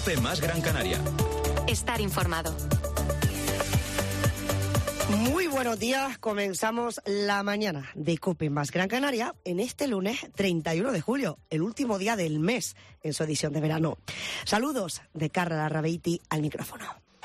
COPE más Gran Canaria. Estar informado. Muy buenos días, comenzamos la mañana de COPE más Gran Canaria en este lunes 31 de julio, el último día del mes en su edición de verano. Saludos de Carla Larrabeiti al micrófono.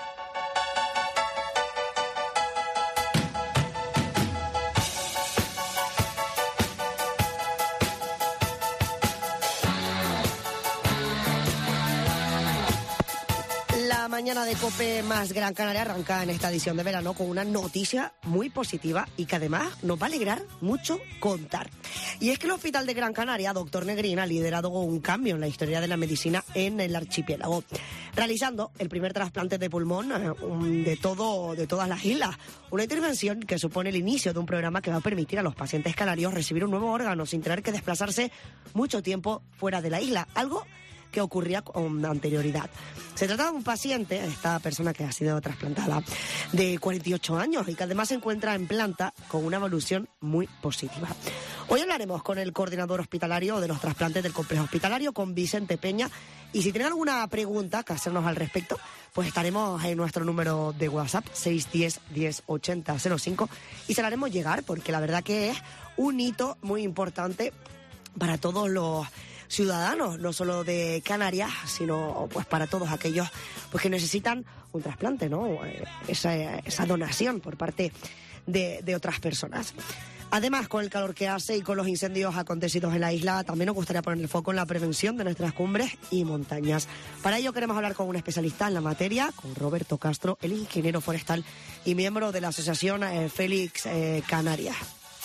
La mañana de COPE más Gran Canaria arranca en esta edición de verano con una noticia muy positiva y que además nos va a alegrar mucho contar. Y es que el Hospital de Gran Canaria, Doctor Negrín, ha liderado un cambio en la historia de la medicina en el archipiélago, realizando el primer trasplante de pulmón de todas las islas. Una intervención que supone el inicio de un programa que va a permitir a los pacientes canarios recibir un nuevo órgano sin tener que desplazarse mucho tiempo fuera de la isla, algo que ocurría con anterioridad. Se trata de un paciente, esta persona que ha sido trasplantada, de 48 años y que además se encuentra en planta con una evolución muy positiva. Hoy hablaremos con el coordinador hospitalario de los trasplantes del complejo hospitalario, con Vicente Peña, y si tienen alguna pregunta que hacernos al respecto, pues estaremos en nuestro número de WhatsApp 610 10 80 05 y se lo haremos llegar, porque la verdad que es un hito muy importante para todos los ciudadanos, no solo de Canarias, sino pues para todos aquellos pues que necesitan un trasplante, ¿no? Esa donación por parte de otras personas. Además, con el calor que hace y con los incendios acontecidos en la isla, también nos gustaría poner el foco en la prevención de nuestras cumbres y montañas. Para ello queremos hablar con un especialista en la materia, con Roberto Castro, el ingeniero forestal y miembro de la asociación Félix Canarias.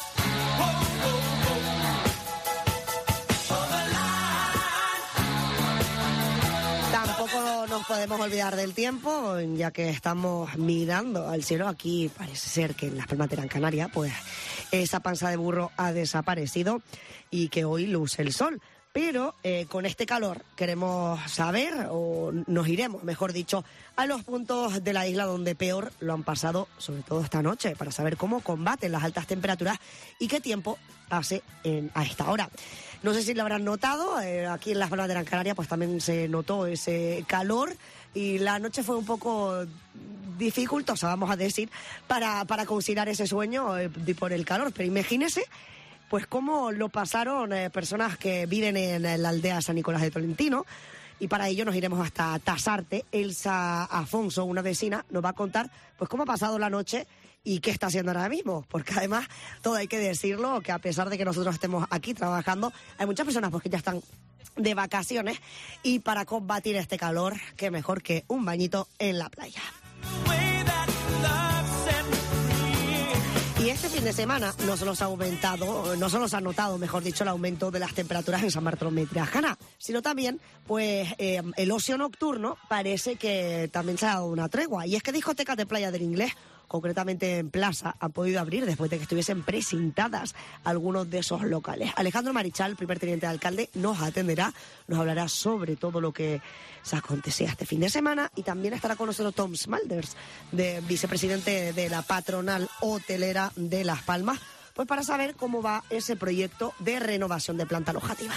Tampoco nos podemos olvidar del tiempo, ya que estamos mirando al cielo. Aquí parece ser que en Las Palmas de Gran Canaria, pues esa panza de burro ha desaparecido y que hoy luce el sol. Pero con este calor queremos saber, o nos iremos, mejor dicho, a los puntos de la isla donde peor lo han pasado, sobre todo esta noche, para saber cómo combaten las altas temperaturas y qué tiempo hace a esta hora. No sé si lo habrán notado, aquí en Las Palmas de Gran Canaria pues también se notó ese calor y la noche fue un poco dificultosa, vamos a decir, para conciliar ese sueño por el calor. Pero imagínese pues cómo lo pasaron personas que viven en la aldea San Nicolás de Tolentino, y para ello nos iremos hasta Tasarte. Elsa Afonso, una vecina, nos va a contar pues cómo ha pasado la noche y qué está haciendo ahora mismo, porque además, todo hay que decirlo, que a pesar de que nosotros estemos aquí trabajando, hay muchas personas pues que ya están de vacaciones, y para combatir este calor, qué mejor que un bañito en la playa. Y este fin de semana no solo se ha notado, mejor dicho, el aumento de las temperaturas en San Bartolomé de Tirajana, sino también, pues, el ocio nocturno parece que también se ha dado una tregua. Y es que discotecas de Playa del Inglés, concretamente en Plaza, han podido abrir después de que estuviesen precintadas algunos de esos locales. Alejandro Marichal, primer teniente de alcalde, nos atenderá, nos hablará sobre todo lo que se acontecía este fin de semana, y también estará con nosotros Tom Smalders, vicepresidente de la patronal hotelera de Las Palmas, pues para saber cómo va ese proyecto de renovación de planta alojativa.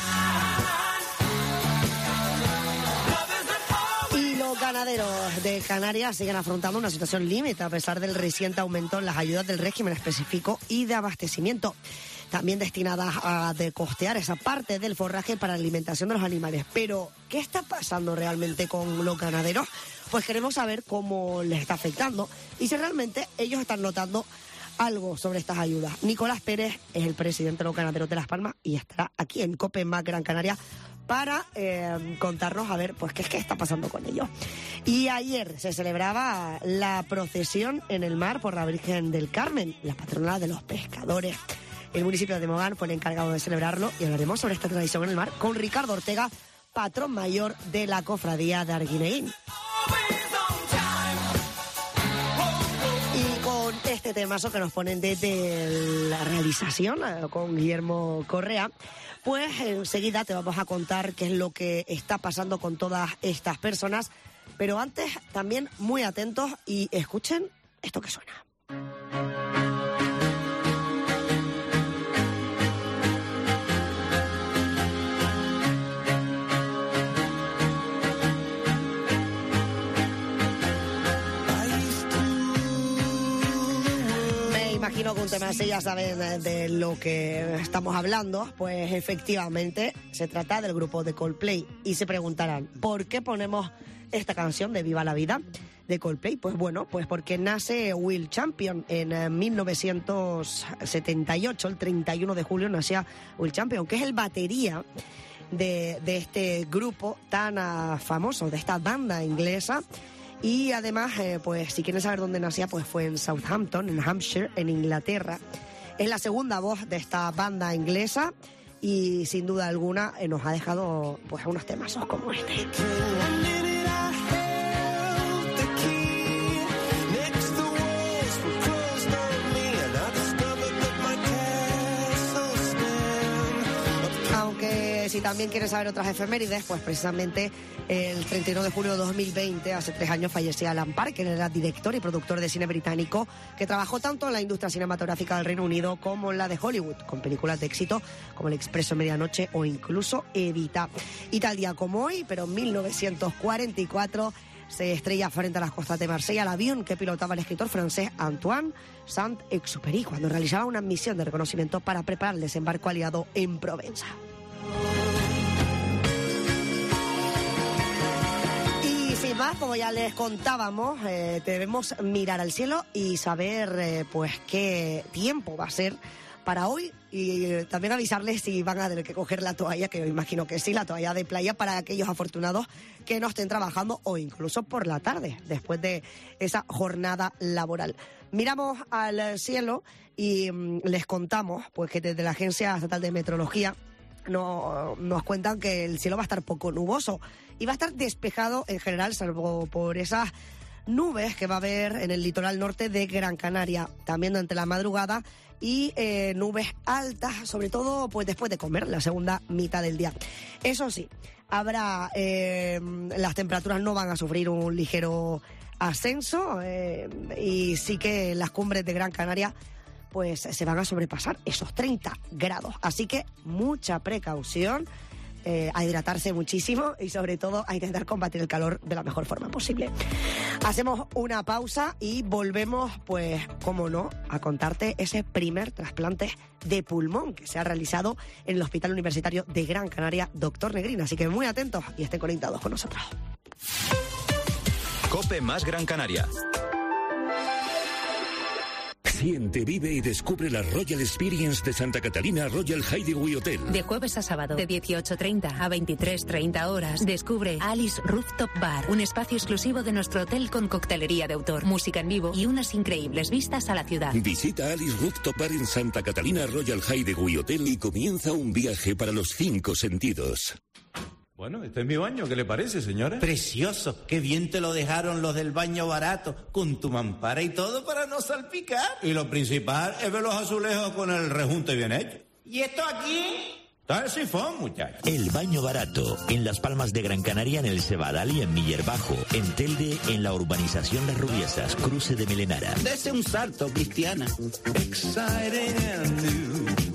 Los ganaderos de Canarias siguen afrontando una situación límite a pesar del reciente aumento en las ayudas del régimen específico y de abastecimiento, también destinadas a costear esa parte del forraje para la alimentación de los animales. Pero, ¿qué está pasando realmente con los ganaderos? Pues queremos saber cómo les está afectando y si realmente ellos están notando algo sobre estas ayudas. Nicolás Pérez es el presidente de los ganaderos de Las Palmas y estará aquí en COPE más Gran Canaria para contarnos a ver pues qué está pasando con ellos. Y ayer se celebraba la procesión en el mar por la Virgen del Carmen, la patrona de los pescadores. El municipio de Mogán fue el encargado de celebrarlo y hablaremos sobre esta tradición en el mar con Ricardo Ortega, patrón mayor de la cofradía de Arguineguín. Y con este temazo que nos ponen desde la realización con Guillermo Correa, pues enseguida te vamos a contar qué es lo que está pasando con todas estas personas. Pero antes, también muy atentos y escuchen esto que suena. imagino que un tema así ya saben de lo que estamos hablando. Pues efectivamente se trata del grupo de Coldplay. Y se preguntarán, ¿por qué ponemos esta canción de Viva la Vida de Coldplay? Pues bueno, pues porque nace Will Champion en 1978, el 31 de julio nacía Will Champion, que es el batería de este grupo tan famoso, de esta banda inglesa. Y además, pues si quieren saber dónde nacía, pues fue en Southampton, en Hampshire, en Inglaterra. Es la segunda voz de esta banda inglesa y sin duda alguna nos ha dejado pues unos temazos como este. Si también quieres saber otras efemérides, pues precisamente el 31 de julio de 2020, hace 3 años, fallecía Alan Parker, era director y productor de cine británico que trabajó tanto en la industria cinematográfica del Reino Unido como en la de Hollywood, con películas de éxito como El Expreso de Medianoche o incluso Evita. Y tal día como hoy, pero en 1944, se estrella frente a las costas de Marsella el avión que pilotaba el escritor francés Antoine Saint-Exupéry cuando realizaba una misión de reconocimiento para preparar el desembarco aliado en Provenza. Y sin más, como ya les contábamos, debemos mirar al cielo y saber pues qué tiempo va a ser para hoy y también avisarles si van a tener que coger la toalla, que yo imagino que sí, la toalla de playa para aquellos afortunados que no estén trabajando o incluso por la tarde, después de esa jornada laboral. Miramos al cielo y les contamos pues que desde la Agencia Estatal de Meteorología nos cuentan que el cielo va a estar poco nuboso y va a estar despejado en general, salvo por esas nubes que va a haber en el litoral norte de Gran Canaria, también durante la madrugada, y nubes altas, sobre todo pues después de comer, la segunda mitad del día. Eso sí, habrá las temperaturas no van a sufrir un ligero ascenso y sí que las cumbres de Gran Canaria pues se van a sobrepasar esos 30 grados. Así que mucha precaución, a hidratarse muchísimo y sobre todo a intentar combatir el calor de la mejor forma posible. Hacemos una pausa y volvemos, pues, cómo no, a contarte ese primer trasplante de pulmón que se ha realizado en el Hospital Universitario de Gran Canaria, Doctor Negrín. Así que muy atentos y estén conectados con nosotros. COPE más Gran Canaria. Siente, vive y descubre la Royal Experience de Santa Catalina Royal Hideaway Hotel. De jueves a sábado, de 18:30 a 23:30 horas, descubre Alice Rooftop Bar, un espacio exclusivo de nuestro hotel con coctelería de autor, música en vivo y unas increíbles vistas a la ciudad. Visita Alice Rooftop Bar en Santa Catalina Royal Hideaway Hotel y comienza un viaje para los 5 sentidos. Bueno, este es mi baño, ¿qué le parece, señora? Precioso, qué bien te lo dejaron los del baño barato, con tu mampara y todo para no salpicar. Y lo principal es ver los azulejos con el rejunte bien hecho. ¿Y esto aquí? Está el sifón, muchacho. El baño barato, en Las Palmas de Gran Canaria, en el Cebadal y en Miller Bajo. En Telde, en la urbanización Las Rubiesas, cruce de Melenara. Dese un salto, Cristiana. Exciting and new.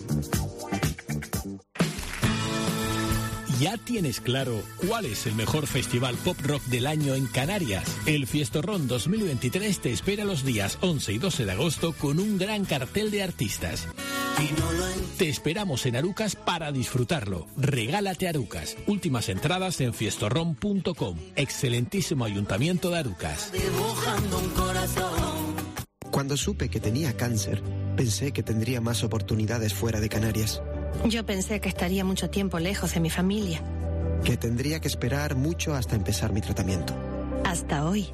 ¿Ya tienes claro cuál es el mejor festival pop rock del año en Canarias? El Fiestorrón 2023 te espera los días 11 y 12 de agosto con un gran cartel de artistas. Te esperamos en Arucas para disfrutarlo. Regálate Arucas. Últimas entradas en fiestorrón.com. Excelentísimo Ayuntamiento de Arucas. Cuando supe que tenía cáncer, pensé que tendría más oportunidades fuera de Canarias. Yo pensé que estaría mucho tiempo lejos de mi familia. Que tendría que esperar mucho hasta empezar mi tratamiento. Hasta hoy.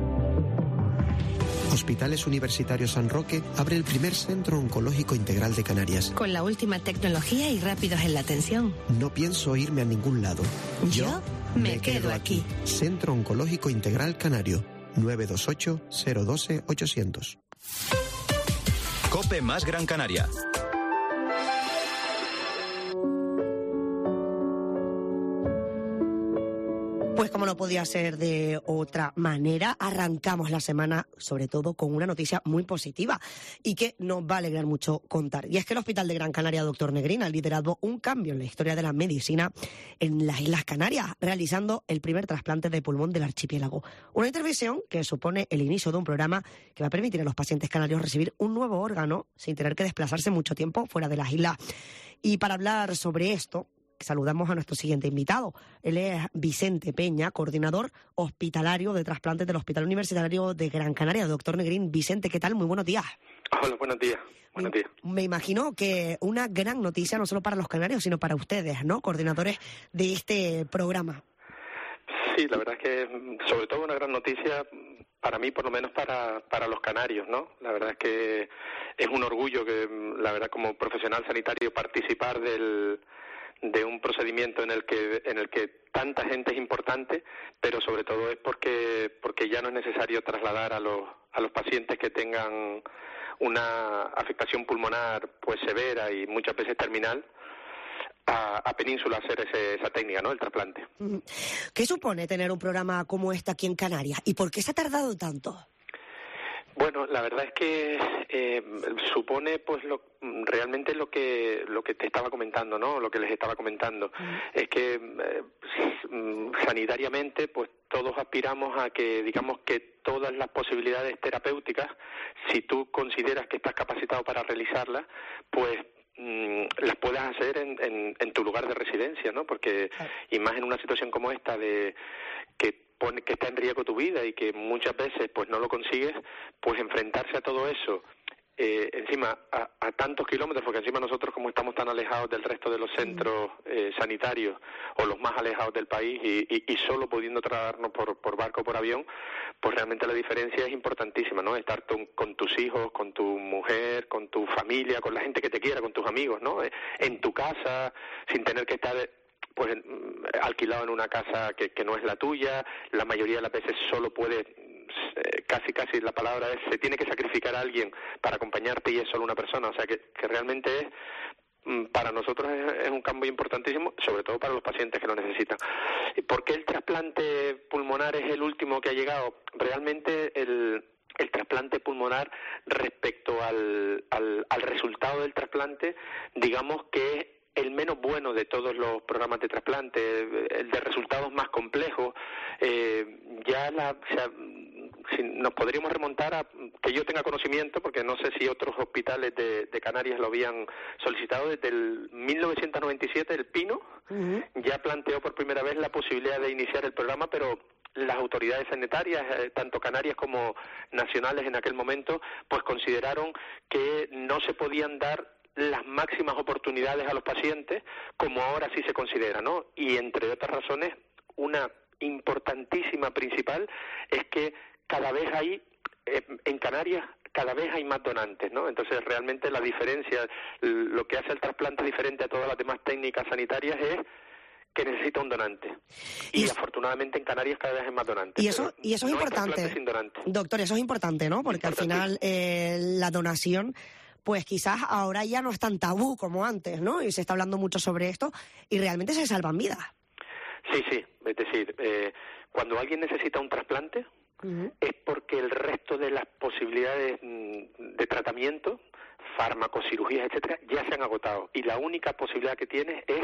Hospitales Universitarios San Roque abre el primer centro oncológico integral de Canarias. Con la última tecnología y rápidos en la atención. No pienso irme a ningún lado. Yo me quedo aquí. Centro Oncológico Integral Canario. 928-012-800. COPE más Gran Canaria. Pues como no podía ser de otra manera, arrancamos la semana sobre todo con una noticia muy positiva y que nos va a alegrar mucho contar. Y es que el Hospital de Gran Canaria Dr. Negrín ha liderado un cambio en la historia de la medicina en las Islas Canarias, realizando el primer trasplante de pulmón del archipiélago. Una intervención que supone el inicio de un programa que va a permitir a los pacientes canarios recibir un nuevo órgano sin tener que desplazarse mucho tiempo fuera de las islas. Y para hablar sobre esto, saludamos a nuestro siguiente invitado. Él es Vicente Peña, coordinador hospitalario de trasplantes del Hospital Universitario de Gran Canaria. Doctor Negrín, Vicente, ¿qué tal? Muy buenos días. Hola, buenos días. Buenos días. Me imagino que una gran noticia no solo para los canarios, sino para ustedes, ¿no? Coordinadores de este programa. Sí, la verdad es que sobre todo una gran noticia para mí, por lo menos para los canarios, ¿no? La verdad es que es un orgullo que, la verdad, como profesional sanitario participar de un procedimiento en el que tanta gente es importante, pero sobre todo es porque ya no es necesario trasladar a los pacientes que tengan una afectación pulmonar pues severa y muchas veces terminal a Península a hacer esa técnica, ¿no? El trasplante. ¿Qué supone tener un programa como este aquí en Canarias y por qué se ha tardado tanto? Bueno, la verdad es que supone pues realmente lo que te estaba comentando, ¿no? Lo que les estaba comentando es que sanitariamente pues todos aspiramos a que, digamos, que todas las posibilidades terapéuticas, si tú consideras que estás capacitado para realizarlas, pues las puedas hacer en tu lugar de residencia, ¿no? Porque y más en una situación como esta de que está en riesgo tu vida y que muchas veces pues no lo consigues, pues enfrentarse a todo eso encima a tantos kilómetros, porque encima nosotros como estamos tan alejados del resto de los centros sanitarios o los más alejados del país y solo pudiendo trasladarnos por barco o por avión, pues realmente la diferencia es importantísima, ¿no? Estar con tus hijos, con tu mujer, con tu familia, con la gente que te quiera, con tus amigos, ¿no? En tu casa, sin tener que estar pues alquilado en una casa que no es la tuya. La mayoría de las veces solo puede, casi la palabra es, se tiene que sacrificar a alguien para acompañarte y es solo una persona, o sea que realmente es, para nosotros es un cambio importantísimo, sobre todo para los pacientes que lo necesitan. ¿Por qué el trasplante pulmonar es el último que ha llegado? Realmente el trasplante pulmonar respecto al resultado del trasplante, digamos que es el menos bueno de todos los programas de trasplante, el de resultados más complejos. Si nos podríamos remontar a que yo tenga conocimiento, porque no sé si otros hospitales de Canarias lo habían solicitado, desde el 1997 el Pino ya planteó por primera vez la posibilidad de iniciar el programa, pero las autoridades sanitarias, tanto canarias como nacionales en aquel momento, pues consideraron que no se podían dar las máximas oportunidades a los pacientes como ahora sí se considera, ¿no? Y entre otras razones, una importantísima principal es que cada vez hay, en Canarias, cada vez hay más donantes, ¿no? Entonces realmente la diferencia, lo que hace el trasplante diferente a todas las demás técnicas sanitarias es que necesita un donante. Y afortunadamente en Canarias cada vez hay más donantes. Y eso es importante, doctor, eso es importante, ¿no? Porque al final la donación, pues quizás ahora ya no es tan tabú como antes, ¿no? Y se está hablando mucho sobre esto y realmente se salvan vidas. Sí, es decir, cuando alguien necesita un trasplante es porque el resto de las posibilidades de tratamiento, fármacos, cirugías, etcétera, ya se han agotado y la única posibilidad que tienes es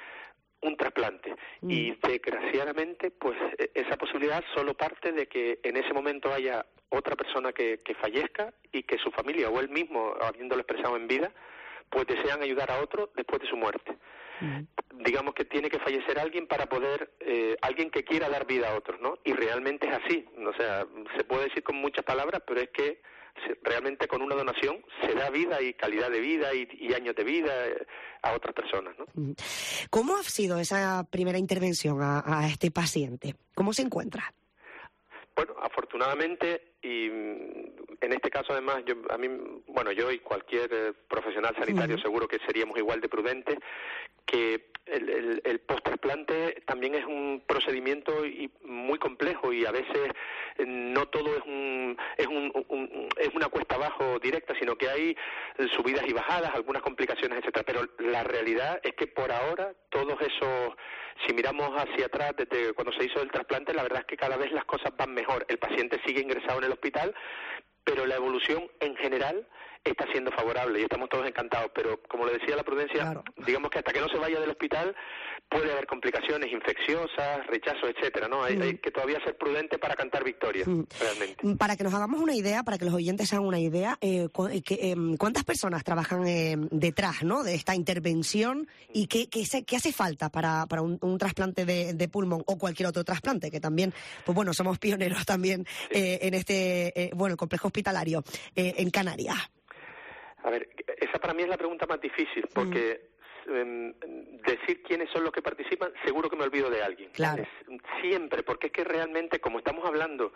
un trasplante. Y desgraciadamente, pues esa posibilidad solo parte de que en ese momento haya otra persona que fallezca y que su familia o él mismo, habiéndolo expresado en vida, pues desean ayudar a otro después de su muerte. Digamos que tiene que fallecer alguien para poder, alguien que quiera dar vida a otros, ¿no? Y realmente es así, o sea, se puede decir con muchas palabras, pero es que realmente con una donación se da vida y calidad de vida y años de vida a otras personas, ¿no? ¿Cómo ha sido esa primera intervención a este paciente? ¿Cómo se encuentra? Bueno, afortunadamente, y en este caso además, yo y cualquier profesional sanitario seguro que seríamos igual de prudentes, que el post-trasplante también es un procedimiento muy complejo y a veces no todo es una cuesta abajo directa, sino que hay subidas y bajadas, algunas complicaciones, etcétera. Pero la realidad es que por ahora todos esos si miramos hacia atrás, desde cuando se hizo el trasplante, la verdad es que cada vez las cosas van mejor. El paciente sigue ingresado en el hospital, pero la evolución en general está siendo favorable y estamos todos encantados, pero como le decía la Prudencia, claro, digamos que hasta que no se vaya del hospital puede haber complicaciones infecciosas, rechazos, etcétera, ¿no? Hay que todavía ser prudente para cantar victoria, realmente. Para que nos hagamos una idea, para que los oyentes hagan una idea, ¿cuántas personas trabajan detrás, ¿no?, de esta intervención y qué hace falta para un trasplante de pulmón o cualquier otro trasplante, que también, pues bueno, somos pioneros también en este, el complejo hospitalario en Canarias? A ver, esa para mí es la pregunta más difícil, porque decir quiénes son los que participan, seguro que me olvido de alguien. Claro. Siempre, porque es que realmente, como estamos hablando,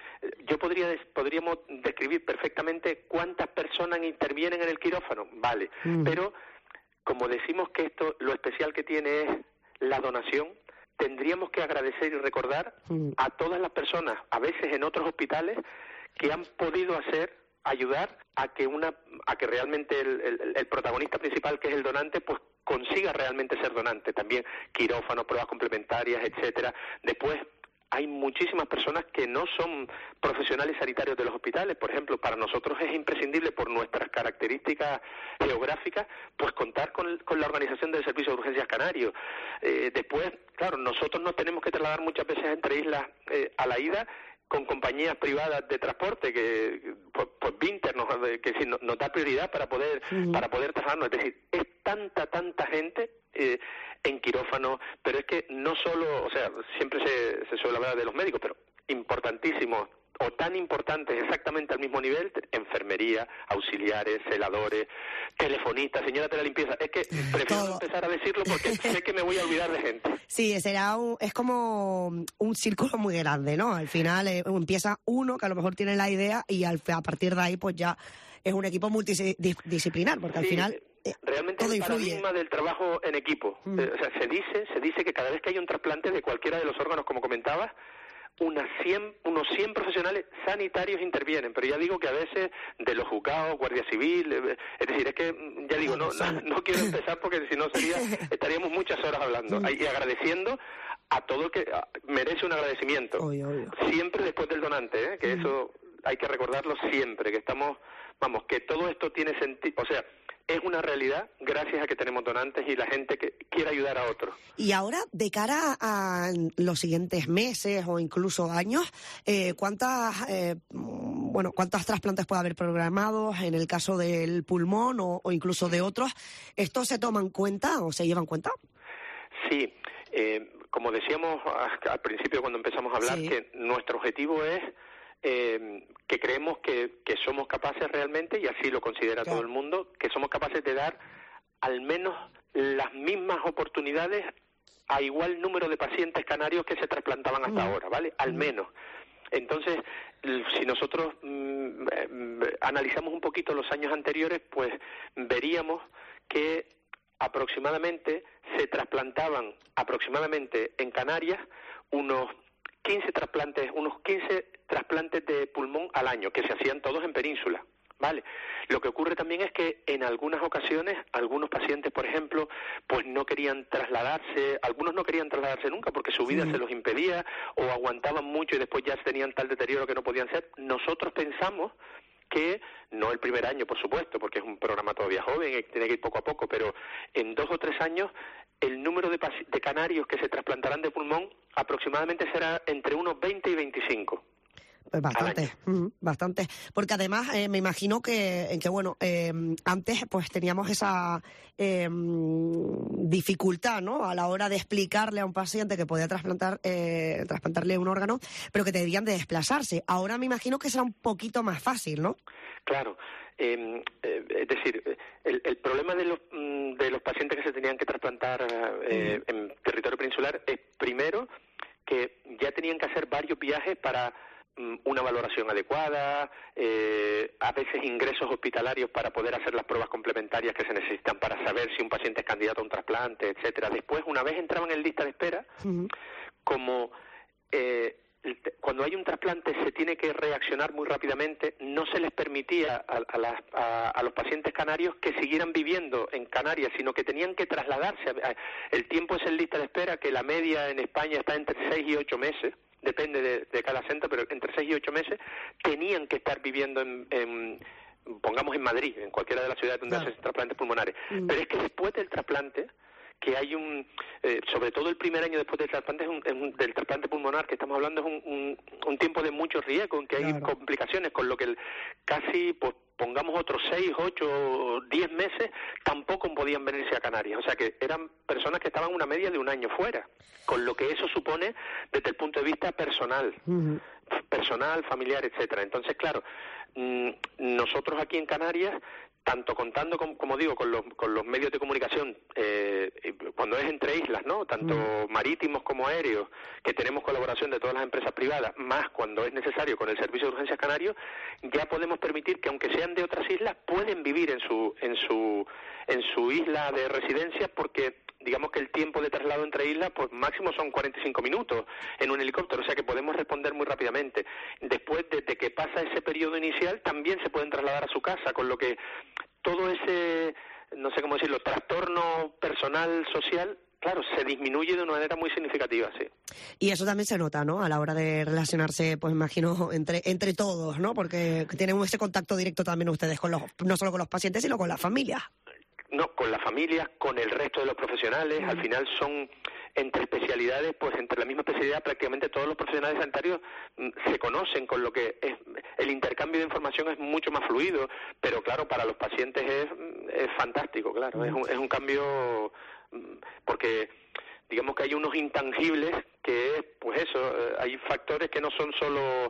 podríamos describir perfectamente cuántas personas intervienen en el quirófano, vale, pero como decimos que esto, lo especial que tiene es la donación, tendríamos que agradecer y recordar a todas las personas, a veces en otros hospitales, que han podido ayudar a que realmente el protagonista principal, que es el donante, pues consiga realmente ser donante. También quirófanos, pruebas complementarias, etcétera. Después hay muchísimas personas que no son profesionales sanitarios de los hospitales. Por ejemplo, para nosotros es imprescindible, por nuestras características geográficas, pues contar con la organización del Servicio de Urgencias Canario. Después, claro, nosotros nos tenemos que trasladar muchas veces entre islas a la ida, con compañías privadas de transporte que pues Vinter nos da prioridad para poder trasladarnos. Es decir, es tanta gente en quirófano, pero es que no solo, o sea, siempre se suele hablar de los médicos, pero importantísimos o tan importantes exactamente al mismo nivel, enfermería, auxiliares, celadores, telefonistas, señoras de la limpieza. Es que prefiero empezar a decirlo porque sé que me voy a olvidar de gente. Sí, es como un círculo muy grande, ¿no? Al final empieza uno que a lo mejor tiene la idea y a partir de ahí pues ya es un equipo multidisciplinar, porque al final realmente todo el influye. paradigma del trabajo en equipo. O sea, se dice que cada vez que hay un trasplante de cualquiera de los órganos, como comentabas, unos 100 profesionales sanitarios intervienen, pero ya digo que a veces de los juzgados, Guardia Civil, es decir, es que, ya digo, no quiero empezar porque si no estaríamos muchas horas hablando y agradeciendo a todo el que merece un agradecimiento. Obvio. Siempre después del donante, que eso hay que recordarlo siempre, que que todo esto tiene sentido, o sea, es una realidad gracias a que tenemos donantes y la gente que quiere ayudar a otros. Y ahora, de cara a los siguientes meses o incluso años, ¿cuántos trasplantes puede haber programados en el caso del pulmón o incluso de otros? ¿Esto se toma en cuenta o se lleva en cuenta? Sí, como decíamos al principio cuando empezamos a hablar, que nuestro objetivo es que creemos que somos capaces realmente, y así lo considera todo el mundo, que somos capaces de dar al menos las mismas oportunidades a igual número de pacientes canarios que se trasplantaban hasta ahora, ¿vale? Al menos. Entonces, si nosotros analizamos un poquito los años anteriores, pues veríamos que aproximadamente se trasplantaban en Canarias unos 15 trasplantes de pulmón al año, que se hacían todos en península, ¿vale? Lo que ocurre también es que en algunas ocasiones, algunos pacientes, por ejemplo, pues algunos no querían trasladarse nunca porque su vida se los impedía o aguantaban mucho y después ya tenían tal deterioro que no podían ser. Nosotros pensamos que, no el primer año, por supuesto, porque es un programa todavía joven y tiene que ir poco a poco, pero en 2 o 3 años el número de canarios que se trasplantarán de pulmón aproximadamente será entre unos 20 y 25. Pues bastante. Porque además me imagino que antes pues teníamos esa dificultad, ¿no?, a la hora de explicarle a un paciente que podía trasplantarle un órgano, pero que debían de desplazarse. Ahora me imagino que será un poquito más fácil, ¿no? Claro. Es decir, el problema de los pacientes que se tenían que trasplantar en territorio peninsular es, primero, que ya tenían que hacer varios viajes para una valoración adecuada, a veces ingresos hospitalarios para poder hacer las pruebas complementarias que se necesitan para saber si un paciente es candidato a un trasplante, etcétera. Después, una vez entraban en lista de espera, como cuando hay un trasplante se tiene que reaccionar muy rápidamente. No se les permitía a los pacientes canarios que siguieran viviendo en Canarias, sino que tenían que trasladarse. El tiempo es en lista de espera, que la media en España está entre 6 y 8 meses, depende de cada centro, pero entre 6 y 8 meses tenían que estar viviendo pongamos en Madrid, en cualquiera de las ciudades donde hacen trasplantes pulmonares. Pero es que después del trasplante, que hay sobre todo el primer año después del trasplante, del trasplante pulmonar que estamos hablando, es un tiempo de mucho riesgo, en que hay complicaciones, con lo que casi, pues pongamos otros 6, 8, 10 meses, tampoco podían venirse a Canarias. O sea que eran personas que estaban una media de un año fuera, con lo que eso supone desde el punto de vista personal, familiar, etcétera. Entonces, claro, nosotros aquí en Canarias, tanto contando, como digo, con los medios de comunicación, cuando es entre islas, ¿no?, tanto marítimos como aéreos, que tenemos colaboración de todas las empresas privadas, más cuando es necesario con el Servicio de Urgencias Canario, ya podemos permitir que, aunque sean de otras islas, pueden vivir en su isla de residencia, porque digamos que el tiempo de traslado entre islas, pues máximo son 45 minutos en un helicóptero, o sea que podemos responder muy rápidamente. Después, desde que pasa ese periodo inicial, también se pueden trasladar a su casa, con lo que todo ese, no sé cómo decirlo, trastorno personal, social, claro, se disminuye de una manera muy significativa, sí. Y eso también se nota, ¿no?, a la hora de relacionarse, pues imagino, entre todos, ¿no?, porque tienen ese contacto directo también ustedes, no solo con los pacientes, sino con las familias. No, con las familias, con el resto de los profesionales. Al final son, entre especialidades, pues entre la misma especialidad prácticamente todos los profesionales sanitarios se conocen, con lo que el intercambio de información es mucho más fluido, pero claro, para los pacientes es fantástico, claro, es un cambio, porque digamos que hay unos intangibles que es, pues eso, hay factores que no son solo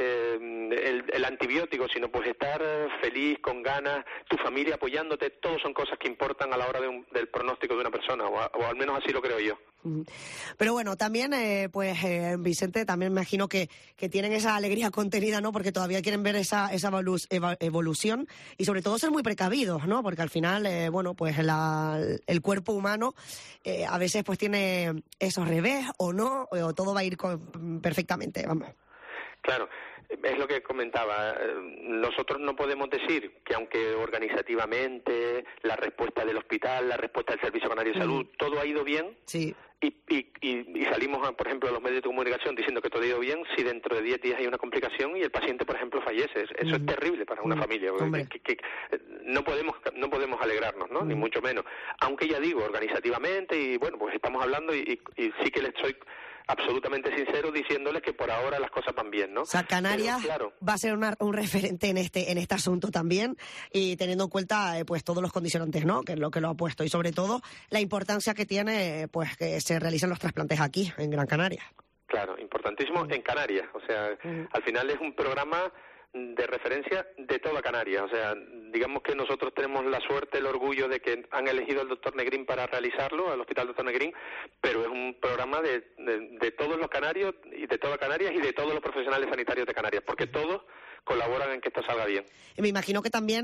el antibiótico, sino pues estar feliz, con ganas, tu familia apoyándote, todos son cosas que importan a la hora del pronóstico de una persona, o al menos así lo creo yo. Pero bueno, también, Vicente, también me imagino que tienen esa alegría contenida, ¿no?, porque todavía quieren ver esa evolución y sobre todo ser muy precavidos, ¿no?, porque al final, bueno, pues el cuerpo humano a veces pues tiene esos revés o no, o todo va a ir perfectamente, vamos. Claro, es lo que comentaba. Nosotros no podemos decir que, aunque organizativamente la respuesta del hospital, la respuesta del Servicio Canario de Salud, todo ha ido bien, sí, y salimos, por ejemplo, a los medios de comunicación diciendo que todo ha ido bien, si dentro de 10 días hay una complicación y el paciente, por ejemplo, fallece. Eso es terrible para una familia. Que no podemos alegrarnos, ¿no?, ni mucho menos. Aunque ya digo, organizativamente, y bueno, pues estamos hablando y sí que le estoy absolutamente sincero diciéndoles que por ahora las cosas van bien, ¿no? O sea, Canarias va a ser un referente en este asunto también, y teniendo en cuenta pues todos los condicionantes, ¿no?, que es lo que lo ha puesto, y sobre todo la importancia que tiene pues que se realicen los trasplantes aquí en Gran Canaria. Claro, importantísimo en Canarias. O sea, al final es un programa de referencia de toda Canarias. O sea, digamos que nosotros tenemos la suerte, el orgullo de que han elegido al doctor Negrín para realizarlo, al Hospital Doctor Negrín, pero es un programa de todos los canarios y de toda Canarias y de todos los profesionales sanitarios de Canarias, porque todos colaboran en que esto salga bien. Me imagino que también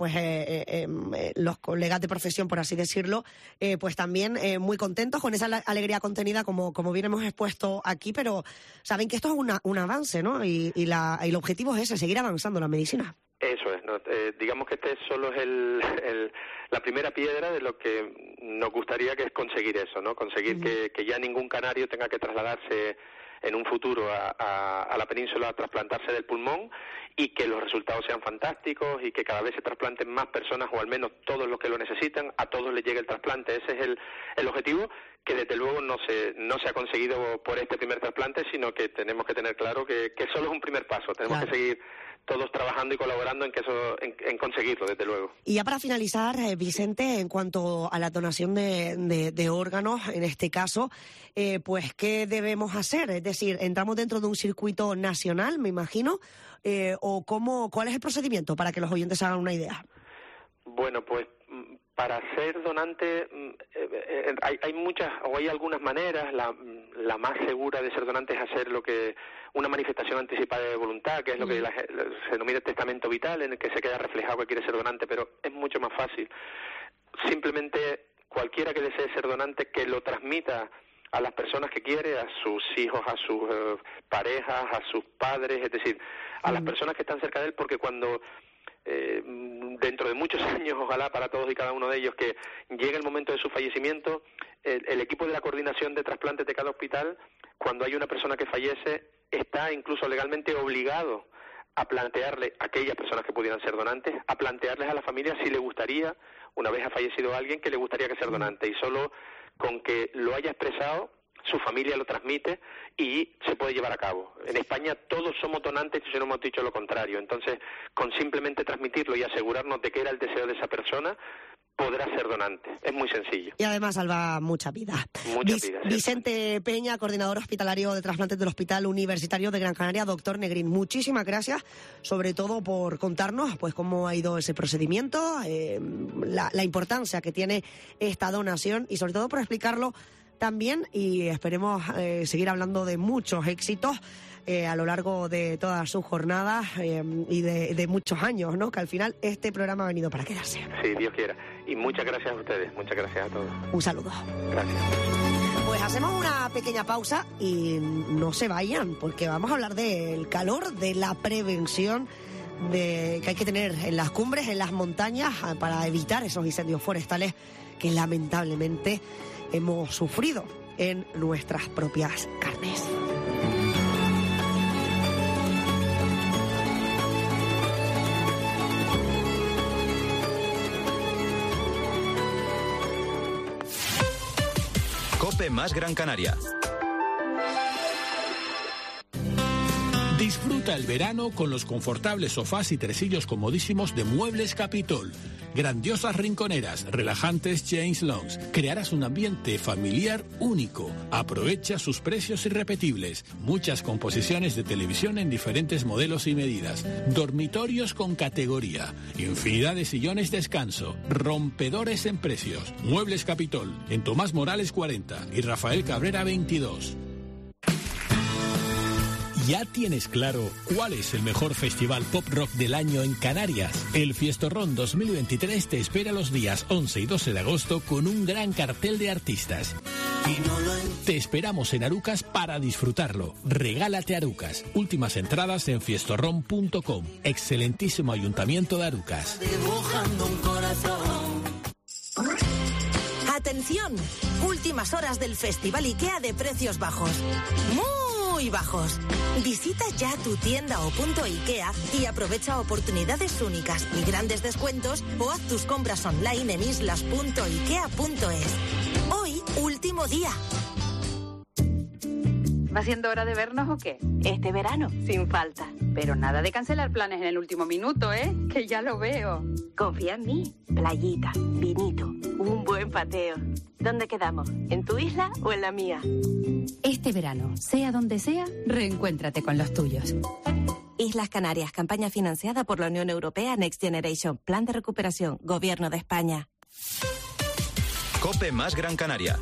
los colegas de profesión, por así decirlo, pues también muy contentos con esa alegría contenida, como bien hemos expuesto aquí, pero saben que esto es un avance, ¿no? Y el objetivo es ese, seguir avanzando en la medicina. Eso es, ¿no? Digamos que este solo es la primera piedra de lo que nos gustaría, que es conseguir eso, ¿no? Conseguir que ya ningún canario tenga que trasladarse en un futuro a la península a trasplantarse del pulmón, y que los resultados sean fantásticos y que cada vez se trasplanten más personas, o al menos todos los que lo necesitan, a todos les llegue el trasplante. Ese es el objetivo, que desde luego no se ha conseguido por este primer trasplante, sino que tenemos que tener claro que solo es un primer paso. Tenemos que seguir todos trabajando y colaborando en conseguirlo, desde luego. Y ya para finalizar, Vicente, en cuanto a la donación de órganos, en este caso, pues ¿qué debemos hacer? Es decir, ¿entramos dentro de un circuito nacional, me imagino? ¿O cuál es el procedimiento, para que los oyentes hagan una idea? Bueno, pues para ser donante hay muchas, o hay algunas maneras. La más segura de ser donante es hacer una manifestación anticipada de voluntad, que es lo que se denomina testamento vital, en el que se queda reflejado que quiere ser donante, pero es mucho más fácil. Simplemente cualquiera que desee ser donante, que lo transmita a las personas que quiere, a sus hijos, a sus parejas, a sus padres, es decir, a las personas que están cerca de él, porque cuando dentro de muchos años, ojalá para todos y cada uno de ellos, que llegue el momento de su fallecimiento, el equipo de la coordinación de trasplantes de cada hospital, cuando hay una persona que fallece, está incluso legalmente obligado a plantearle a aquellas personas que pudieran ser donantes, a plantearles a la familia si le gustaría, una vez ha fallecido alguien, que le gustaría que sea donante, y solo con que lo haya expresado, su familia lo transmite y se puede llevar a cabo. En España todos somos donantes y no hemos dicho lo contrario. Entonces, con simplemente transmitirlo y asegurarnos de que era el deseo de esa persona, podrá ser donante. Es muy sencillo. Y además salva mucha vida. Muchas vidas. Vicente Peña, coordinador hospitalario de trasplantes del Hospital Universitario de Gran Canaria. Doctor Negrín, muchísimas gracias, sobre todo por contarnos pues cómo ha ido ese procedimiento, la importancia que tiene esta donación y sobre todo por explicarlo también, y esperemos seguir hablando de muchos éxitos a lo largo de todas sus jornadas y de muchos años, ¿no? Que al final este programa ha venido para quedarse. Sí, Dios quiera. Y muchas gracias a ustedes, muchas gracias a todos. Un saludo. Gracias. Pues hacemos una pequeña pausa y no se vayan, porque vamos a hablar del calor, de la prevención que hay que tener en las cumbres, en las montañas, para evitar esos incendios forestales que lamentablemente hemos sufrido en nuestras propias carnes. COPE más Gran Canaria. Disfruta el verano con los confortables sofás y tresillos comodísimos de Muebles Capitol. Grandiosas rinconeras, relajantes James Longs. Crearás un ambiente familiar único. Aprovecha sus precios irrepetibles. Muchas composiciones de televisión en diferentes modelos y medidas. Dormitorios con categoría. Infinidad de sillones descanso. Rompedores en precios. Muebles Capitol, en Tomás Morales 40 y Rafael Cabrera 22. ¿Ya tienes claro cuál es el mejor festival pop rock del año en Canarias? El Fiestorrón 2023 te espera los días 11 y 12 de agosto con un gran cartel de artistas. Te esperamos en Arucas para disfrutarlo. Regálate Arucas. Últimas entradas en fiestorrón.com. Excelentísimo Ayuntamiento de Arucas. Dibujando un corazón. Atención, últimas horas del Festival IKEA de precios bajos. Muy bajos. Visita ya tu tienda o punto IKEA y aprovecha oportunidades únicas y grandes descuentos o haz tus compras online en islas.ikea.es. Hoy, último día. ¿Va siendo hora de vernos o qué? Este verano, sin falta. Pero nada de cancelar planes en el último minuto, ¿eh? Que ya lo veo. Confía en mí. Playita, vinito, un buen pateo. ¿Dónde quedamos? ¿En tu isla o en la mía? Este verano, sea donde sea, reencuéntrate con los tuyos. Islas Canarias, campaña financiada por la Unión Europea Next Generation, Plan de Recuperación, Gobierno de España. COPE más Gran Canaria.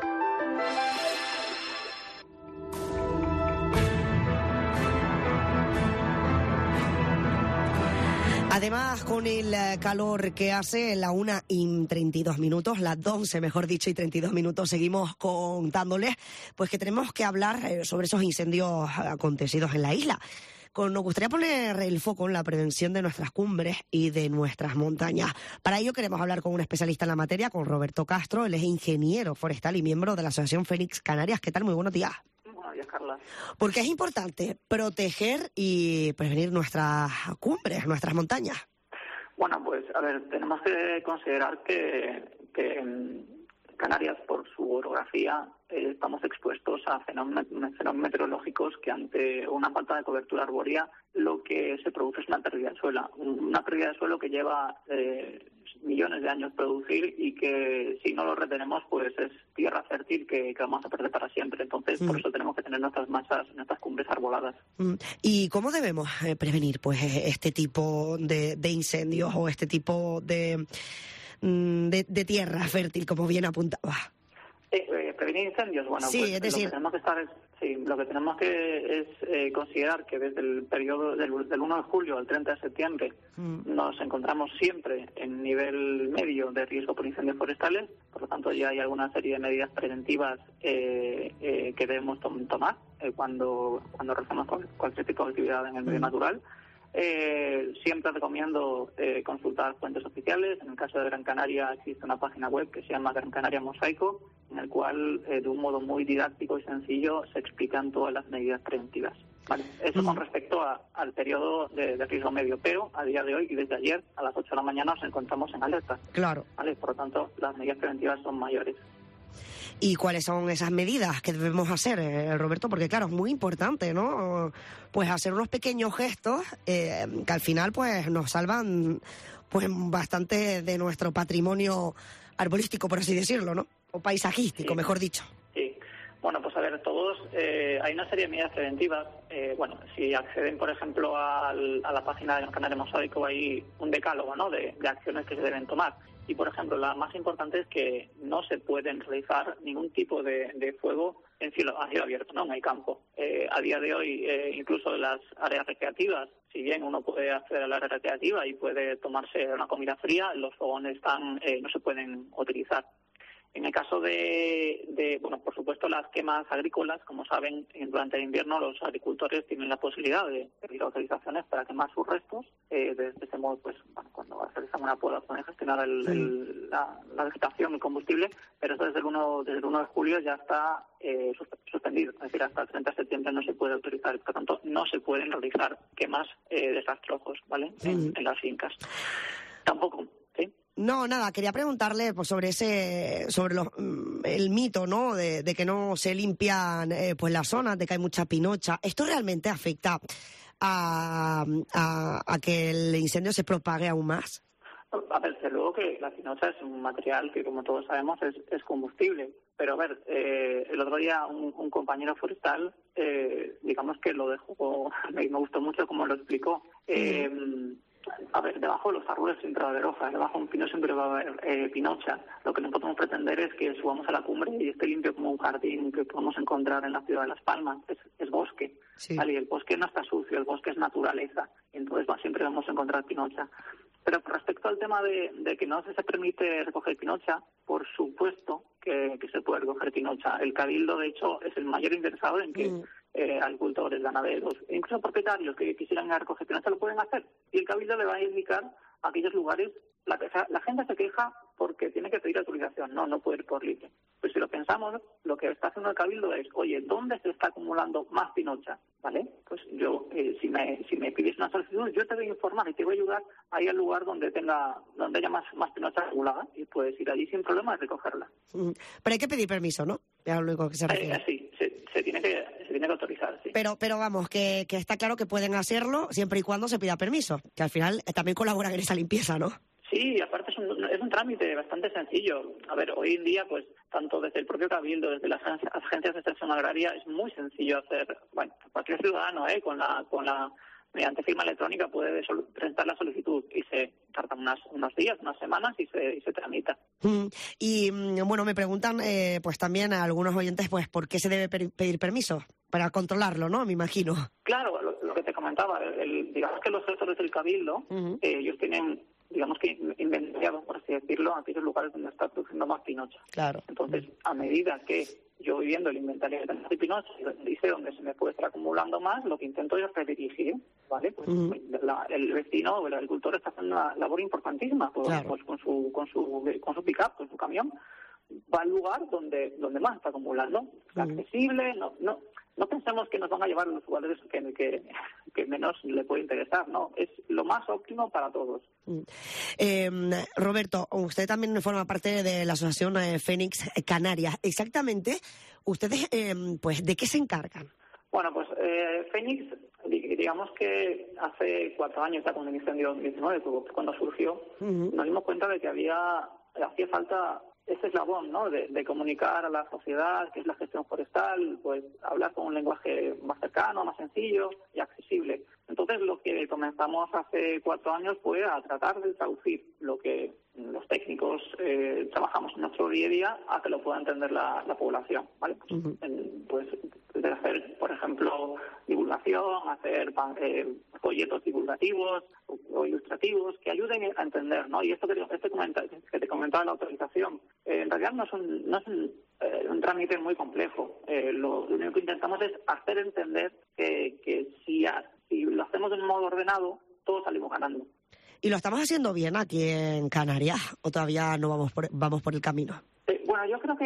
Además, con el calor que hace, la 1:32, las 12, mejor dicho, y 32 minutos, seguimos contándoles pues que tenemos que hablar sobre esos incendios acontecidos en la isla. Nos gustaría poner el foco en la prevención de nuestras cumbres y de nuestras montañas. Para ello queremos hablar con un especialista en la materia, con Roberto Castro. Él es ingeniero forestal y miembro de la Asociación Fénix Canarias. ¿Qué tal? Muy buenos días. Buenos días, Carla. Porque es importante proteger y prevenir nuestras cumbres, nuestras montañas. Bueno, pues, a ver, tenemos que considerar que Canarias, por su orografía, estamos expuestos a fenómenos meteorológicos que, ante una falta de cobertura arbórea, lo que se produce es una pérdida de suelo. Una pérdida de suelo que lleva millones de años producir y que, si no lo retenemos, pues es tierra fértil que vamos a perder para siempre. Entonces, por eso tenemos que tener nuestras masas, nuestras cumbres arboladas. ¿Y cómo debemos prevenir pues este tipo de incendios o este tipo de tierra fértil, como bien apuntaba? prevenir incendios, bueno, sí, pues es decir... lo que tenemos que es considerar que desde el periodo del 1 de julio al 30 de septiembre nos encontramos siempre en nivel medio de riesgo por incendios forestales, por lo tanto ya hay alguna serie de medidas preventivas que debemos tomar cuando realizamos cualquier tipo de actividad en el medio natural. Siempre recomiendo consultar fuentes oficiales. En el caso de Gran Canaria existe una página web que se llama Gran Canaria Mosaico, en el cual de un modo muy didáctico y sencillo se explican todas las medidas preventivas. Vale. Eso con respecto al periodo de riesgo medio, pero a día de hoy y desde ayer a las 8 de la mañana nos encontramos en alerta. Claro. Vale. Por lo tanto, las medidas preventivas son mayores. ¿Y cuáles son esas medidas que debemos hacer, Roberto? Porque claro, es muy importante, ¿no? Pues hacer unos pequeños gestos que al final pues nos salvan pues bastante de nuestro patrimonio arbolístico, por así decirlo, ¿no? O paisajístico, mejor dicho. Sí. Bueno, pues a ver, todos, hay una serie de medidas preventivas. Bueno, si acceden, por ejemplo, a la página de Gran Canaria Mosaico, hay un decálogo, ¿no?, de acciones que se deben tomar. Y, por ejemplo, la más importante es que no se pueden realizar ningún tipo de fuego a cielo abierto, ¿no?, en el campo. A día de hoy, incluso en las áreas recreativas, si bien uno puede acceder al área recreativa y puede tomarse una comida fría, los fogones no se pueden utilizar. En el caso bueno, por supuesto, las quemas agrícolas, como saben, durante el invierno los agricultores tienen la posibilidad de pedir autorizaciones para quemar sus restos. De ese modo, pues, bueno, cuando realizan una poda pueden gestionar la vegetación y el combustible, pero eso desde el 1 de julio ya está suspendido. Es decir, hasta el 30 de septiembre no se puede autorizar. Por lo tanto, no se pueden realizar quemas desastrosas, ¿vale?, en las fincas. Tampoco, ¿sí? No, nada, quería preguntarle pues sobre el mito, ¿no?, de que no se limpian pues las zonas, de que hay mucha pinocha. ¿Esto realmente afecta a que el incendio se propague aún más? A ver, desde luego que la pinocha es un material que, como todos sabemos, es combustible. Pero a ver, el otro día un compañero forestal, digamos que lo dejó, me gustó mucho como lo explicó. A ver, debajo de los árboles siempre va a haber hojas, debajo de un pino siempre va a haber pinocha. Lo que no podemos pretender es que subamos a la cumbre y esté limpio como un jardín que podemos encontrar en la ciudad de Las Palmas. Es bosque, sí. ¿Vale? Y el bosque no está sucio, el bosque es naturaleza, y entonces siempre vamos a encontrar pinocha. Pero con respecto al tema de que no se permite recoger pinocha, por supuesto que se puede recoger pinocha. El Cabildo, de hecho, es el mayor interesado en que agricultores, ganaderos, incluso propietarios que quisieran recoger pinocha lo pueden hacer. Y el Cabildo le va a indicar a aquellos lugares. La gente se queja porque tiene que pedir autorización, no puede ir por libre. Pues si lo pensamos, lo que está haciendo el Cabildo es, oye, ¿dónde se está acumulando más pinocha? ¿Vale? Pues yo, si me pides una solicitud, yo te voy a informar y te voy a ayudar ahí al lugar donde haya más pinocha acumulada, y puedes ir allí sin problema y recogerla. Pero hay que pedir permiso, ¿no? Es lo único que se refiere. Sí, se tiene que autorizar, sí. Pero vamos, que está claro que pueden hacerlo siempre y cuando se pida permiso, que al final también colaboran en esa limpieza, ¿no? Sí, aparte es un trámite bastante sencillo. A ver, hoy en día, pues, tanto desde el propio Cabildo, desde las agencias de extensión agraria, es muy sencillo hacer, bueno, cualquier ciudadano, mediante firma electrónica puede presentar la solicitud y se tarda unos días, unas semanas y se tramita. Y bueno, me preguntan pues también a algunos oyentes pues por qué se debe pedir permiso, para controlarlo, ¿no? Me imagino. Claro, lo que te comentaba, digamos que los gestores del Cabildo, ellos tienen, digamos que inventariado, por así decirlo, aquellos lugares donde está produciendo más pinocha. Claro. Entonces, a medida que yo voy viendo el inventario de pinocha y dice dónde se me puede estar acumulando más, lo que intento es redirigir, ¿vale? Pues el vecino o el agricultor está haciendo una labor importantísima, pues con su pick-up, con su camión, va al lugar donde más está acumulando. Es accesible, no pensemos que nos van a llevar a los lugares que menos le puede interesar, ¿no? Es lo más óptimo para todos. Roberto, usted también forma parte de la asociación Fénix Canarias. Exactamente, ¿ustedes pues de qué se encargan? Bueno, pues Fénix, digamos que hace 4 años, ya cuando inició en 2019, cuando surgió, nos dimos cuenta de que hacía falta ese eslabón, ¿no?, de comunicar a la sociedad qué es la gestión forestal, pues hablar con un lenguaje más cercano, más sencillo y accesible. Entonces lo que comenzamos hace 4 años fue a tratar de traducir lo que los técnicos trabajamos en nuestro día a día a que lo pueda entender la población, ¿vale? Pues de hacer, por ejemplo, divulgación, hacer folletos divulgativos o ilustrativos que ayuden a entender, ¿no? Y esto que te comentaba la autorización, en realidad no es un trámite muy complejo. Lo único que intentamos es hacer entender que si lo hacemos de un modo ordenado, todos salimos ganando. ¿Y lo estamos haciendo bien aquí en Canarias o todavía no vamos por el camino? Bueno, yo creo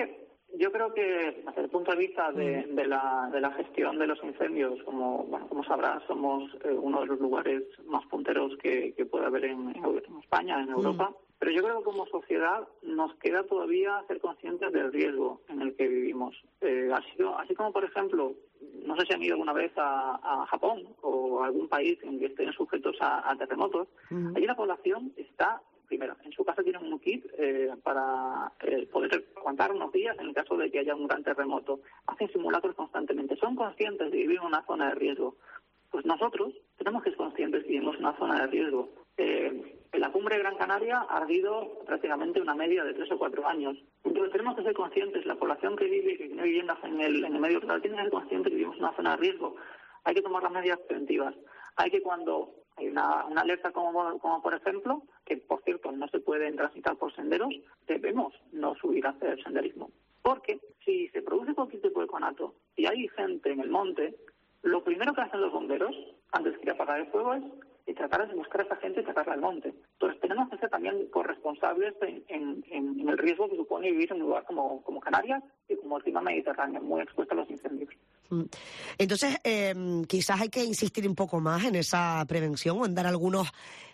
que desde el punto de vista de la gestión de los incendios, como sabrás, somos uno de los lugares más punteros que puede haber en España, en Europa. Pero yo creo que como sociedad nos queda todavía ser conscientes del riesgo en el que vivimos. Así como, por ejemplo, no sé si han ido alguna vez a Japón o a algún país en que estén sujetos a terremotos. Allí la población está, primero, en su casa tienen un kit para poder aguantar unos días en el caso de que haya un gran terremoto. Hacen simulacros constantemente. Son conscientes de vivir en una zona de riesgo. Pues nosotros tenemos que ser conscientes de que vivimos en una zona de riesgo. En la cumbre de Gran Canaria ha ardido prácticamente una media de 3 o 4 años. Entonces tenemos que ser conscientes, la población que vive y que tiene viviendas en el medio rural tiene que ser consciente que vivimos en una zona de riesgo. Hay que tomar las medidas preventivas. Hay que, cuando hay una alerta como por ejemplo, que por cierto no se pueden transitar por senderos, debemos no subir a hacer senderismo. Porque si se produce cualquier tipo de conato y hay gente en el monte, lo primero que hacen los bomberos, antes de apagar el fuego, es tratar de buscar a esa gente y sacarla al monte. Entonces tenemos que ser también corresponsables en el riesgo que supone vivir en un lugar como Canarias y como el clima mediterráneo, muy expuesto a los incendios. Entonces, quizás hay que insistir un poco más en esa prevención o en dar algunas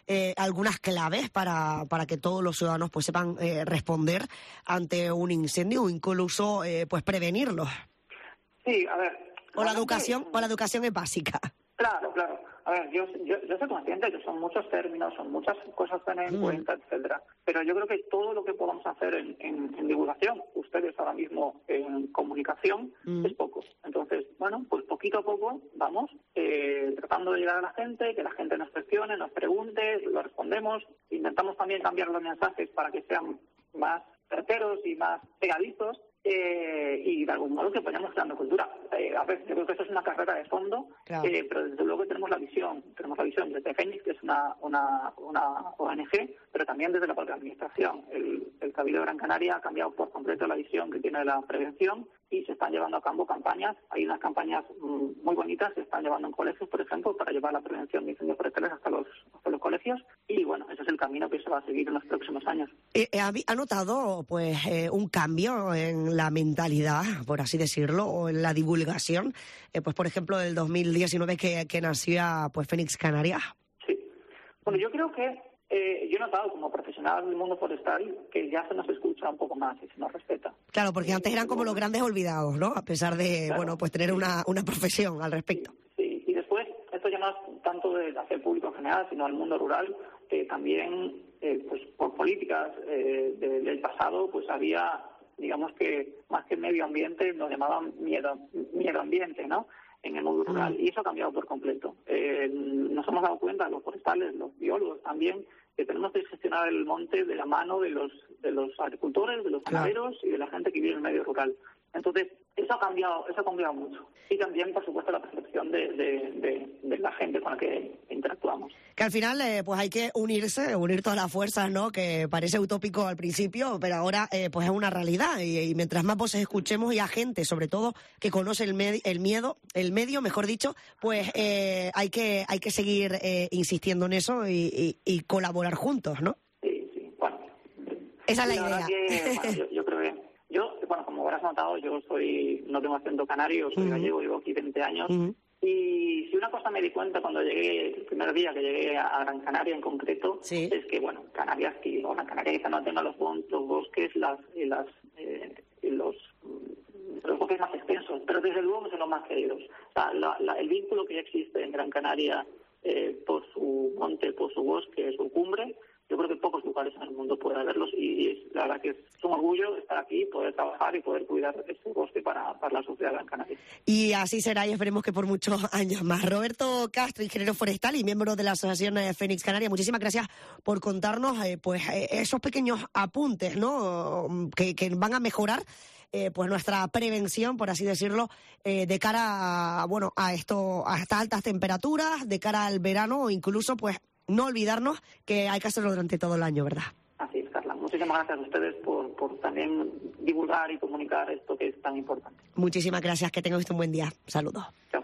claves para que todos los ciudadanos pues sepan responder ante un incendio o incluso pues prevenirlo. Sí, a ver. O la educación es básica. Claro. A ver, yo soy consciente que son muchos términos, son muchas cosas a tener en cuenta, etcétera. Pero yo creo que todo lo que podamos hacer en divulgación, ustedes ahora mismo en comunicación, es poco. Entonces, bueno, pues poquito a poco vamos tratando de llegar a la gente, que la gente nos cuestione, nos pregunte, lo respondemos. Intentamos también cambiar los mensajes para que sean más certeros y más pegadizos. Y de algún modo que vayamos creando cultura. A ver, yo creo que eso es una carrera de fondo, claro. Pero desde luego tenemos la visión desde Fénix, que es una ONG, pero también desde la propia administración. El Cabildo de Gran Canaria ha cambiado por completo la visión que tiene de la prevención y se están llevando a cabo campañas. Hay unas campañas muy bonitas, se están llevando en colegios, por ejemplo, para llevar la prevención de incendios forestales hasta los colegios, y bueno, ese es el camino que se va a seguir en los próximos años. ¿Ha notado pues un cambio en la mentalidad, por así decirlo, o en la divulgación, pues por ejemplo del 2019 que nacía pues Fénix Canarias? Sí. Bueno, yo creo que yo he notado como profesional del mundo forestal que ya se nos escucha un poco más y se nos respeta. Claro, porque antes eran como los grandes olvidados, ¿no? A pesar de, claro, bueno, pues tener una profesión al respecto. Sí, y después, esto ya no es tanto de hacer público en general, sino al mundo rural, también, pues por políticas del pasado, pues había, digamos que más que medio ambiente, nos llamaban miedo ambiente, ¿no?, en el mundo rural, y eso ha cambiado por completo. Nos hemos dado cuenta, los forestales, los biólogos también, que tenemos que gestionar el monte de la mano de los agricultores, de los ganaderos y de la gente que vive en el medio rural. Entonces, eso ha cambiado mucho. Y también, por supuesto, la percepción de la gente con la que interactuamos. Que al final, pues hay que unir todas las fuerzas, ¿no? Que parece utópico al principio, pero ahora, pues es una realidad. Y mientras más voces escuchemos y a gente, sobre todo, que conoce el medio, mejor dicho, pues hay que seguir insistiendo en eso y colaborar juntos, ¿no? Sí. Bueno. Esa es la idea. Yo creo que... como habrás notado, no tengo acento canario, soy gallego, llevo aquí 20 años. Y si una cosa me di cuenta cuando llegué, el primer día que llegué a Gran Canaria en concreto, es que, bueno, Canarias quizá no tenga los bosques los bosques más extensos, pero desde luego son los más queridos. O sea, el vínculo que ya existe en Gran Canaria por su monte, por su bosque, su cumbre, yo creo que pocos lugares en el mundo pueden verlos y la verdad que es un orgullo estar aquí, poder trabajar y poder cuidar este bosque para la sociedad Gran Canaria. Y así será y esperemos que por muchos años más. Roberto Castro, ingeniero forestal y miembro de la Asociación Fénix Canaria, muchísimas gracias por contarnos esos pequeños apuntes, ¿no? que van a mejorar pues nuestra prevención, por así decirlo, de cara a estas altas temperaturas, de cara al verano, o incluso pues no olvidarnos que hay que hacerlo durante todo el año, ¿verdad? Así es, Carla. Muchísimas gracias a ustedes por también divulgar y comunicar esto que es tan importante. Muchísimas gracias, que tengan usted un buen día. Saludos. Chao.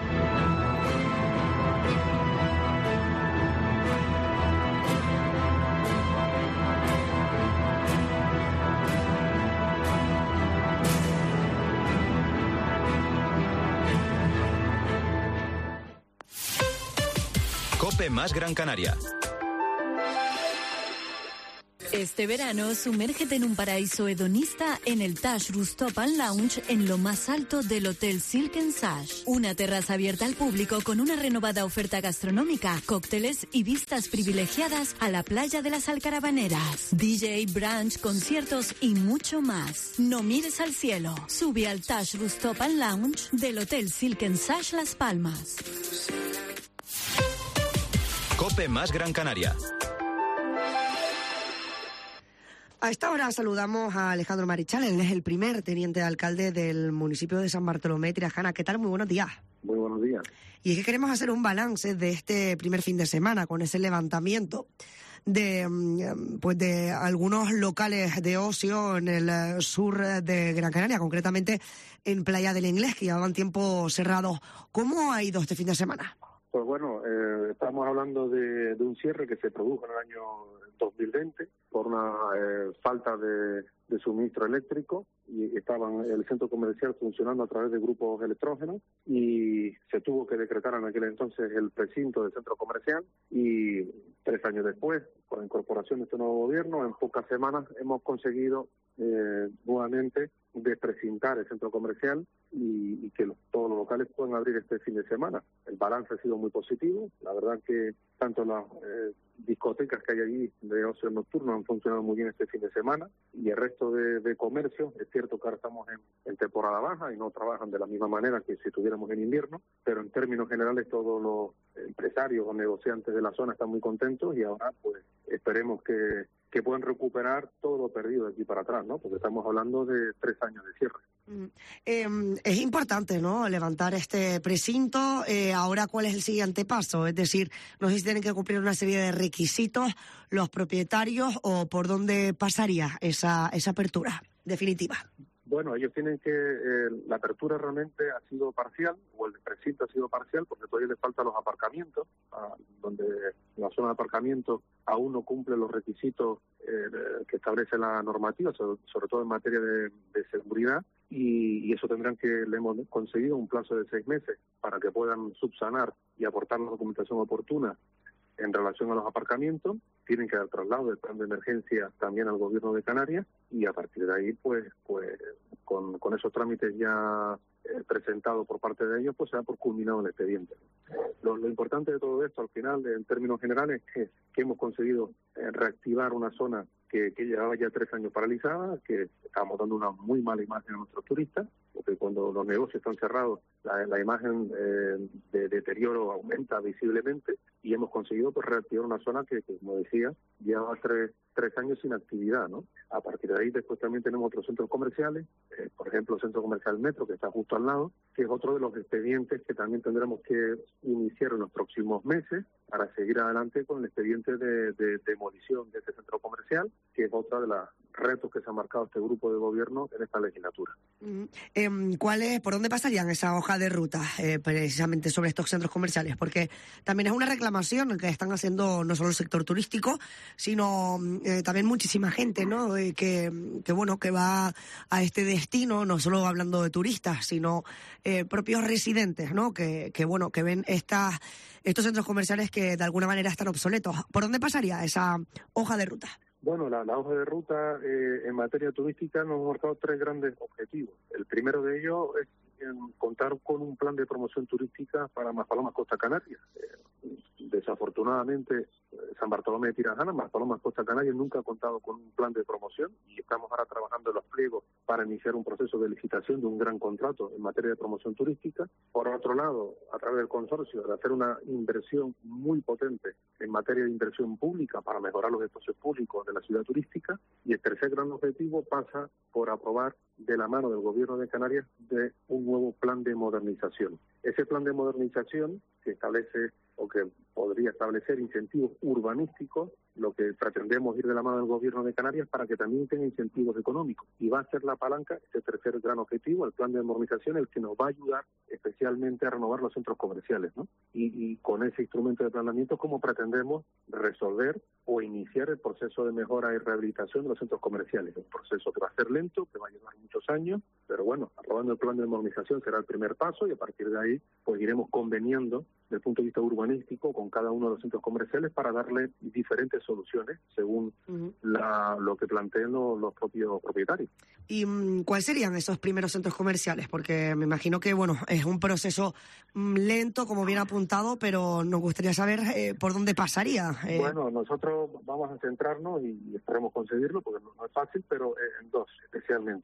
COPE más Gran Canaria. Este verano, sumérgete en un paraíso hedonista en el Tash Rooftop and Lounge en lo más alto del Hotel Silk & Sash. Una terraza abierta al público con una renovada oferta gastronómica, cócteles y vistas privilegiadas a la playa de las Alcarabaneras. DJ, brunch, conciertos y mucho más. No mires al cielo. Sube al Tash Rooftop and Lounge del Hotel Silk & Sash Las Palmas. COPE más Gran Canaria. A esta hora saludamos a Alejandro Marichal, él es el primer teniente de alcalde del municipio de San Bartolomé, Tirajana. ¿Qué tal? Muy buenos días. Muy buenos días. Y es que queremos hacer un balance de este primer fin de semana con ese levantamiento de algunos locales de ocio en el sur de Gran Canaria, concretamente en Playa del Inglés, que llevaban tiempo cerrados. ¿Cómo ha ido este fin de semana? Pues bueno, estamos hablando de un cierre que se produjo en el año 2020 por una falta de suministro eléctrico y estaban el centro comercial funcionando a través de grupos electrógenos y se tuvo que decretar en aquel entonces el precinto del centro comercial y 3 años después, con la incorporación de este nuevo gobierno, en pocas semanas hemos conseguido nuevamente desprecintar el centro comercial y que todos los locales puedan abrir este fin de semana. El balance ha sido muy positivo. La verdad que tanto las discotecas que hay allí de ocio nocturno han funcionado muy bien este fin de semana y el resto de comercio, es cierto que ahora estamos en temporada baja y no trabajan de la misma manera que si estuviéramos en invierno, pero en términos generales todos los empresarios o negociantes de la zona están muy contentos y ahora pues esperemos que puedan recuperar todo lo perdido de aquí para atrás, ¿no? Porque estamos hablando de 3 años de cierre. Es importante, ¿no?, levantar este precinto. Ahora, ¿cuál es el siguiente paso? Es decir, no sé si tienen que cumplir una serie de requisitos los propietarios o por dónde pasaría esa apertura definitiva. Bueno, ellos tienen que... la apertura realmente ha sido parcial, o el precinto ha sido parcial, porque todavía les faltan los aparcamientos, donde la zona de aparcamiento aún no cumple los requisitos que establece la normativa, sobre todo en materia de seguridad, y eso tendrán le hemos conseguido un plazo de 6 meses para que puedan subsanar y aportar la documentación oportuna en relación a los aparcamientos. Tienen que dar traslado del plan de emergencia también al gobierno de Canarias y a partir de ahí pues con esos trámites ya presentados por parte de ellos pues se da por culminado el expediente. Lo importante de todo esto al final en términos generales es que hemos conseguido reactivar una zona que llevaba ya 3 años paralizada, que estamos dando una muy mala imagen a nuestros turistas, porque cuando los negocios están cerrados la imagen de deterioro aumenta visiblemente y hemos conseguido pues reactivar una zona que como decía, lleva 3 años sin actividad, ¿no? A partir de ahí después también tenemos otros centros comerciales, por ejemplo el Centro Comercial Metro, que está justo al lado, que es otro de los expedientes que también tendremos que iniciar en los próximos meses para seguir adelante con el expediente de demolición de este centro comercial, que es otra de los retos que se ha marcado este grupo de gobierno en esta legislatura. ¿Por dónde pasarían esa hoja de ruta precisamente sobre estos centros comerciales? Porque también es una reclamación que están haciendo no solo el sector turístico, sino también muchísima gente, ¿no? Que va a este destino, no solo hablando de turistas, sino propios residentes, ¿no? Que ven estos centros comerciales que de alguna manera están obsoletos. ¿Por dónde pasaría esa hoja de ruta? Bueno, la hoja de ruta en materia turística nos hemos marcado 3 grandes objetivos. El primero de ellos es contar con un plan de promoción turística para Maspalomas, Costa Canaria. Desafortunadamente San Bartolomé de Tirajana. Maspalomas Costa Canaria nunca ha contado con un plan de promoción y estamos ahora trabajando en los pliegos para iniciar un proceso de licitación de un gran contrato en materia de promoción turística. Por otro lado, a través del consorcio, de hacer una inversión muy potente en materia de inversión pública para mejorar los espacios públicos de la ciudad turística. Y el tercer gran objetivo pasa por aprobar de la mano del Gobierno de Canarias de un nuevo plan de modernización. Ese plan de modernización que establece o que podría establecer incentivos urbanísticos, lo que pretendemos ir de la mano del Gobierno de Canarias para que también tenga incentivos económicos. Y va a ser la palanca, ese tercer gran objetivo, el plan de modernización, el que nos va a ayudar especialmente a renovar los centros comerciales, ¿no? Y con ese instrumento de planeamiento, ¿cómo pretendemos resolver o iniciar el proceso de mejora y rehabilitación de los centros comerciales? Un proceso que va a ser lento, que va a llevar muchos años, pero bueno, aprobando el plan de modernización será el primer paso y a partir de ahí pues iremos conveniando desde el punto de vista urbanístico con cada uno de los centros comerciales para darle diferentes soluciones según lo que planteen los propios propietarios. ¿Y cuáles serían esos primeros centros comerciales? Porque me imagino que bueno, es un proceso lento, como bien apuntado, pero nos gustaría saber por dónde pasaría. Bueno, nosotros vamos a centrarnos y esperemos conseguirlo, porque no es fácil, pero en dos, especialmente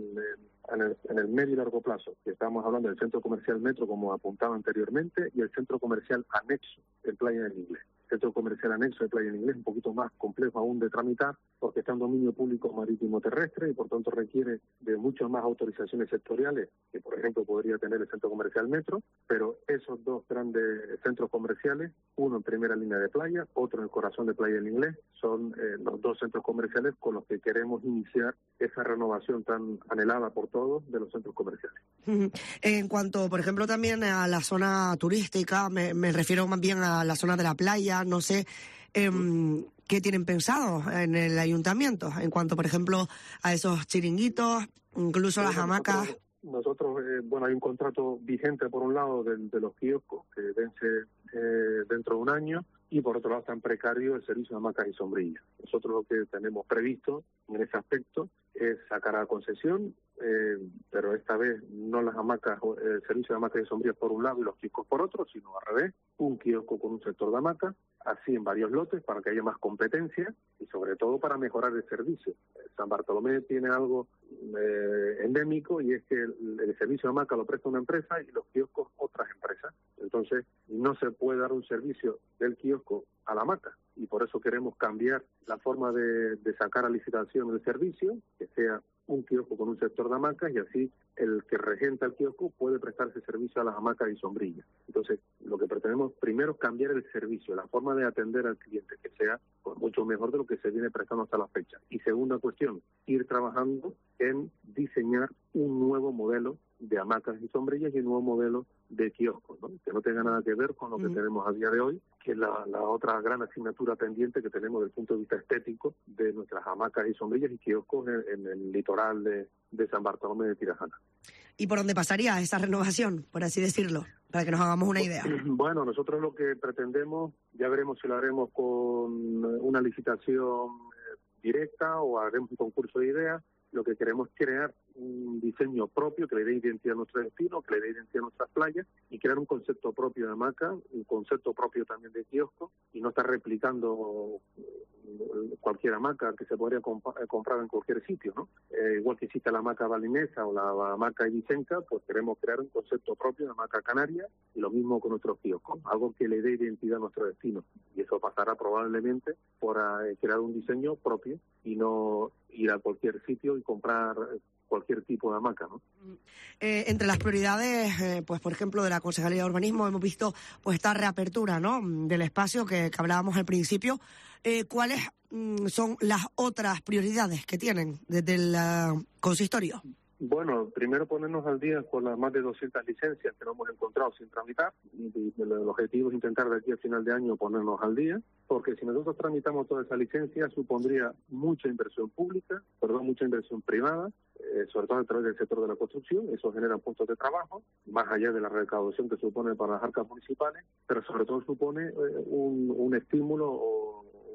en el medio y largo plazo, que estamos hablando del centro comercial Metro, como apuntaba anteriormente, y el centro comercial anexo en Playa del Inglés. El centro comercial anexo de Playa del Inglés es un poquito más complejo aún de tramitar, porque está en dominio público marítimo terrestre y por tanto requiere de muchas más autorizaciones sectoriales que, por ejemplo, podría tener el centro comercial Metro, pero esos dos grandes centros comerciales, uno en primera línea de playa, otro en el corazón de Playa del Inglés, son los dos centros comerciales con los que queremos iniciar esa renovación tan anhelada por todos de los centros comerciales. En cuanto, por ejemplo, también a la zona turística, me refiero más bien a la zona de la playa, no sé, ¿qué tienen pensado en el ayuntamiento? En cuanto, por ejemplo, a esos chiringuitos, incluso las hamacas. Nosotros, hay un contrato vigente por un lado de los kioscos que vence dentro de un año y por otro lado está en precario el servicio de hamacas y sombrillas. Nosotros lo que tenemos previsto en ese aspecto es sacar a concesión, pero esta vez no las hamacas, el servicio de hamacas y sombrillas por un lado y los kioscos por otro, sino al revés, un kiosco con un sector de hamacas, así en varios lotes para que haya más competencia y sobre todo para mejorar el servicio. San Bartolomé tiene algo endémico y es que el servicio de hamaca lo presta una empresa y los kioscos otras empresas. Entonces no se puede dar un servicio del kiosco a la hamaca y por eso queremos cambiar la forma de sacar a licitación el servicio, que sea un kiosco con un sector de hamacas y así el que regenta el kiosco puede prestar ese servicio a las hamacas y sombrillas. Entonces, lo que pretendemos primero es cambiar el servicio, la forma de atender al cliente, que sea pues, mucho mejor de lo que se viene prestando hasta la fecha. Y segunda cuestión, ir trabajando en diseñar un nuevo modelo de hamacas y sombrillas y un nuevo modelo de kioscos, ¿no? Que no tenga nada que ver con lo que tenemos a día de hoy, que es la otra gran asignatura pendiente que tenemos desde el punto de vista estético de nuestras hamacas y sombrillas y kioscos en el litoral de San Bartolomé de Tirajana. ¿Y por dónde pasaría esa renovación, por así decirlo, para que nos hagamos una idea? Bueno, nosotros lo que pretendemos, ya veremos si lo haremos con una licitación directa o haremos un concurso de ideas. Lo que queremos es crear un diseño propio que le dé identidad a nuestro destino, que le dé identidad a nuestras playas y crear un concepto propio de hamaca, un concepto propio también de kiosco y no estar replicando cualquier hamaca que se podría comprar en cualquier sitio, ¿no? Igual que existe la hamaca balinesa o la hamaca ibicenca, pues queremos crear un concepto propio de hamaca canaria y lo mismo con nuestros kioscos, algo que le dé identidad a nuestro destino y eso pasará probablemente por crear un diseño propio y no ir a cualquier sitio y comprar cualquier tipo de hamaca, ¿no? Entre las prioridades, pues por ejemplo, de la Concejalía de Urbanismo hemos visto pues esta reapertura, ¿no?, del espacio que hablábamos al principio. ¿Cuáles son las otras prioridades que tienen desde el consistorio? Bueno, primero ponernos al día con las más de 200 licencias que no hemos encontrado sin tramitar y el objetivo es intentar de aquí a final de año ponernos al día, porque si nosotros tramitamos toda esa licencia supondría mucha inversión pública, mucha inversión privada, sobre todo a través del sector de la construcción. Eso genera puestos de trabajo, más allá de la recaudación que supone para las arcas municipales, pero sobre todo supone un estímulo o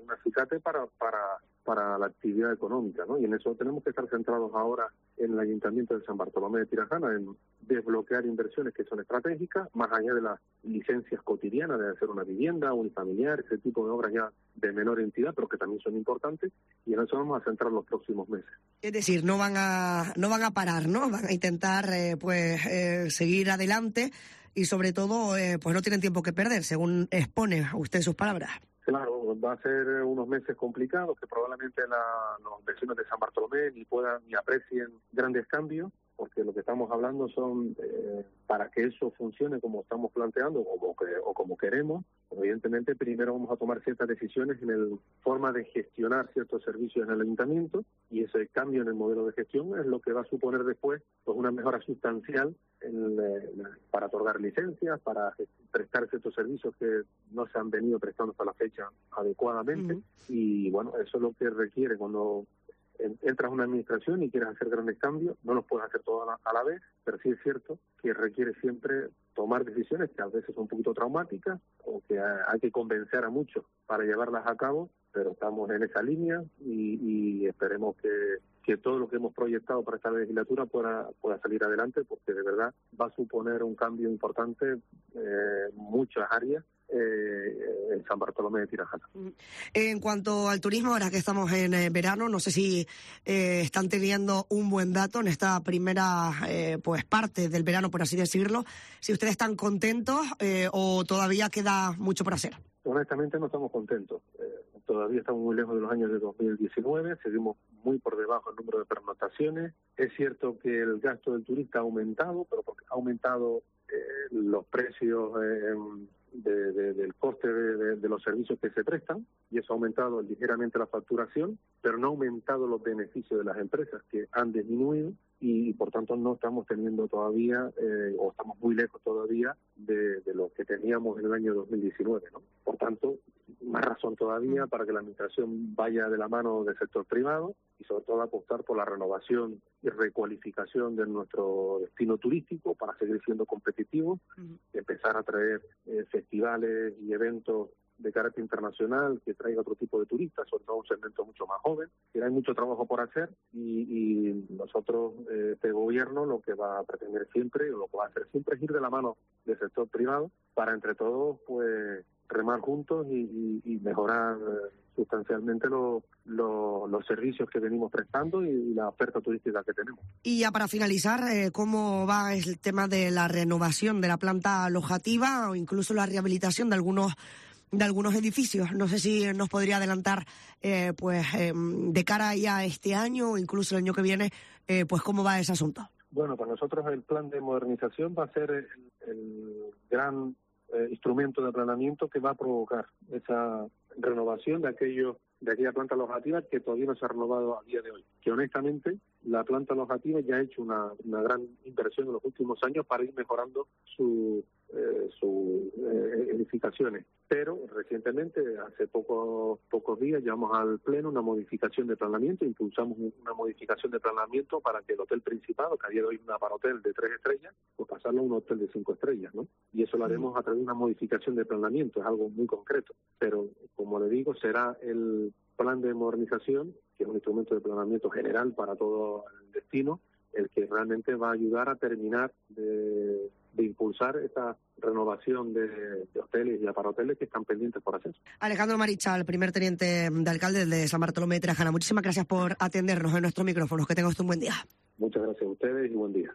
un acicate para la actividad económica, ¿no? Y en eso tenemos que estar centrados ahora en el Ayuntamiento de San Bartolomé de Tirajana, en desbloquear inversiones que son estratégicas, más allá de las licencias cotidianas de hacer una vivienda, unifamiliar, ese tipo de obras ya de menor entidad, pero que también son importantes, y en eso vamos a centrar los próximos meses. Es decir, no van a parar, ¿no? Van a intentar seguir adelante y sobre todo pues no tienen tiempo que perder, según expone usted sus palabras. Claro, va a ser unos meses complicados que probablemente los vecinos de San Bartolomé ni aprecien grandes cambios, porque lo que estamos hablando son, para que eso funcione como estamos planteando o como queremos, evidentemente primero vamos a tomar ciertas decisiones en la forma de gestionar ciertos servicios en el ayuntamiento, y ese cambio en el modelo de gestión es lo que va a suponer después pues una mejora sustancial para otorgar licencias, para prestar ciertos servicios que no se han venido prestando hasta la fecha adecuadamente. Y bueno, eso es lo que requiere cuando entras a una administración y quieres hacer grandes cambios. No los puedes hacer todos a la vez, pero sí es cierto que requiere siempre tomar decisiones que a veces son un poquito traumáticas o que hay que convencer a muchos para llevarlas a cabo, pero estamos en esa línea y esperemos que todo lo que hemos proyectado para esta legislatura pueda salir adelante, porque de verdad va a suponer un cambio importante en muchas áreas en San Bartolomé de Tirajana. En cuanto al turismo, ahora que estamos en verano, no sé si están teniendo un buen dato en esta primera pues parte del verano, por así decirlo, si ustedes están contentos o todavía queda mucho por hacer. Honestamente no estamos contentos. Todavía estamos muy lejos de los años de 2019, seguimos muy por debajo del número de pernoctaciones. Es cierto que el gasto del turista ha aumentado, pero porque ha aumentado los precios del coste de los servicios que se prestan, y eso ha aumentado ligeramente la facturación, pero no ha aumentado los beneficios de las empresas, que han disminuido, y por tanto no estamos teniendo todavía, o estamos muy lejos todavía de lo que teníamos en el año 2019, ¿no? Por tanto, más razón todavía para que la administración vaya de la mano del sector privado y sobre todo apostar por la renovación y recualificación de nuestro destino turístico para seguir siendo competitivos, empezar a traer festivales y eventos de carácter internacional que traiga otro tipo de turistas, sobre todo un segmento mucho más joven, que hay mucho trabajo por hacer, y nosotros, este gobierno, lo que va a pretender siempre, o lo que va a hacer siempre, es ir de la mano del sector privado para entre todos pues remar juntos y mejorar sustancialmente los servicios que venimos prestando y la oferta turística que tenemos. Y ya para finalizar, ¿cómo va el tema de la renovación de la planta alojativa o incluso la rehabilitación de algunos edificios? No sé si nos podría adelantar de cara ya a este año o incluso el año que viene, pues cómo va ese asunto. Bueno, para nosotros el plan de modernización va a ser el gran instrumento de aplanamiento que va a provocar esa renovación de aquella planta alojativa que todavía no se ha renovado a día de hoy. Que honestamente la planta alojativa ya ha hecho una gran inversión en los últimos años para ir mejorando sus edificaciones. Pero recientemente, hace pocos días, llevamos al Pleno una modificación de planeamiento, impulsamos una modificación de planeamiento para que el hotel principal, que a día de hoy es un aparhotel de 3 estrellas, pues pasarlo a un hotel de 5 estrellas, ¿no? Y eso lo haremos a través de una modificación de planeamiento, es algo muy concreto. Pero, como le digo, será el plan de modernización, que es un instrumento de planeamiento general para todo el destino, el que realmente va a ayudar a terminar de impulsar esta renovación de hoteles y aparhoteles que están pendientes por hacer. Alejandro Marichal, primer teniente de alcalde de San Bartolomé de Tirajana, muchísimas gracias por atendernos en nuestros micrófonos. Que tenga usted un buen día. Muchas gracias a ustedes y buen día.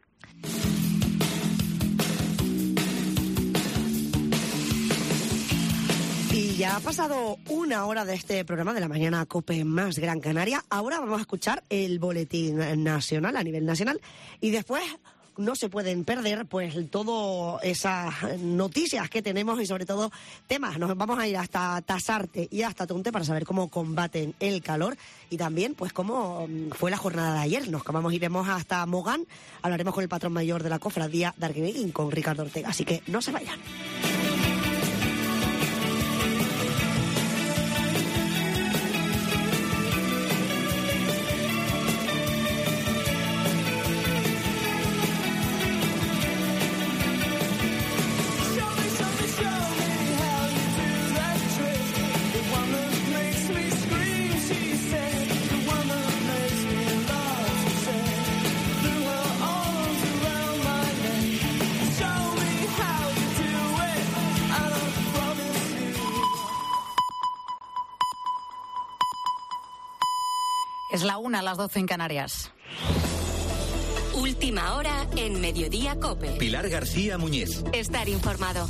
Y ya ha pasado una hora de este programa de la mañana COPE más Gran Canaria. Ahora vamos a escuchar el boletín nacional a nivel nacional y después no se pueden perder pues todas esas noticias que tenemos y sobre todo temas. Nos vamos a ir hasta Tasarte y hasta Tunte para saber cómo combaten el calor y también pues cómo fue la jornada de ayer. Nos iremos hasta Mogán, hablaremos con el patrón mayor de la cofradía de Arguineguín, con Ricardo Ortega, así que no se vayan. Show me how you do that trick. The one that makes me Es la 1, las 12 en Canarias. Última hora en Mediodía COPE. Pilar García Muñiz. Estar informado.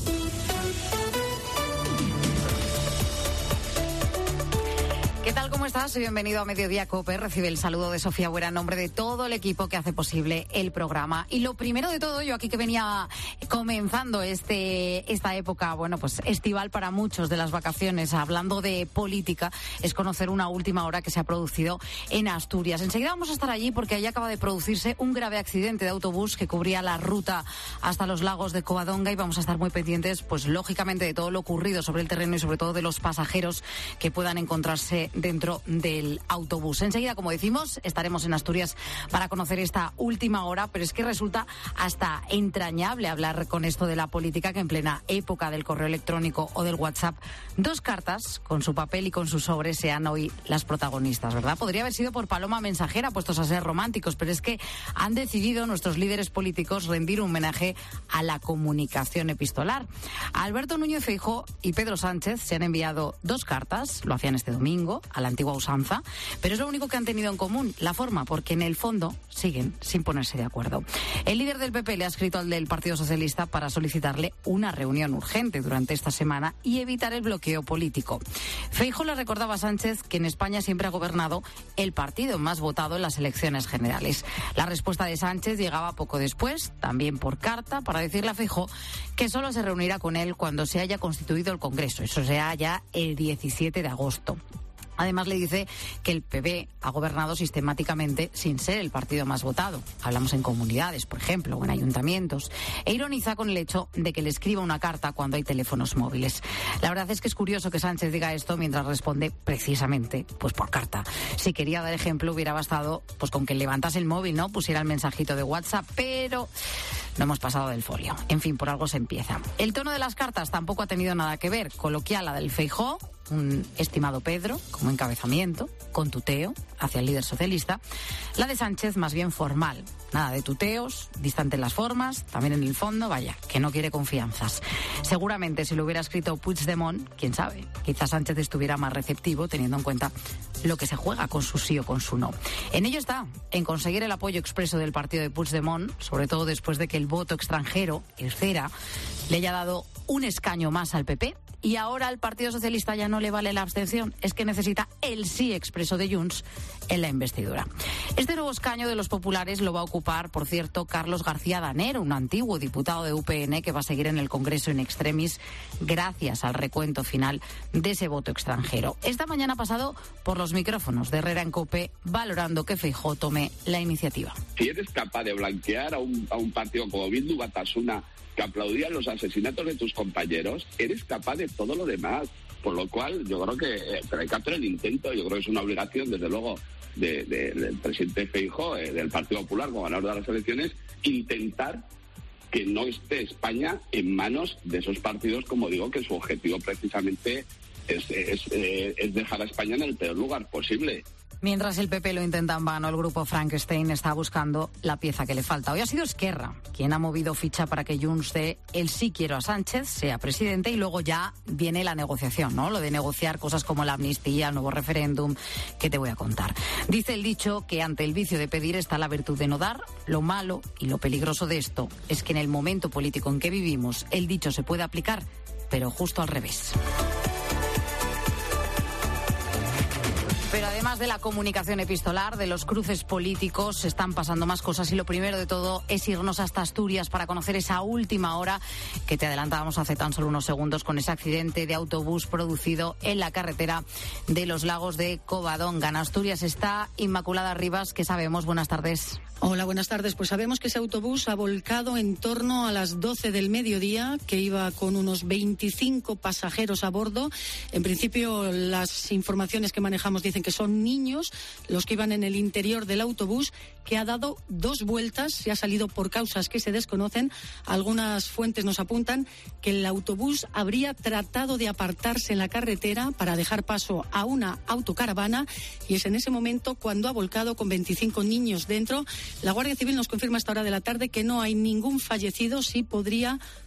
¿Qué tal? ¿Cómo estás? Bienvenido a Mediodía COPE. Recibe el saludo de Sofía Buera en nombre de todo el equipo que hace posible el programa. Y lo primero de todo, yo aquí que venía comenzando esta época, bueno, pues estival para muchos de las vacaciones, hablando de política, es conocer una última hora que se ha producido en Asturias. Enseguida vamos a estar allí porque allí acaba de producirse un grave accidente de autobús que cubría la ruta hasta los lagos de Covadonga y vamos a estar muy pendientes, pues lógicamente, de todo lo ocurrido sobre el terreno y sobre todo de los pasajeros que puedan encontrarse dentro del autobús. Enseguida, como decimos, estaremos en Asturias para conocer esta última hora, pero es que resulta hasta entrañable hablar con esto de la política, que en plena época del correo electrónico o del WhatsApp, 2 cartas con su papel y con sus sobres sean hoy las protagonistas, ¿verdad? Podría haber sido por paloma mensajera, puestos a ser románticos, pero es que han decidido nuestros líderes políticos rendir un homenaje a la comunicación epistolar. Alberto Núñez Feijóo y Pedro Sánchez se han enviado 2 cartas, lo hacían este domingo, a la antigua usanza, pero es lo único que han tenido en común, la forma, porque en el fondo siguen sin ponerse de acuerdo. El líder del PP le ha escrito al del Partido Socialista para solicitarle una reunión urgente durante esta semana y evitar el bloqueo político. Feijóo le recordaba a Sánchez que en España siempre ha gobernado el partido más votado en las elecciones generales. La respuesta de Sánchez llegaba poco después, también por carta, para decirle a Feijóo que solo se reunirá con él cuando se haya constituido el Congreso, eso sea ya el 17 de agosto. Además, le dice que el PP ha gobernado sistemáticamente sin ser el partido más votado. Hablamos en comunidades, por ejemplo, o en ayuntamientos. E ironiza con el hecho de que le escriba una carta cuando hay teléfonos móviles. La verdad es que es curioso que Sánchez diga esto mientras responde precisamente pues por carta. Si quería dar ejemplo, hubiera bastado pues con que levantase el móvil, ¿no? Pusiera el mensajito de WhatsApp, pero no hemos pasado del folio. En fin, por algo se empieza. El tono de las cartas tampoco ha tenido nada que ver. Coloquial la del Feijóo, un estimado Pedro, como encabezamiento, con tuteo hacia el líder socialista. La de Sánchez más bien formal. Nada de tuteos, distante en las formas, también en el fondo, vaya, que no quiere confianzas. Seguramente si lo hubiera escrito Puigdemont, quién sabe, quizás Sánchez estuviera más receptivo teniendo en cuenta lo que se juega con su sí o con su no. En ello está, en conseguir el apoyo expreso del partido de Puigdemont, sobre todo después de que el voto extranjero, el CERA, le haya dado un escaño más al PP. Y ahora al Partido Socialista ya no le vale la abstención, es que necesita el sí expreso de Junts en la investidura. Este nuevo escaño de los populares lo va a ocupar, por cierto, Carlos García Danero, un antiguo diputado de UPN que va a seguir en el Congreso in extremis gracias al recuento final de ese voto extranjero. Esta mañana ha pasado por los micrófonos de Herrera en COPE valorando que Feijóo tome la iniciativa. Si eres capaz de blanquear a un partido como Bildu Batasuna, que aplaudía los asesinatos de tus compañeros, eres capaz de todo lo demás. Por lo cual, yo creo que hay que hacer el intento. Yo creo que es una obligación, desde luego, del presidente Feijóo, del Partido Popular, como ganador de las elecciones, intentar que no esté España en manos de esos partidos, como digo, que su objetivo precisamente es dejar a España en el peor lugar posible. Mientras el PP lo intenta en vano, el grupo Frankenstein está buscando la pieza que le falta. Hoy ha sido Esquerra quien ha movido ficha para que Junts dé el sí quiero a Sánchez, sea presidente, y luego ya viene la negociación, ¿no? Lo de negociar cosas como la amnistía, el nuevo referéndum, que te voy a contar. Dice el dicho que ante el vicio de pedir está la virtud de no dar. Lo malo y lo peligroso de esto es que en el momento político en que vivimos, el dicho se puede aplicar, pero justo al revés. Pero además de la comunicación epistolar, de los cruces políticos, están pasando más cosas y lo primero de todo es irnos hasta Asturias para conocer esa última hora que te adelantábamos hace tan solo unos segundos con ese accidente de autobús producido en la carretera de los lagos de Covadonga. En Asturias está Inmaculada Rivas, ¿qué sabemos? Buenas tardes. Hola, buenas tardes. Pues sabemos que ese autobús ha volcado en torno a las 12 del mediodía, que iba con unos 25 pasajeros a bordo. En principio, las informaciones que manejamos dicen que son niños los que iban en el interior del autobús, que ha dado 2 vueltas y ha salido por causas que se desconocen. Algunas fuentes nos apuntan que el autobús habría tratado de apartarse en la carretera para dejar paso a una autocaravana y es en ese momento cuando ha volcado con 25 niños dentro. La Guardia Civil nos confirma a esta hora de la tarde que no hay ningún fallecido, sí podría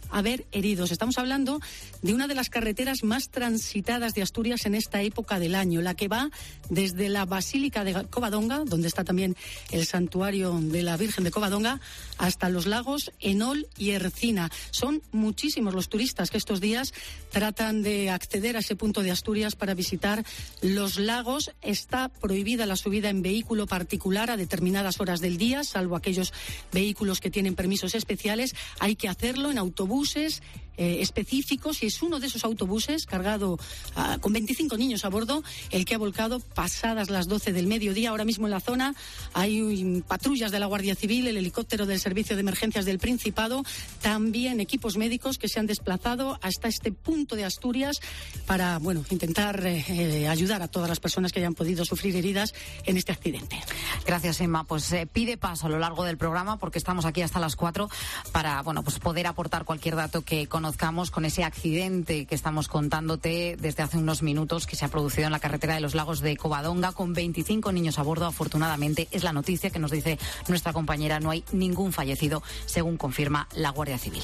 haber heridos. Estamos hablando de una de las carreteras más transitadas de Asturias en esta época del año, la que va desde la Basílica de Covadonga, donde está también el santuario de la Virgen de Covadonga, hasta los lagos Enol y Ercina. Son muchísimos los turistas que estos días tratan de acceder a ese punto de Asturias para visitar los lagos. Está prohibida la subida en vehículo particular a determinadas horas del día, salvo aquellos vehículos que tienen permisos especiales. Hay que hacerlo en autobuses específicos, y es uno de esos autobuses cargado con 25 niños a bordo el que ha volcado pasadas las 12 del mediodía. Ahora mismo en la zona hay patrullas de la Guardia Civil, el helicóptero del Servicio de Emergencias del Principado, también equipos médicos que se han desplazado hasta este punto de Asturias para, intentar ayudar a todas las personas que hayan podido sufrir heridas en este accidente. Gracias, Emma. Pues pide paso a lo largo del programa, porque estamos aquí hasta las 4 para, poder aportar cualquier dato que conozcamos con ese accidente que estamos contándote desde hace unos minutos, que se ha producido en la carretera de los lagos de Covadonga con 25 niños a bordo. Afortunadamente, es la noticia que nos dice nuestra compañera, no hay ningún fallecido, según confirma la Guardia Civil.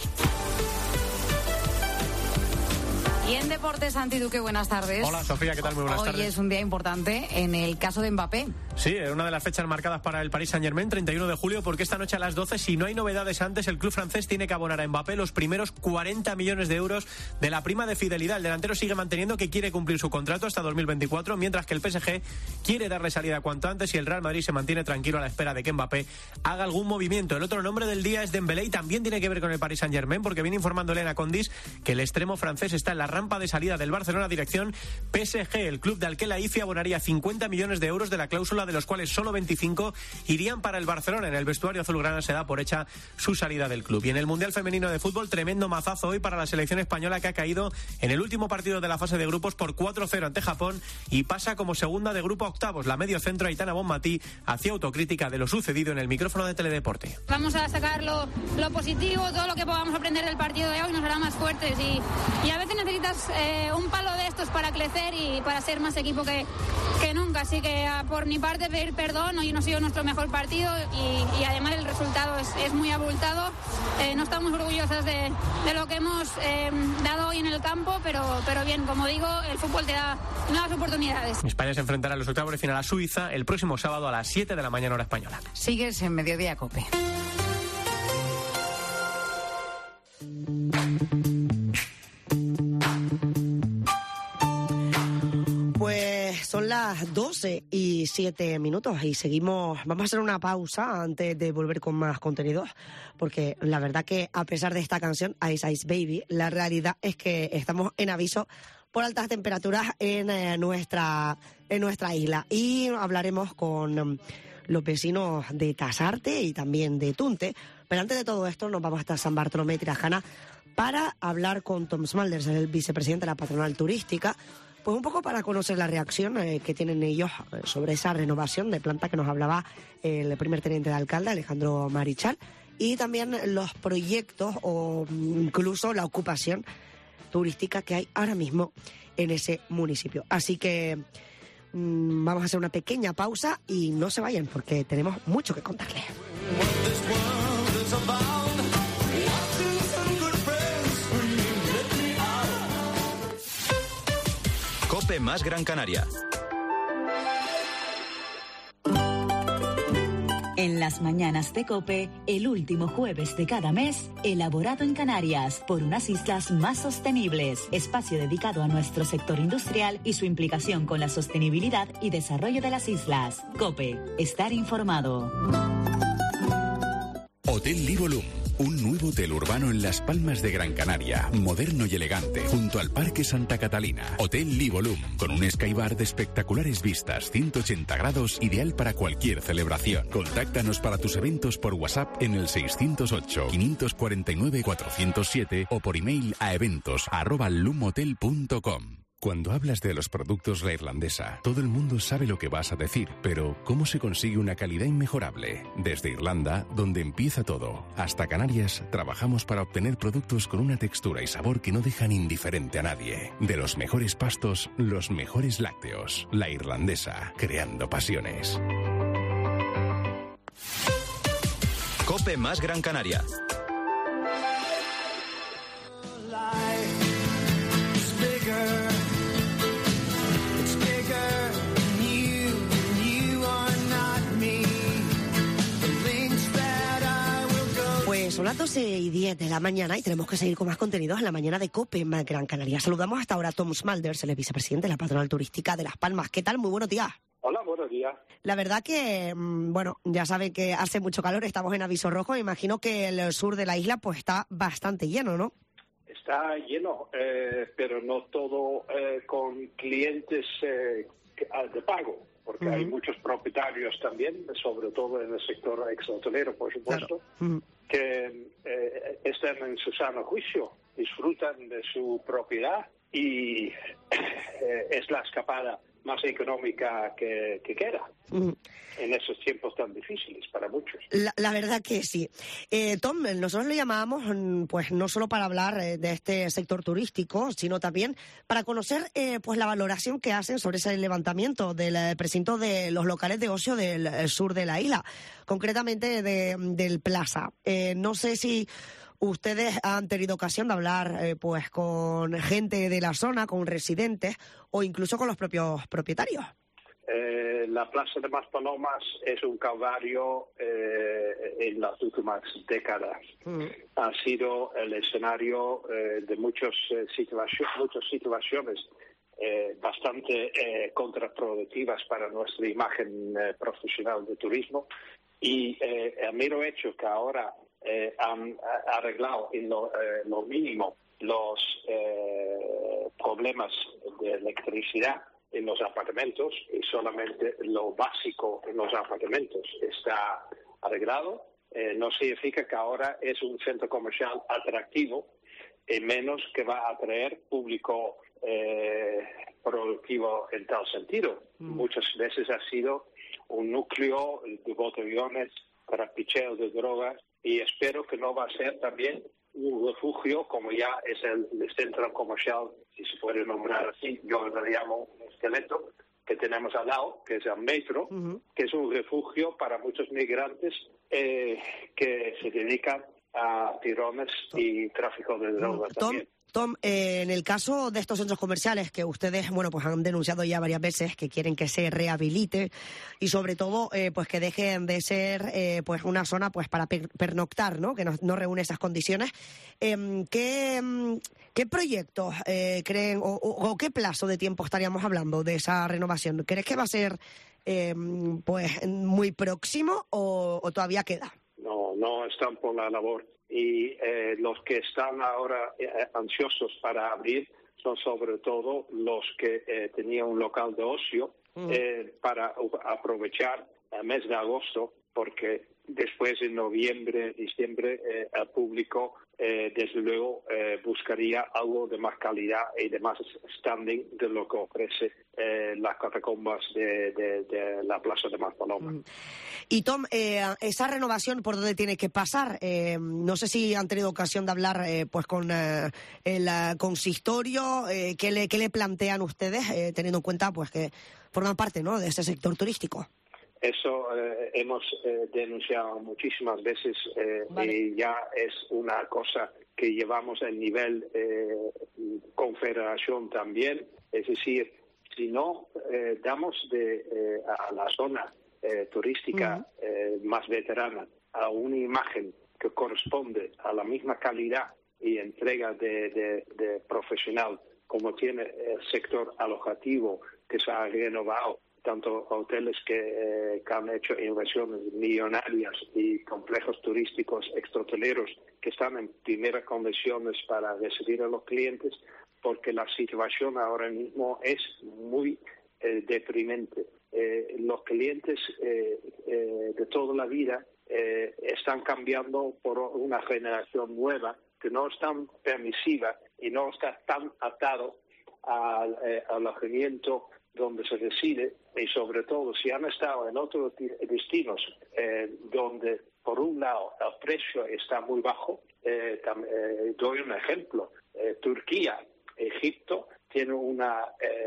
Y en deportes, Santi Duque, buenas tardes. Hola, Sofía, ¿qué tal? Muy buenas tardes. Hoy es un día importante en el caso de Mbappé. Sí, es una de las fechas marcadas para el Paris Saint-Germain, 31 de julio, porque esta noche a las 12, si no hay novedades antes, el club francés tiene que abonar a Mbappé los primeros 40 millones de euros de la prima de fidelidad. El delantero sigue manteniendo que quiere cumplir su contrato hasta 2024, mientras que el PSG quiere darle salida cuanto antes, y el Real Madrid se mantiene tranquilo a la espera de que Mbappé haga algún movimiento. El otro nombre del día es Dembélé, y también tiene que ver con el Paris Saint-Germain, porque viene informando Elena Condis que el extremo francés está en la rampa de salida del Barcelona dirección PSG. El club de Al-Khelaifi abonaría 50 millones de euros de la cláusula, de los cuales solo 25 irían para el Barcelona. En el vestuario azulgrana se da por hecha su salida del club. Y en el Mundial Femenino de Fútbol, tremendo mazazo hoy para la selección española, que ha caído en el último partido de la fase de grupos por 4-0 ante Japón y pasa como segunda de grupo a octavos. La mediocentro Aitana Bonmatí hacía autocrítica de lo sucedido en el micrófono de Teledeporte. Vamos a sacar lo positivo, todo lo que podamos aprender del partido de hoy nos hará más fuertes, y a veces necesitas un palo de estos para crecer y para ser más equipo que nunca. Así que por mi parte, pedir perdón. Hoy no ha sido nuestro mejor partido y además el resultado es muy abultado. No estamos orgullosas de lo que hemos dado hoy en el campo, pero bien, como digo, el fútbol te da nuevas oportunidades. España se enfrentará en los octavos de final a Suiza el próximo sábado a las 7 de la mañana, hora española. Sigues en Mediodía COPE. Pues son las 12:07 y seguimos. Vamos a hacer una pausa antes de volver con más contenidos, porque la verdad que a pesar de esta canción, Ice Ice Baby, la realidad es que estamos en aviso por altas temperaturas en nuestra isla, y hablaremos con los vecinos de Tasarte y también de Tunte. Pero antes de todo esto nos vamos hasta San Bartolomé de Tirajana para hablar con Tom Smulders, el vicepresidente de la patronal turística, pues un poco para conocer la reacción que tienen ellos sobre esa renovación de planta que nos hablaba el primer teniente de alcalde, Alejandro Marichal, y también los proyectos o incluso la ocupación turística que hay ahora mismo en ese municipio. Así que vamos a hacer una pequeña pausa y no se vayan, porque tenemos mucho que contarles. COPE más Gran Canaria. En las mañanas de COPE, el último jueves de cada mes, elaborado en Canarias por unas islas más sostenibles. Espacio dedicado a nuestro sector industrial y su implicación con la sostenibilidad y desarrollo de las islas. COPE, estar informado. Hotel Livolum, un nuevo hotel urbano en Las Palmas de Gran Canaria, moderno y elegante, junto al Parque Santa Catalina. Hotel Livolum, con un skybar de espectaculares vistas, 180 grados, ideal para cualquier celebración. Contáctanos para tus eventos por WhatsApp en el 608-549-407 o por email a eventos@lumhotel.com. Cuando hablas de los productos La Irlandesa, todo el mundo sabe lo que vas a decir, pero ¿cómo se consigue una calidad inmejorable? Desde Irlanda, donde empieza todo, hasta Canarias, trabajamos para obtener productos con una textura y sabor que no dejan indiferente a nadie. De los mejores pastos, los mejores lácteos. La Irlandesa, creando pasiones. COPE más Gran Canaria. las 12:10 de la mañana y tenemos que seguir con más contenidos en la mañana de COPE más Gran Canaria. Saludamos hasta ahora a Tom Smulders, el vicepresidente de la Patronal Turística de Las Palmas. ¿Qué tal? Muy buenos días. Hola, buenos días. La verdad que, bueno, ya saben que hace mucho calor, estamos en aviso rojo. Imagino que el sur de la isla pues está bastante lleno, ¿no? Está lleno, pero no todo con clientes de pago, porque hay muchos propietarios también, sobre todo en el sector exhotelero, por supuesto, que están en su sano juicio, disfrutan de su propiedad y es la escapada más económica que queda en esos tiempos tan difíciles para muchos. La verdad que sí. Tom, nosotros le llamábamos pues no solo para hablar de este sector turístico, sino también para conocer pues la valoración que hacen sobre ese levantamiento del precinto de los locales de ocio del sur de la isla, concretamente del Plaza. No sé si ustedes han tenido ocasión de hablar pues con gente de la zona, con residentes o incluso con los propios propietarios. La Plaza de Maspalomas es un calvario en las últimas décadas. Ha sido el escenario de muchas situaciones bastante contraproductivas para nuestra imagen profesional de turismo y el mero hecho que ahora han arreglado en lo mínimo los problemas de electricidad en los apartamentos y solamente lo básico en los apartamentos está arreglado, no significa que ahora es un centro comercial atractivo y menos que va a atraer público productivo en tal sentido. Muchas veces ha sido un núcleo de botellones para picheo de drogas y espero que no va a ser también un refugio como ya es el centro comercial, si se puede nombrar así, yo le llamo un esqueleto que tenemos al lado, que es el metro, que es un refugio para muchos migrantes que se dedican a tirones y tráfico de drogas también. Tom, en el caso de estos centros comerciales que ustedes, bueno, pues han denunciado ya varias veces que quieren que se rehabilite y sobre todo, pues que dejen de ser, pues una zona, pues para pernoctar, ¿no? Que no reúne esas condiciones. ¿Qué proyectos creen o qué plazo de tiempo estaríamos hablando de esa renovación? ¿Crees que va a ser, pues, muy próximo o todavía queda? No están por la labor. Y los que están ahora ansiosos para abrir son sobre todo los que tenían un local de ocio para aprovechar el mes de agosto, porque después en noviembre, diciembre, el público desde luego buscaría algo de más calidad y de más standing de lo que ofrece las catacumbas de la Plaza de Maspalomas. Y Tom, esa renovación, ¿por dónde tiene que pasar? No sé si han tenido ocasión de hablar pues con el consistorio. ¿Qué le plantean ustedes, teniendo en cuenta pues que forman parte, ¿no?, de ese sector turístico? Eso hemos denunciado muchísimas veces y ya es una cosa que llevamos a nivel confederación también. Es decir, si no damos a la zona turística más veterana a una imagen que corresponde a la misma calidad y entrega de profesional como tiene el sector alojativo que se ha renovado, tanto hoteles que han hecho inversiones millonarias y complejos turísticos extrahoteleros que están en primeras condiciones para recibir a los clientes, porque la situación ahora mismo es muy deprimente. Los clientes de toda la vida están cambiando por una generación nueva que no es tan permisiva y no está tan atado al alojamiento donde se reside, y sobre todo si han estado en otros destinos donde por un lado el precio está muy bajo. Doy un ejemplo: Turquía, Egipto tiene una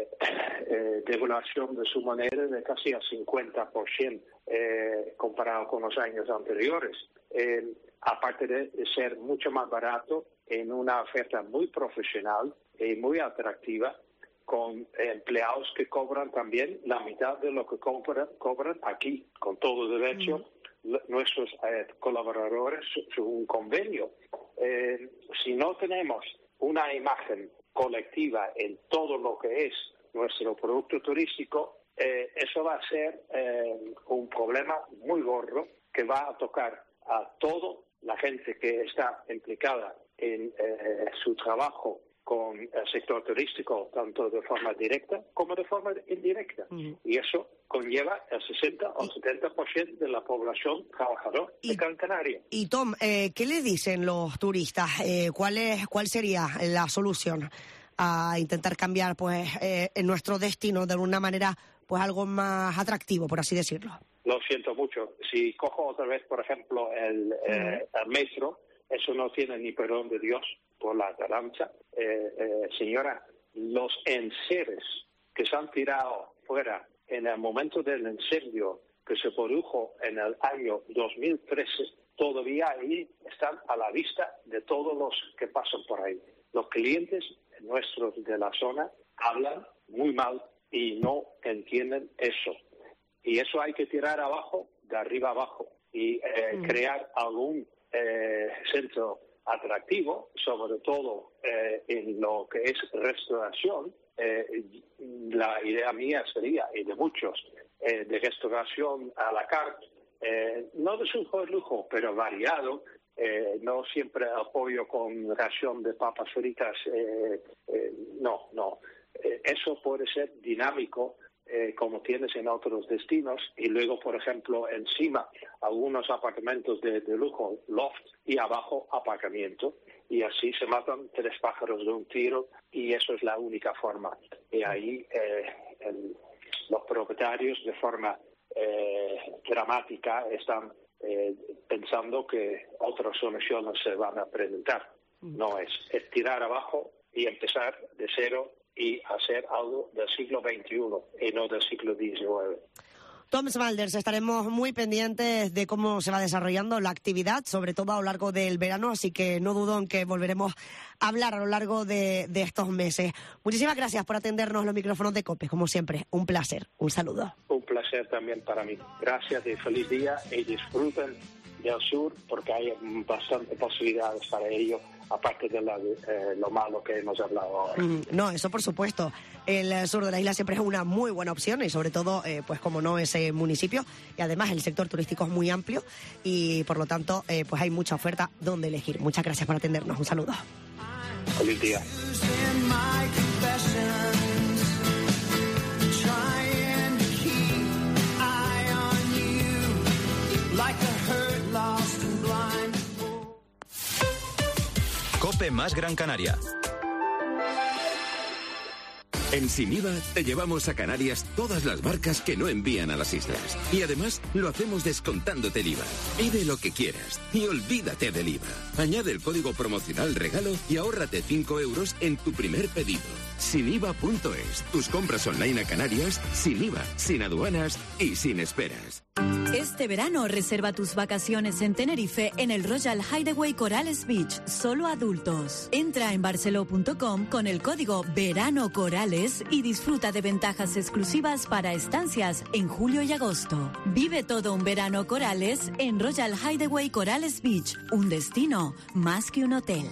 devaluación de su moneda de casi al 50% comparado con los años anteriores, aparte de ser mucho más barato, en una oferta muy profesional y muy atractiva, con empleados que cobran también la mitad de lo que cobran aquí, con todo derecho, nuestros colaboradores un convenio. Si no tenemos una imagen colectiva en todo lo que es nuestro producto turístico, eso va a ser un problema muy gordo que va a tocar a toda la gente que está implicada en su trabajo con el sector turístico, tanto de forma directa como de forma indirecta. Y eso conlleva el 60 o 70% de la población trabajadora de Gran Canaria. Y Tom, ¿qué le dicen los turistas? ¿Cuál sería la solución a intentar cambiar pues en nuestro destino de una manera pues algo más atractivo, por así decirlo? Lo siento mucho. Si cojo otra vez, por ejemplo, el metro, eso no tiene ni perdón de Dios por la tardanza. Señora, los enseres que se han tirado fuera en el momento del incendio que se produjo en el año 2013, todavía ahí están a la vista de todos los que pasan por ahí. Los clientes nuestros de la zona hablan muy mal y no entienden eso. Y eso hay que tirar abajo, de arriba abajo, y crear algún centro atractivo, sobre todo en lo que es restauración. La idea mía sería, y de muchos, de restauración a la carte, no de lujo, pero variado. No siempre apoyo con ración de papas fritas. No. Eso puede ser dinámico, como tienes en otros destinos, y luego, por ejemplo, encima algunos apartamentos de lujo, loft, y abajo aparcamiento, y así se matan 3 pájaros de un tiro, y eso es la única forma. Y ahí los propietarios, de forma dramática, están pensando que otras soluciones se van a presentar. No es tirar abajo y empezar de cero y hacer algo del siglo XXI y no del siglo XIX. Tom Smalders, estaremos muy pendientes de cómo se va desarrollando la actividad, sobre todo a lo largo del verano, así que no dudo en que volveremos a hablar a lo largo de estos meses. Muchísimas gracias por atendernos los micrófonos de COPE, como siempre. Un placer. Un saludo. Un placer también para mí. Gracias y feliz día, y disfruten del sur porque hay bastante posibilidades para ello, aparte de lo malo que hemos hablado ahora. No, eso por supuesto. El sur de la isla siempre es una muy buena opción, y sobre todo, pues como no, ese municipio, y además el sector turístico es muy amplio y por lo tanto pues hay mucha oferta donde elegir. Muchas gracias por atendernos. Un saludo. Feliz día. COPE más Gran Canaria. En Siniva te llevamos a Canarias todas las marcas que no envían a las islas. Y además lo hacemos descontándote el IVA. Pide lo que quieras y olvídate del IVA. Añade el código promocional regalo y ahórrate 5 euros en tu primer pedido. Siniva.es. Tus compras online a Canarias, sin IVA, sin aduanas y sin esperas. Este verano reserva tus vacaciones en Tenerife en el Royal Hideaway Corales Beach, solo adultos. Entra en barceló.com con el código Verano Corales y disfruta de ventajas exclusivas para estancias en julio y agosto. Vive todo un verano Corales en Royal Hideaway Corales Beach, un destino más que un hotel.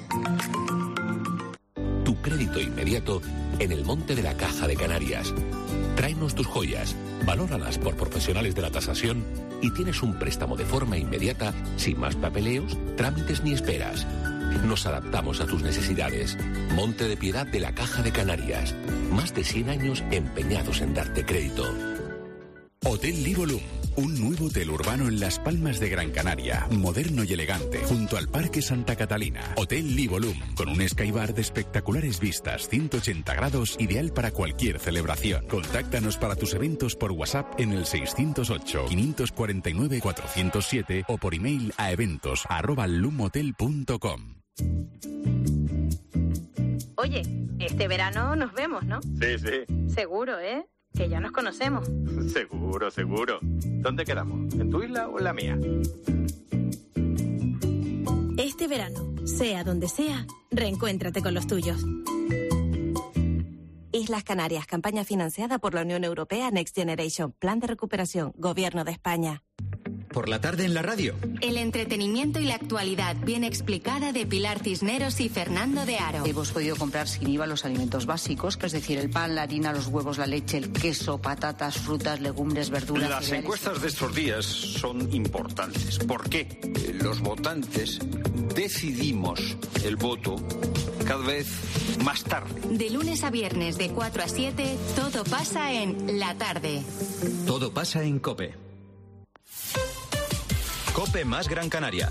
Tu crédito inmediato en el Monte de la Caja de Canarias. Tráenos tus joyas, valóralas por profesionales de la tasación y tienes un préstamo de forma inmediata, sin más papeleos, trámites ni esperas. Nos adaptamos a tus necesidades. Monte de Piedad de la Caja de Canarias. Más de 100 años empeñados en darte crédito. Hotel Livolum, un nuevo hotel urbano en Las Palmas de Gran Canaria, moderno y elegante, junto al Parque Santa Catalina. Hotel Livolum, con un skybar de espectaculares vistas, 180 grados, ideal para cualquier celebración. Contáctanos para tus eventos por WhatsApp en el 608-549-407 o por email a eventos@lumhotel.com. Oye, este verano nos vemos, ¿no? Sí, sí. Seguro, ¿eh? Que ya nos conocemos. Seguro, seguro. ¿Dónde quedamos? ¿En tu isla o en la mía? Este verano, sea donde sea, reencuéntrate con los tuyos. Islas Canarias, campaña financiada por la Unión Europea Next Generation, Plan de Recuperación, Gobierno de España. Por la tarde en la radio. El entretenimiento y la actualidad bien explicada de Pilar Cisneros y Fernando de Aro. Hemos podido comprar sin IVA los alimentos básicos, es decir, el pan, la harina, los huevos, la leche, el queso, patatas, frutas, legumbres, verduras. Las cereales. encuestas de estos días son importantes. ¿Por qué? Los votantes decidimos el voto cada vez más tarde. De lunes a viernes de 4 a 7, todo pasa en La Tarde. Todo pasa en COPE. COPE más Gran Canaria.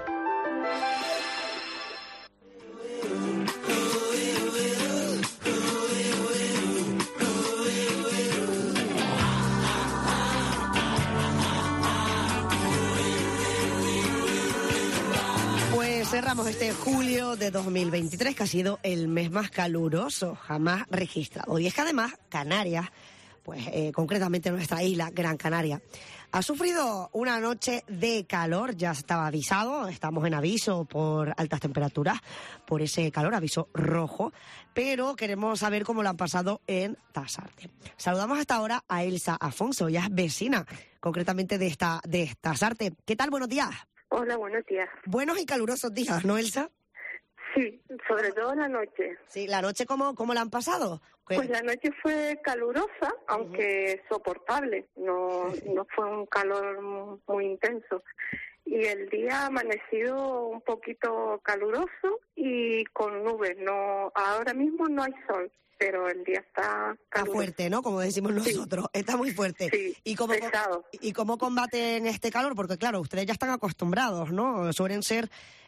Pues cerramos este julio de 2023, que ha sido el mes más caluroso jamás registrado. Y es que además Canarias, pues concretamente nuestra isla, Gran Canaria, ha sufrido una noche de calor. Ya estaba avisado, estamos en aviso por altas temperaturas, por ese calor, aviso rojo, pero queremos saber cómo lo han pasado en Tasarte. Saludamos hasta ahora a Elsa Afonso, ella es vecina, concretamente de Tasarte. ¿Qué tal? Buenos días. Hola, buenos días. Buenos y calurosos días, ¿no, Elsa? Sí, sobre todo la noche. Sí, ¿la noche cómo la han pasado? Pues la noche fue calurosa, aunque soportable. No fue un calor muy intenso. Y el día ha amanecido un poquito caluroso y con nubes. Ahora mismo no hay sol, pero el día está fuerte, ¿no? Como decimos nosotros, está muy fuerte. Sí, pesado. ¿Y cómo combaten este calor? Porque claro, ustedes ya están acostumbrados, ¿no? Suelen ser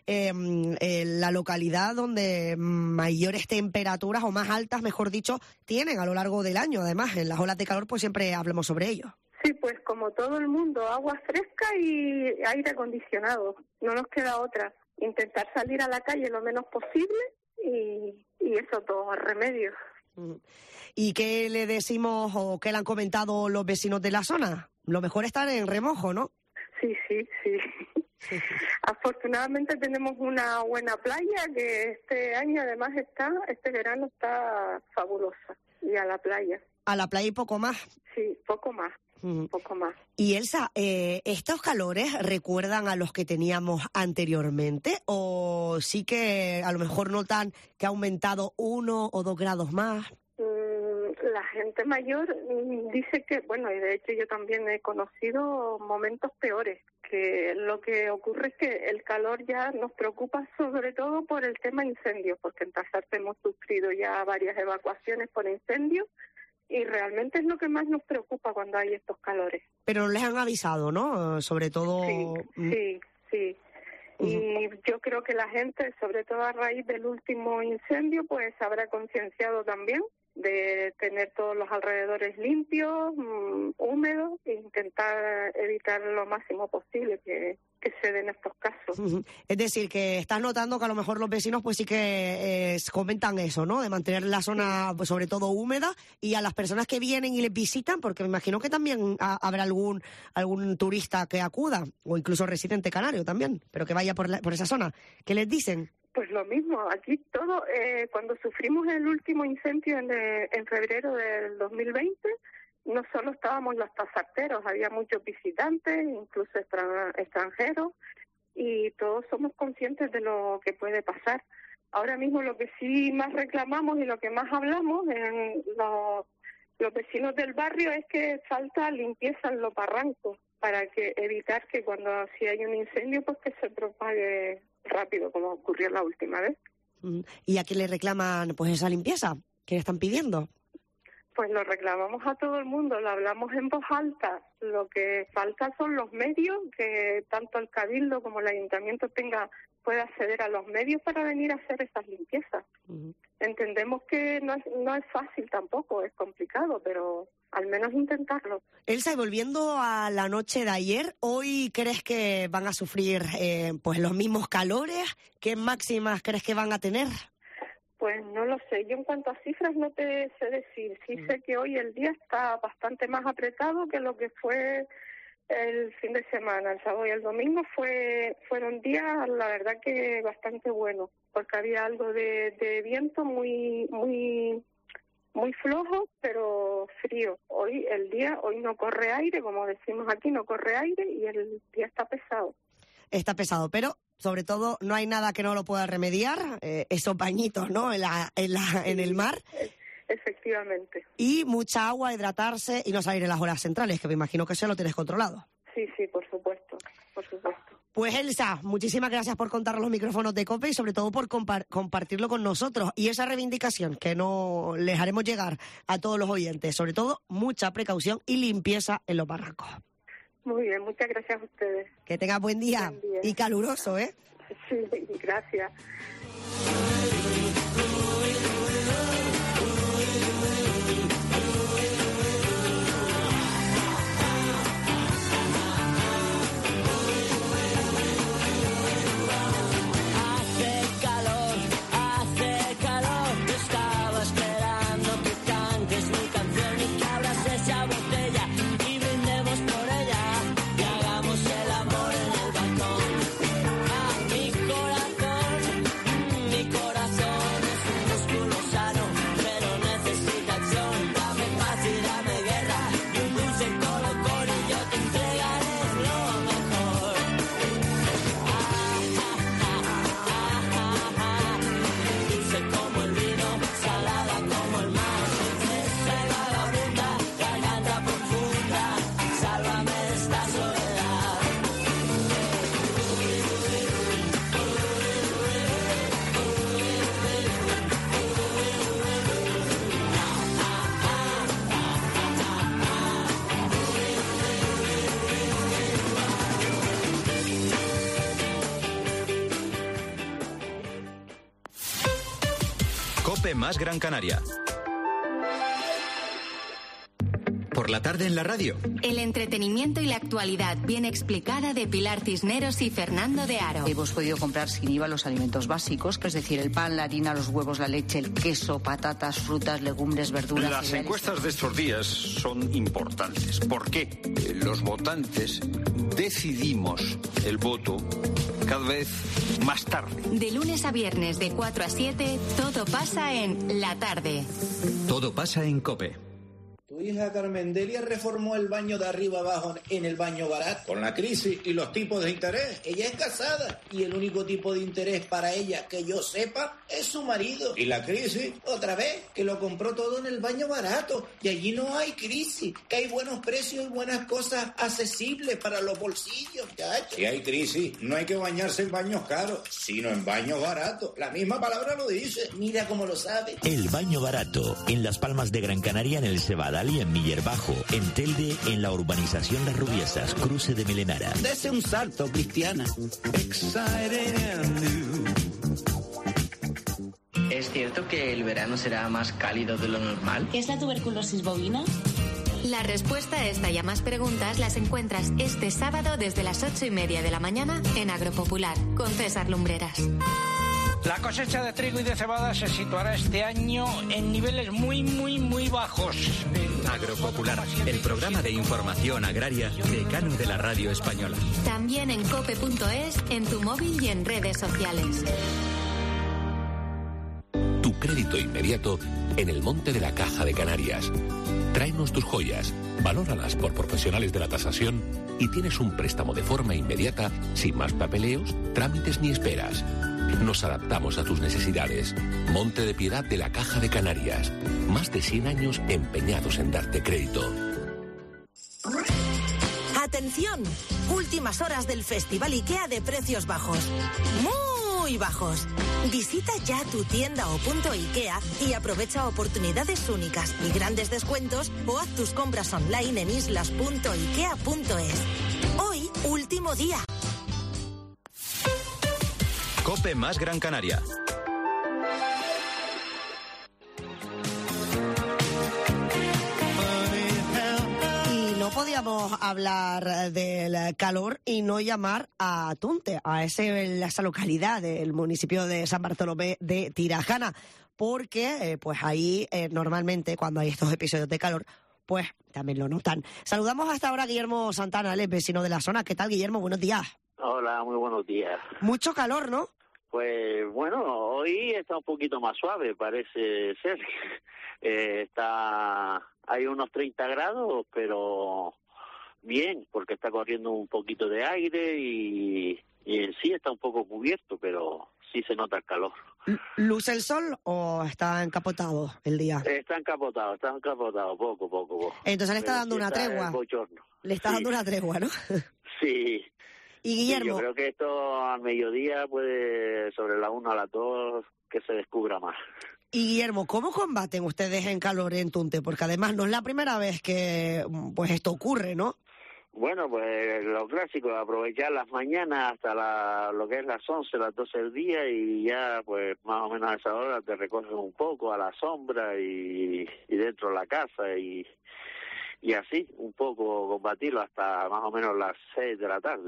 la localidad donde mayores temperaturas, o más altas, mejor dicho, tienen a lo largo del año. Además, en las olas de calor, pues siempre hablemos sobre ello. Sí, pues como todo el mundo, agua fresca y aire acondicionado. No nos queda otra. Intentar salir a la calle lo menos posible y eso todo, remedios. ¿Y qué le decimos o qué le han comentado los vecinos de la zona? Lo mejor es estar en remojo, ¿no? Sí. Afortunadamente tenemos una buena playa que este año además este verano está fabulosa. Y a la playa. A la playa y poco más. Sí, poco más. Poco más. Y Elsa, ¿estos calores recuerdan a los que teníamos anteriormente? ¿O sí que a lo mejor notan que ha aumentado 1 o 2 grados más? La gente mayor dice que, bueno, y de hecho yo también he conocido momentos peores, que lo que ocurre es que el calor ya nos preocupa sobre todo por el tema incendios, porque en Tasarte hemos sufrido ya varias evacuaciones por incendios y realmente es lo que más nos preocupa cuando hay estos calores. Pero les han avisado, ¿no? Sobre todo... Sí. Y yo creo que la gente, sobre todo a raíz del último incendio, pues habrá concienciado también de tener todos los alrededores limpios, húmedos, e intentar evitar lo máximo posible que se den estos casos. Es decir, que estás notando que a lo mejor los vecinos pues sí que comentan eso, ¿no? De mantener la zona pues, sobre todo húmeda, y a las personas que vienen y les visitan, porque me imagino que también habrá algún turista que acuda, o incluso residente canario también, pero que vaya por esa zona. ¿Qué les dicen? Pues lo mismo, aquí todo, cuando sufrimos el último incendio en febrero del 2020, no solo estábamos los tasarteros, había muchos visitantes, incluso extranjeros, y todos somos conscientes de lo que puede pasar. Ahora mismo lo que sí más reclamamos y lo que más hablamos en los vecinos del barrio es que falta limpieza en los barrancos para evitar que si hay un incendio pues que se propague rápido, como ocurrió la última vez. ¿Y a quién le reclaman pues esa limpieza? ¿Qué están pidiendo? Pues lo reclamamos a todo el mundo, lo hablamos en voz alta. Lo que falta son los medios, que tanto el Cabildo como el Ayuntamiento pueda acceder a los medios para venir a hacer esas limpiezas. Entendemos que no es fácil tampoco, es complicado, pero al menos intentarlo. Elsa, y volviendo a la noche de ayer, ¿hoy crees que van a sufrir pues los mismos calores? ¿Qué máximas crees que van a tener? Pues no lo sé. Yo en cuanto a cifras no te sé decir. Sí sé que hoy el día está bastante más apretado que lo que fue el fin de semana. El sábado y el domingo fueron días, la verdad que bastante buenos, porque había algo de viento muy muy flojo, pero frío. Hoy no corre aire, como decimos aquí, no corre aire y el día está pesado. Está pesado, pero sobre todo no hay nada que no lo pueda remediar, esos bañitos, ¿no? En el mar. Efectivamente. Y mucha agua, hidratarse y no salir en las horas centrales, que me imagino que eso lo tienes controlado. Sí, por supuesto, por supuesto. Pues Elsa, muchísimas gracias por contar los micrófonos de COPE y sobre todo por compartirlo con nosotros. Y esa reivindicación que no les haremos llegar a todos los oyentes, sobre todo mucha precaución y limpieza en los barrancos. Muy bien, muchas gracias a ustedes. Que tengas buen día. Y caluroso, ¿eh? Sí, gracias. COPE más Gran Canaria. Por la tarde en la radio. El entretenimiento y la actualidad bien explicada de Pilar Cisneros y Fernando de Aro. Hemos podido comprar sin IVA los alimentos básicos, que es decir, el pan, la harina, los huevos, la leche, el queso, patatas, frutas, legumbres, verduras. Las encuestas de estos días son importantes. ¿Por qué? Los votantes decidimos el voto cada vez más tarde. De lunes a viernes de 4 a 7, todo pasa en La Tarde. Todo pasa en COPE. Tu hija Carmendelia reformó el baño de arriba abajo en el baño barato. Con la crisis y los tipos de interés. Ella es casada y el único tipo de interés para ella que yo sepa es su marido. Y la crisis, otra vez, que lo compró todo en el baño barato. Y allí no hay crisis, que hay buenos precios y buenas cosas accesibles para los bolsillos, chacho. Si hay crisis, no hay que bañarse en baños caros, sino en baños baratos. La misma palabra lo dice. Mira cómo lo sabe. El baño barato, en Las Palmas de Gran Canaria, en el Cebadal y en Miller Bajo, en Telde, en la urbanización Las Rubiesas, cruce de Melenara. Dese un salto, Cristiana. ¿Es cierto que el verano será más cálido de lo normal? ¿Qué es la tuberculosis bovina? La respuesta a esta y a más preguntas las encuentras este sábado desde las 8:30 de la mañana en Agropopular, con César Lumbreras. La cosecha de trigo y de cebada se situará este año en niveles muy bajos. Agropopular, el programa de información agraria decano de la radio española. También en cope.es, en tu móvil y en redes sociales. Tu crédito inmediato en el Monte de la Caja de Canarias. Tráenos tus joyas, valóralas por profesionales de la tasación y tienes un préstamo de forma inmediata, sin más papeleos, trámites ni esperas. Nos adaptamos a tus necesidades. Monte de Piedad de la Caja de Canarias. Más de 100 años empeñados en darte crédito. ¡Atención! Últimas horas del Festival IKEA de precios bajos. Muy bajos. Visita ya tu tienda o punto IKEA y aprovecha oportunidades únicas y grandes descuentos o haz tus compras online en islas.ikea.es. Hoy, último día. COPE más Gran Canaria. Y no podíamos hablar del calor y no llamar a Tunte, a esa localidad del municipio de San Bartolomé de Tirajana, porque pues ahí normalmente cuando hay estos episodios de calor, pues también lo notan. Saludamos hasta ahora a Guillermo Santana, él es vecino de la zona. ¿Qué tal, Guillermo? Buenos días. Hola, muy buenos días. Mucho calor, ¿no? Pues bueno, hoy está un poquito más suave, parece ser. Hay unos 30 grados, pero bien, porque está corriendo un poquito de aire y en sí está un poco cubierto, pero sí se nota el calor. ¿Luce el sol o está encapotado el día? Está encapotado, poco. Entonces le está dando una tregua. Le está dando una tregua, ¿no? Sí. Y Guillermo... Sí, yo creo que esto al mediodía puede, sobre la 1 a las 2, que se descubra más. Y Guillermo, ¿cómo combaten ustedes en calor en Tunte? Porque además no es la primera vez que pues esto ocurre, ¿no? Bueno, pues lo clásico, aprovechar las mañanas hasta lo que es las 11, las 12 del día y ya pues más o menos a esa hora te recoges un poco a la sombra y dentro de la casa y así un poco combatirlo hasta más o menos las 6 de la tarde.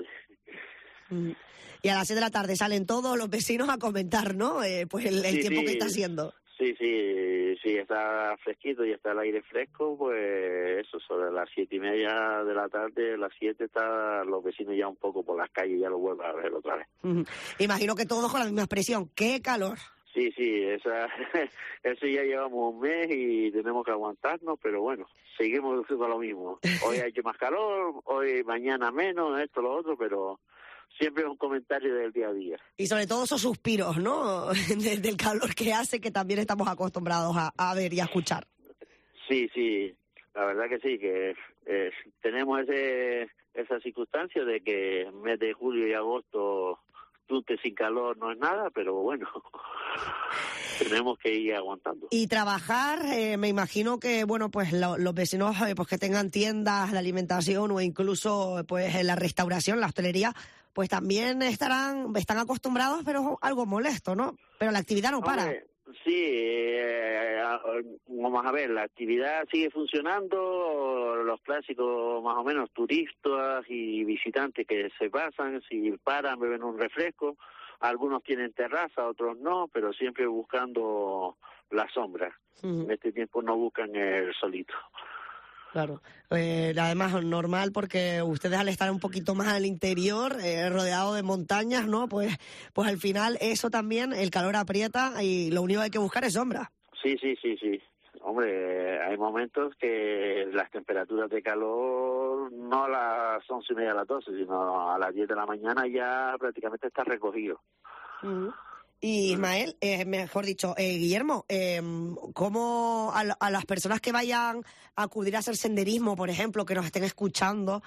Y a las 6 de la tarde salen todos los vecinos a comentar, ¿no? Pues el tiempo que está haciendo. Sí, está fresquito y está el aire fresco, pues eso, sobre las 7:30 de la tarde, las 7 están los vecinos ya un poco por las calles, ya lo vuelven a ver otra vez. Imagino que todos con la misma expresión, ¡qué calor! Sí, eso ya llevamos un mes y tenemos que aguantarnos, pero bueno, seguimos haciendo lo mismo. Hoy hay más calor, mañana menos, esto, lo otro, pero... siempre es un comentario del día a día. Y sobre todo esos suspiros, ¿no? Del calor que hace, que también estamos acostumbrados a ver y a escuchar. Sí, la verdad que sí, que tenemos esa circunstancia de que el mes de julio y agosto, Tunte sin calor no es nada, pero bueno, tenemos que ir aguantando. Y trabajar, me imagino que, bueno, pues los vecinos pues que tengan tiendas de alimentación o incluso pues en la restauración, la hostelería, pues también están acostumbrados, pero algo molesto, ¿no? Pero la actividad no para. Sí, vamos a ver, la actividad sigue funcionando, los clásicos más o menos turistas y visitantes que se pasan, si paran, beben un refresco, algunos tienen terraza, otros no, pero siempre buscando la sombra. En este tiempo no buscan el solito. Claro, además normal porque ustedes al estar un poquito más al interior, rodeado de montañas, ¿no? Pues al final eso también, el calor aprieta y lo único que hay que buscar es sombra. Sí. Hombre, hay momentos que las temperaturas de calor no a las 11:30 a las 12, sino a las 10 de la mañana ya prácticamente está recogido. Y Ismael, mejor dicho, Guillermo, ¿cómo a las personas que vayan a acudir a hacer senderismo, por ejemplo, que nos estén escuchando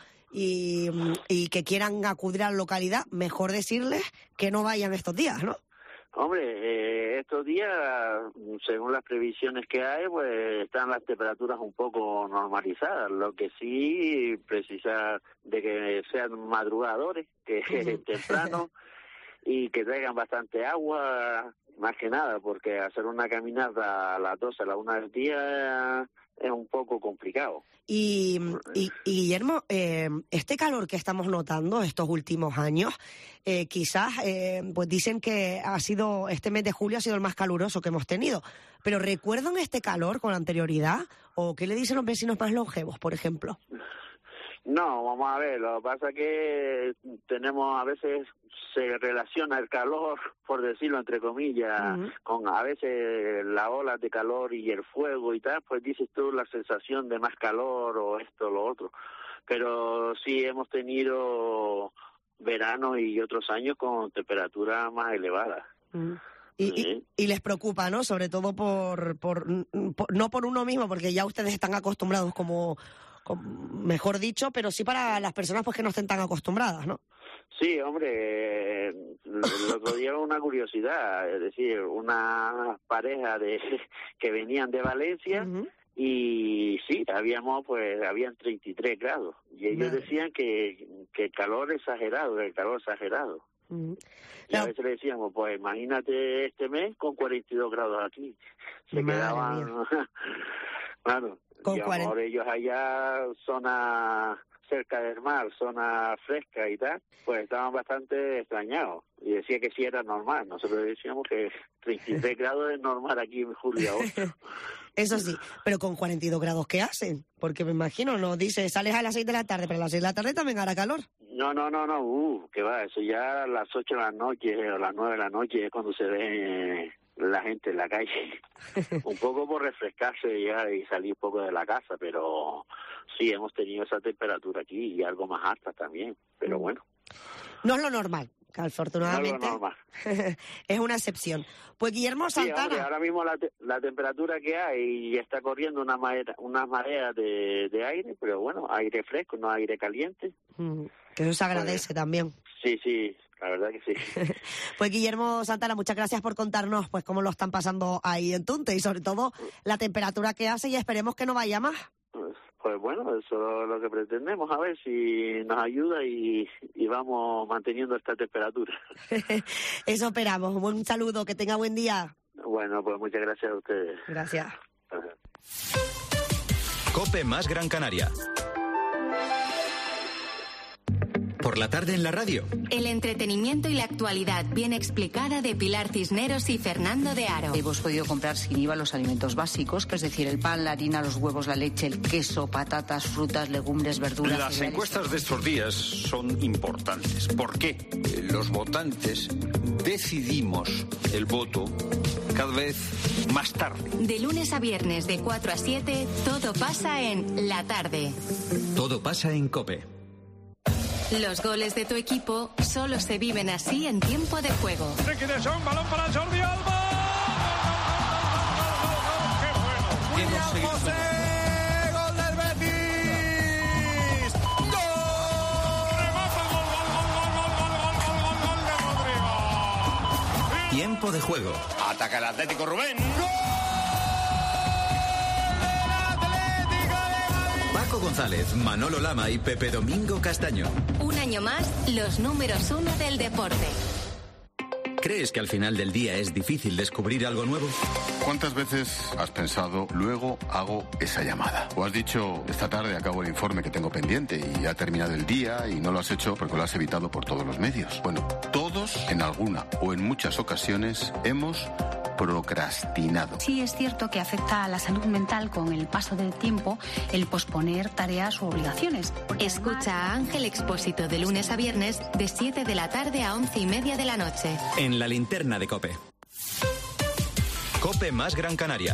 y que quieran acudir a la localidad, mejor decirles que no vayan estos días, ¿no? Hombre, estos días, según las previsiones que hay, pues están las temperaturas un poco normalizadas. Lo que sí precisa de que sean madrugadores, que temprano, y que traigan bastante agua, más que nada, porque hacer una caminata a las 12, a la 1 del día es un poco complicado. Y Guillermo, este calor que estamos notando estos últimos años, quizás, pues dicen que este mes de julio ha sido el más caluroso que hemos tenido, pero ¿recuerdan este calor con anterioridad? ¿O qué le dicen los vecinos más longevos, por ejemplo? No, vamos a ver, lo que pasa es que tenemos, a veces se relaciona el calor, por decirlo entre comillas, con a veces las olas de calor y el fuego y tal, pues dices tú la sensación de más calor o esto o lo otro. Pero sí hemos tenido veranos y otros años con temperaturas más elevadas. Y les preocupa, ¿no? Sobre todo no por uno mismo, porque ya ustedes están acostumbrados mejor dicho, pero sí para las personas pues que no estén tan acostumbradas, ¿no? Sí, hombre, el otro día una curiosidad, es decir, una pareja que venían de Valencia y sí, habían 33 grados y ellos decían que el calor exagerado. Y a veces le decíamos, pues imagínate este mes con 42 grados aquí. Se quedaban, claro. Y ahora ellos allá, zona cerca del mar, zona fresca y tal, pues estaban bastante extrañados. Y decía que sí era normal. Nosotros decíamos que 33 grados es normal aquí en julio y agosto. Eso sí, pero con 42 grados, ¿qué hacen? Porque me imagino, nos dice, sales a las 6 de la tarde, pero a las 6 de la tarde también hará calor. No, que va, eso ya a las 8 de la noche o las 9 de la noche es cuando se ve la gente en la calle. Un poco por refrescarse ya y salir un poco de la casa, pero sí, hemos tenido esa temperatura aquí y algo más alta también, pero bueno. No es lo normal, que afortunadamente no es lo normal. es una excepción. Pues Guillermo Santana... Sí, hombre, ahora mismo la temperatura que hay y está corriendo una marea de aire, pero bueno, aire fresco, no aire caliente. Que eso se agradece también. Sí, la verdad que sí. Pues Guillermo Santana, muchas gracias por contarnos pues cómo lo están pasando ahí en Tunte y sobre todo la temperatura que hace y esperemos que no vaya más. Pues bueno, eso es lo que pretendemos, a ver si nos ayuda y vamos manteniendo esta temperatura. Eso esperamos. Un saludo, que tenga buen día. Bueno, pues muchas gracias a ustedes. Gracias. COPE más Gran Canaria. Por la tarde en la radio. El entretenimiento y la actualidad bien explicada de Pilar Cisneros y Fernando de Aro. Hemos podido comprar sin IVA los alimentos básicos, que es decir, el pan, la harina, los huevos, la leche, el queso, patatas, frutas, legumbres, verduras... Las cereales. encuestas de estos días son importantes. ¿Por qué? Los votantes decidimos el voto cada vez más tarde. De lunes a viernes de 4 a 7, todo pasa en La Tarde. Todo pasa en COPE. Los goles de tu equipo solo se viven así en tiempo de juego. Liquidación, balón para Jordi Alba. ¡Qué bueno! William José, gol del Betis. ¡Gol! Remata, gol de Rodrigo. Tiempo de juego. Ataca el Atlético Rubén. Paco González, Manolo Lama y Pepe Domingo Castaño. Un año más, los números 1 del deporte. ¿Crees que al final del día es difícil descubrir algo nuevo? ¿Cuántas veces has pensado, luego hago esa llamada? ¿O has dicho, esta tarde acabo el informe que tengo pendiente y ha terminado el día y no lo has hecho porque lo has evitado por todos los medios? Bueno, todos, en alguna o en muchas ocasiones, hemos procrastinado. Sí, es cierto que afecta a la salud mental con el paso del tiempo el posponer tareas u obligaciones. Escucha a Ángel Expósito de lunes a viernes de 7 de la tarde a 11:30 de la noche. En la linterna de COPE. COPE más Gran Canaria.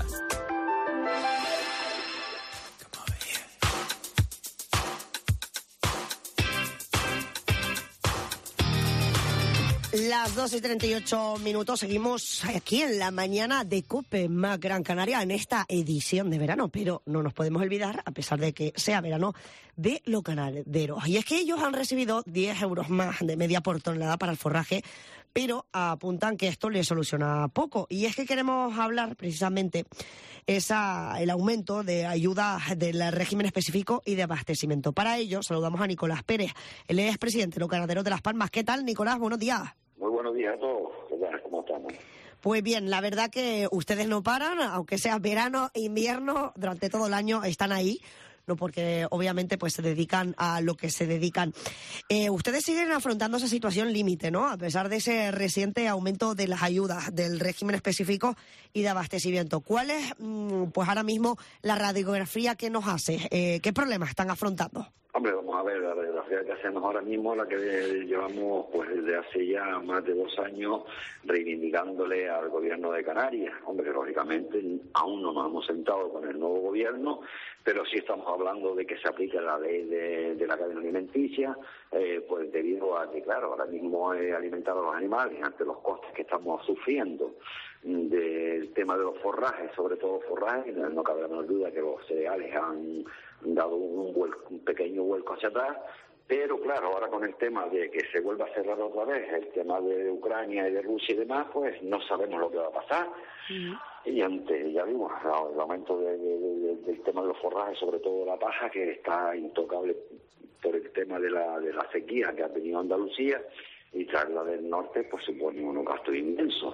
Las 2:38, seguimos aquí en la mañana de COPE más Gran Canaria en esta edición de verano, pero no nos podemos olvidar, a pesar de que sea verano, de los ganaderos. Y es que ellos han recibido 10 euros más de media por tonelada para el forraje, pero apuntan que esto les soluciona poco. Y es que queremos hablar precisamente el aumento de ayuda del régimen específico y de abastecimiento. Para ello, saludamos a Nicolás Pérez, él es presidente de los ganaderos de Las Palmas. ¿Qué tal, Nicolás? Buenos días. Muy buenos días a todos. ¿Cómo estamos? Pues bien, la verdad que ustedes no paran, aunque sea verano, invierno, durante todo el año están ahí, no porque obviamente pues se dedican a lo que se dedican. Ustedes siguen afrontando esa situación límite, ¿no? A pesar de ese reciente aumento de las ayudas del régimen específico y de abastecimiento. ¿Cuál es, pues ahora mismo, la radiografía que nos hace? ¿Qué problemas están afrontando? Hombre, vamos a ver, la radiografía que hacemos ahora mismo, la que llevamos pues desde hace ya más de 2 años reivindicándole al gobierno de Canarias. Hombre, lógicamente aún no nos hemos sentado con el nuevo gobierno, pero sí estamos hablando de que se aplique la ley de la cadena alimenticia, pues debido a que, claro, ahora mismo alimentar a los animales ante los costes que estamos sufriendo del tema de los forrajes, sobre todo forrajes, no cabe la menor duda que los cereales han dado un pequeño vuelco hacia atrás, pero claro, ahora con el tema de que se vuelva a cerrar otra vez el tema de Ucrania y de Rusia y demás, pues no sabemos lo que va a pasar. Y ante, ya vimos, el aumento del tema de los forrajes, sobre todo de la paja, que está intocable por el tema de la sequía que ha tenido Andalucía, y traerla del norte pues supone unos gastos inmensos.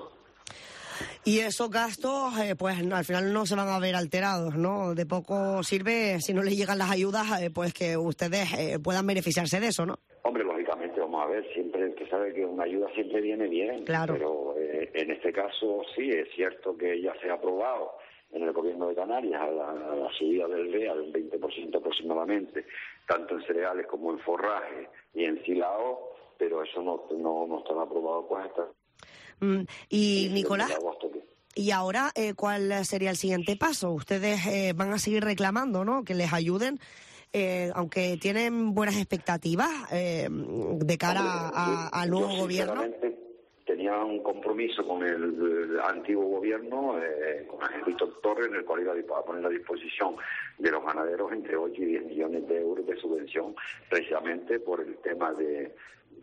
Y esos gastos, pues al final no se van a ver alterados, ¿no? De poco sirve, si no les llegan las ayudas, pues que ustedes puedan beneficiarse de eso, ¿no? Hombre, lógicamente, vamos a ver, siempre el que sabe que una ayuda siempre viene bien, claro. Pero en este caso sí, es cierto que ya se ha aprobado en el gobierno de Canarias a la subida del REA de un 20% aproximadamente, tanto en cereales como en forraje y en silao, pero eso no está aprobado pues hasta... Y Nicolás, ¿y ahora cuál sería el siguiente paso? Ustedes van a seguir reclamando, ¿no?, que les ayuden, aunque tienen buenas expectativas de cara al nuevo gobierno. Tenía un compromiso con el antiguo gobierno, con Ángel Víctor Torres, en el cual iba a poner a disposición de los ganaderos entre 8 y 10 millones de euros de subvención, precisamente por el tema de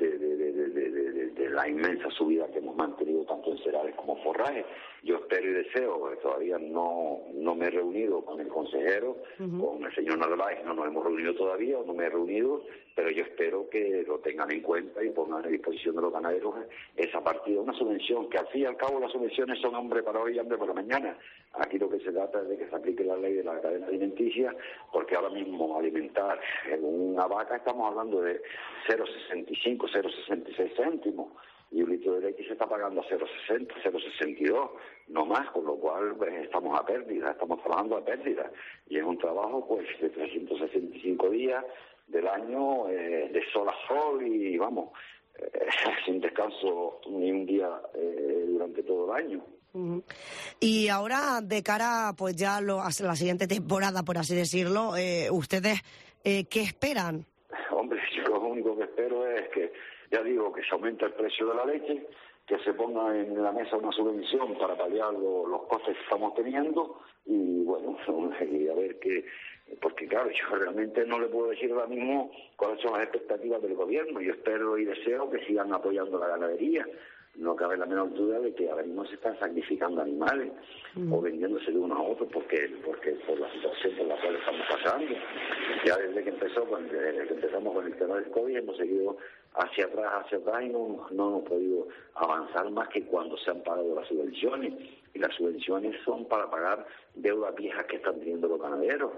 la inmensa subida que hemos mantenido tanto en cereales como en forraje. Yo espero y deseo, porque todavía no me he reunido con el consejero, con el señor Narváez, no nos hemos reunido todavía, no me he reunido, pero yo espero que lo tengan en cuenta y pongan a disposición de los ganaderos esa partida, una subvención, que al fin y al cabo las subvenciones son hambre para hoy y hambre para mañana. Aquí lo que se trata es de que se aplique la ley de la cadena alimenticia, porque ahora mismo alimentar una vaca estamos hablando de 0,65, 0,66 céntimos, y un litro de leche se está pagando a 0,60, 0,62, no más, con lo cual pues, estamos a pérdida, estamos trabajando a pérdida, y es un trabajo pues de 365 días del año, de sol a sol, y vamos, sin descanso ni un día durante todo el año. Y ahora, de cara pues ya a la siguiente temporada, por así decirlo, ¿ustedes qué esperan? Hombre, yo lo único que espero es que, ya digo, que se aumente el precio de la leche, que se ponga en la mesa una subvención para paliar los costes que estamos teniendo, y bueno, y a ver qué, porque claro, yo realmente no le puedo decir ahora mismo cuáles son las expectativas del gobierno. Yo espero y deseo que sigan apoyando la ganadería. No cabe la menor duda de que ahora mismo se están sacrificando animales o vendiéndose de uno a otro porque por la situación por la cual estamos pasando. Ya desde que empezamos con el tema del COVID hemos seguido hacia atrás y no hemos podido avanzar más que cuando se han pagado las subvenciones. Y las subvenciones son para pagar deudas viejas que están teniendo los ganaderos.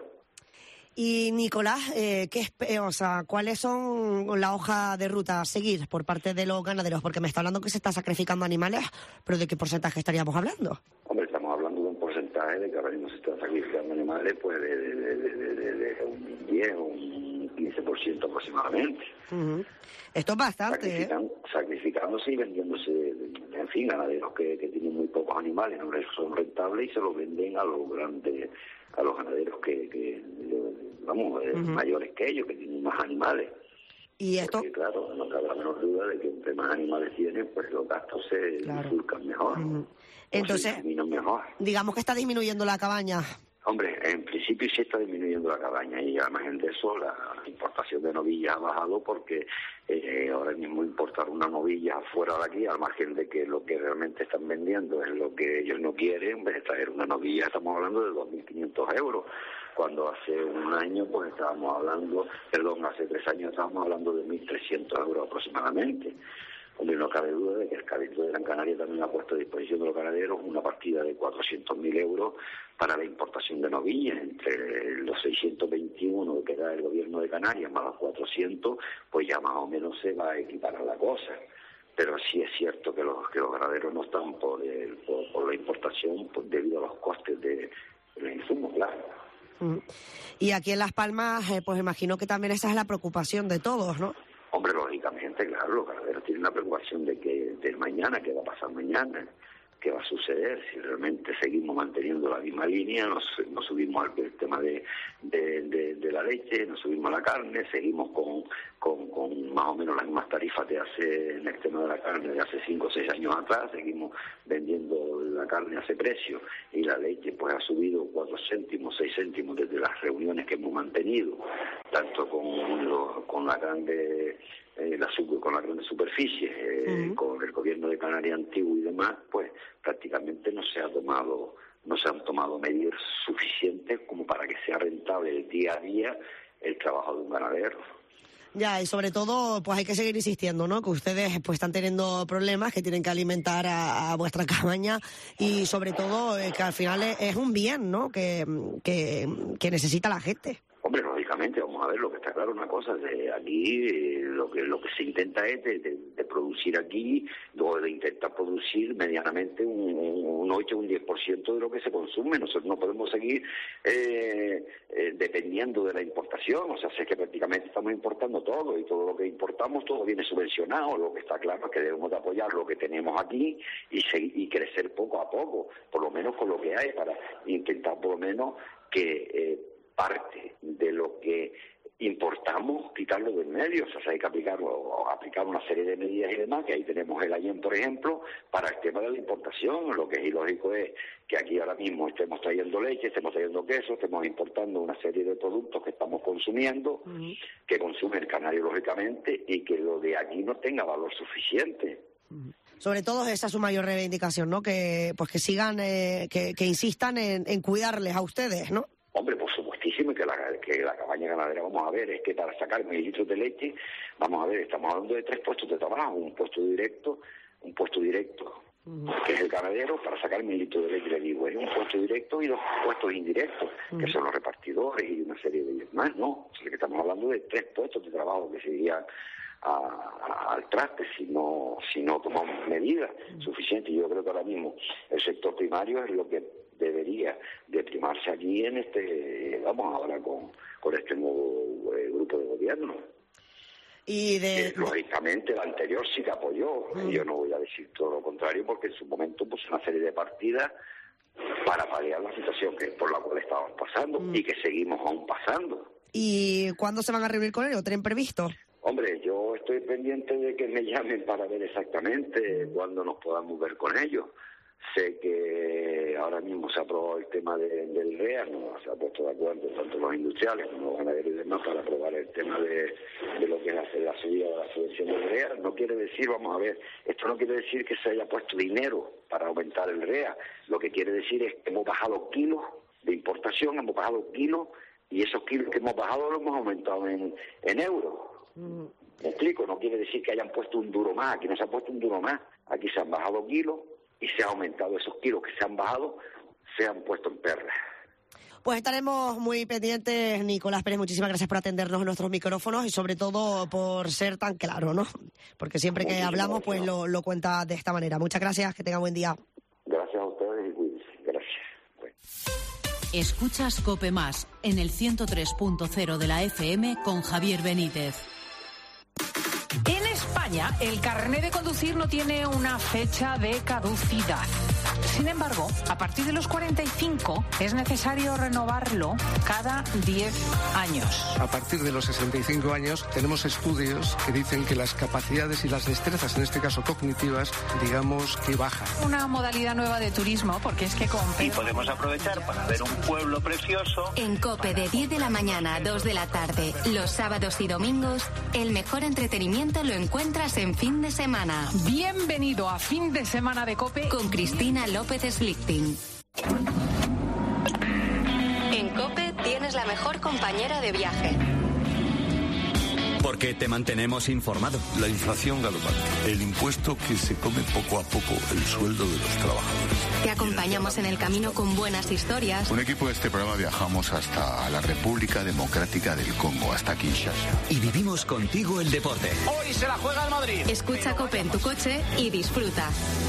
Y Nicolás, ¿cuáles son la hoja de ruta a seguir por parte de los ganaderos? Porque me está hablando que se está sacrificando animales, pero ¿de qué porcentaje estaríamos hablando? Hombre, estamos hablando de un porcentaje de que ahora mismo se están sacrificando animales pues de un 10 o un 15% aproximadamente. Esto es bastante, sacrificándose y vendiéndose, en fin, ganaderos que tienen muy pocos animales, no son rentables y se los venden a los grandes, a los ganaderos que mayores que ellos, que tienen más animales. Y esto, porque, claro, no cabe la menor duda de que entre más animales tienen, pues los gastos se inculcan mejor. Entonces, mejor. Digamos que está disminuyendo la cabaña. Hombre, en principio sí está disminuyendo la cabaña y además de eso la importación de novillas ha bajado porque ahora mismo importar una novilla fuera de aquí, al margen de que lo que realmente están vendiendo es lo que ellos no quieren, pues traer una novilla estamos hablando de 2.500 euros, cuando hace un año pues hace 3 años estábamos hablando de 1.300 euros aproximadamente. Hombre, no cabe duda de que el Cabildo de Gran Canaria también ha puesto a disposición de los ganaderos una partida de 400.000 euros para la importación de novillas, entre los 621 que da el gobierno de Canarias más los 400, pues ya más o menos se va a equiparar la cosa. Pero sí es cierto que los ganaderos no están por la importación debido a los costes de los insumos, claro. Y aquí en Las Palmas, pues imagino que también esa es la preocupación de todos, ¿no? Hombre, lógicamente, claro, los ganaderos tienen la preocupación de mañana, qué va a pasar mañana, qué va a suceder, si realmente seguimos manteniendo la misma línea, nos subimos al tema de la leche, nos subimos a la carne, seguimos con más o menos las mismas tarifas en el tema de la carne de hace 5 o 6 años atrás, seguimos vendiendo la carne a ese precio y la leche pues ha subido 4 céntimos, 6 céntimos desde las reuniones que hemos mantenido, tanto con la grande con la grande superficie, con el gobierno de Canarias antiguo y demás, pues prácticamente no se han tomado medidas suficientes como para que sea rentable el día a día el trabajo de un ganadero. Ya, y sobre todo, pues hay que seguir insistiendo, ¿no? Que ustedes pues están teniendo problemas, que tienen que alimentar a vuestra cabaña y sobre todo que al final es un bien, ¿no? Que necesita la gente. Hombre, lógicamente, vamos a ver, lo que está claro una cosa, de aquí lo que se intenta es de producir aquí, o de intentar producir medianamente un 8 o un 10% de lo que se consume. Nosotros no podemos seguir dependiendo de la importación, o sea, sé que prácticamente estamos importando todo, y todo lo que importamos, todo viene subvencionado. Lo que está claro es que debemos de apoyar lo que tenemos aquí y crecer poco a poco, por lo menos con lo que hay, para intentar por lo menos que parte de lo que importamos, quitarlo del medio. O sea, hay que aplicar una serie de medidas y demás, que ahí tenemos el AYEM, por ejemplo, para el tema de la importación. Lo que es ilógico es que aquí ahora mismo estemos trayendo leche, estemos trayendo queso, estemos importando una serie de productos que estamos consumiendo, que consume el canario, lógicamente, y que lo de aquí no tenga valor suficiente. Sobre todo esa es su mayor reivindicación, ¿no? Que sigan, que insistan en cuidarles a ustedes, ¿no? Hombre, por supuestísimo, que la cabaña ganadera, vamos a ver, es que para sacar 1.000 litros de leche, vamos a ver, estamos hablando de 3 puestos de trabajo, un puesto directo, que es el ganadero, para sacar 1.000 litros de leche, le digo, es un puesto directo y 2 puestos indirectos, que son los repartidores y una serie de ellos más, ¿no? O sea, que estamos hablando de 3 puestos de trabajo que se irían al traste si no tomamos medidas suficientes. Yo creo que ahora mismo el sector primario es lo que debería de primarse aquí en ahora con este nuevo grupo de gobierno. Lógicamente el anterior sí que apoyó, yo no voy a decir todo lo contrario, porque en su momento puso una serie de partidas para paliar la situación por la cual estábamos pasando y que seguimos aún pasando. ¿Y cuándo se van a reunir con él? ¿O tienen previsto? Hombre, yo estoy pendiente de que me llamen para ver exactamente cuándo nos podamos ver con ellos. Sé que ahora mismo se ha aprobado el tema del REA, ¿no? Se ha puesto de acuerdo tanto los industriales como los ganaderos y demás para aprobar el tema de lo que es la subida de la subvención del REA. No quiere decir, vamos a ver, esto no quiere decir que se haya puesto dinero para aumentar el REA. Lo que quiere decir es que hemos bajado kilos de importación, y esos kilos que hemos bajado los hemos aumentado en euros. Me explico, no quiere decir que hayan puesto un duro más, aquí no se ha puesto un duro más, aquí se han bajado kilos y se ha aumentado esos kilos que se han bajado, se han puesto en perlas. Pues estaremos muy pendientes, Nicolás Pérez, muchísimas gracias por atendernos en nuestros micrófonos y sobre todo por ser tan claro, ¿no? Porque siempre que hablamos pues lo cuenta de esta manera. Muchas gracias, que tenga buen día. Gracias a ustedes y cuídense. Gracias. Escuchas COPE Más en el 103.0 de la FM con Javier Benítez. En España, el carné de conducir no tiene una fecha de caducidad. Sin embargo, a partir de los 45 es necesario renovarlo cada 10 años. A partir de los 65 años tenemos estudios que dicen que las capacidades y las destrezas, en este caso cognitivas, digamos que bajan. Una modalidad nueva de turismo, porque es que y podemos aprovechar para ver un pueblo precioso. En COPE de 10 de la mañana a 2 de la tarde, los sábados y domingos, el mejor entretenimiento lo encuentras en fin de semana. Bienvenido a Fin de Semana de COPE con Cristina López Slichting. En COPE tienes la mejor compañera de viaje. Porque te mantenemos informado. La inflación galopante, el impuesto que se come poco a poco el sueldo de los trabajadores. Te acompañamos en el camino con buenas historias. Un equipo de este programa viajamos hasta la República Democrática del Congo, hasta Kinshasa. Y vivimos contigo el deporte. Hoy se la juega el Madrid. Escucha COPE en tu coche y disfruta.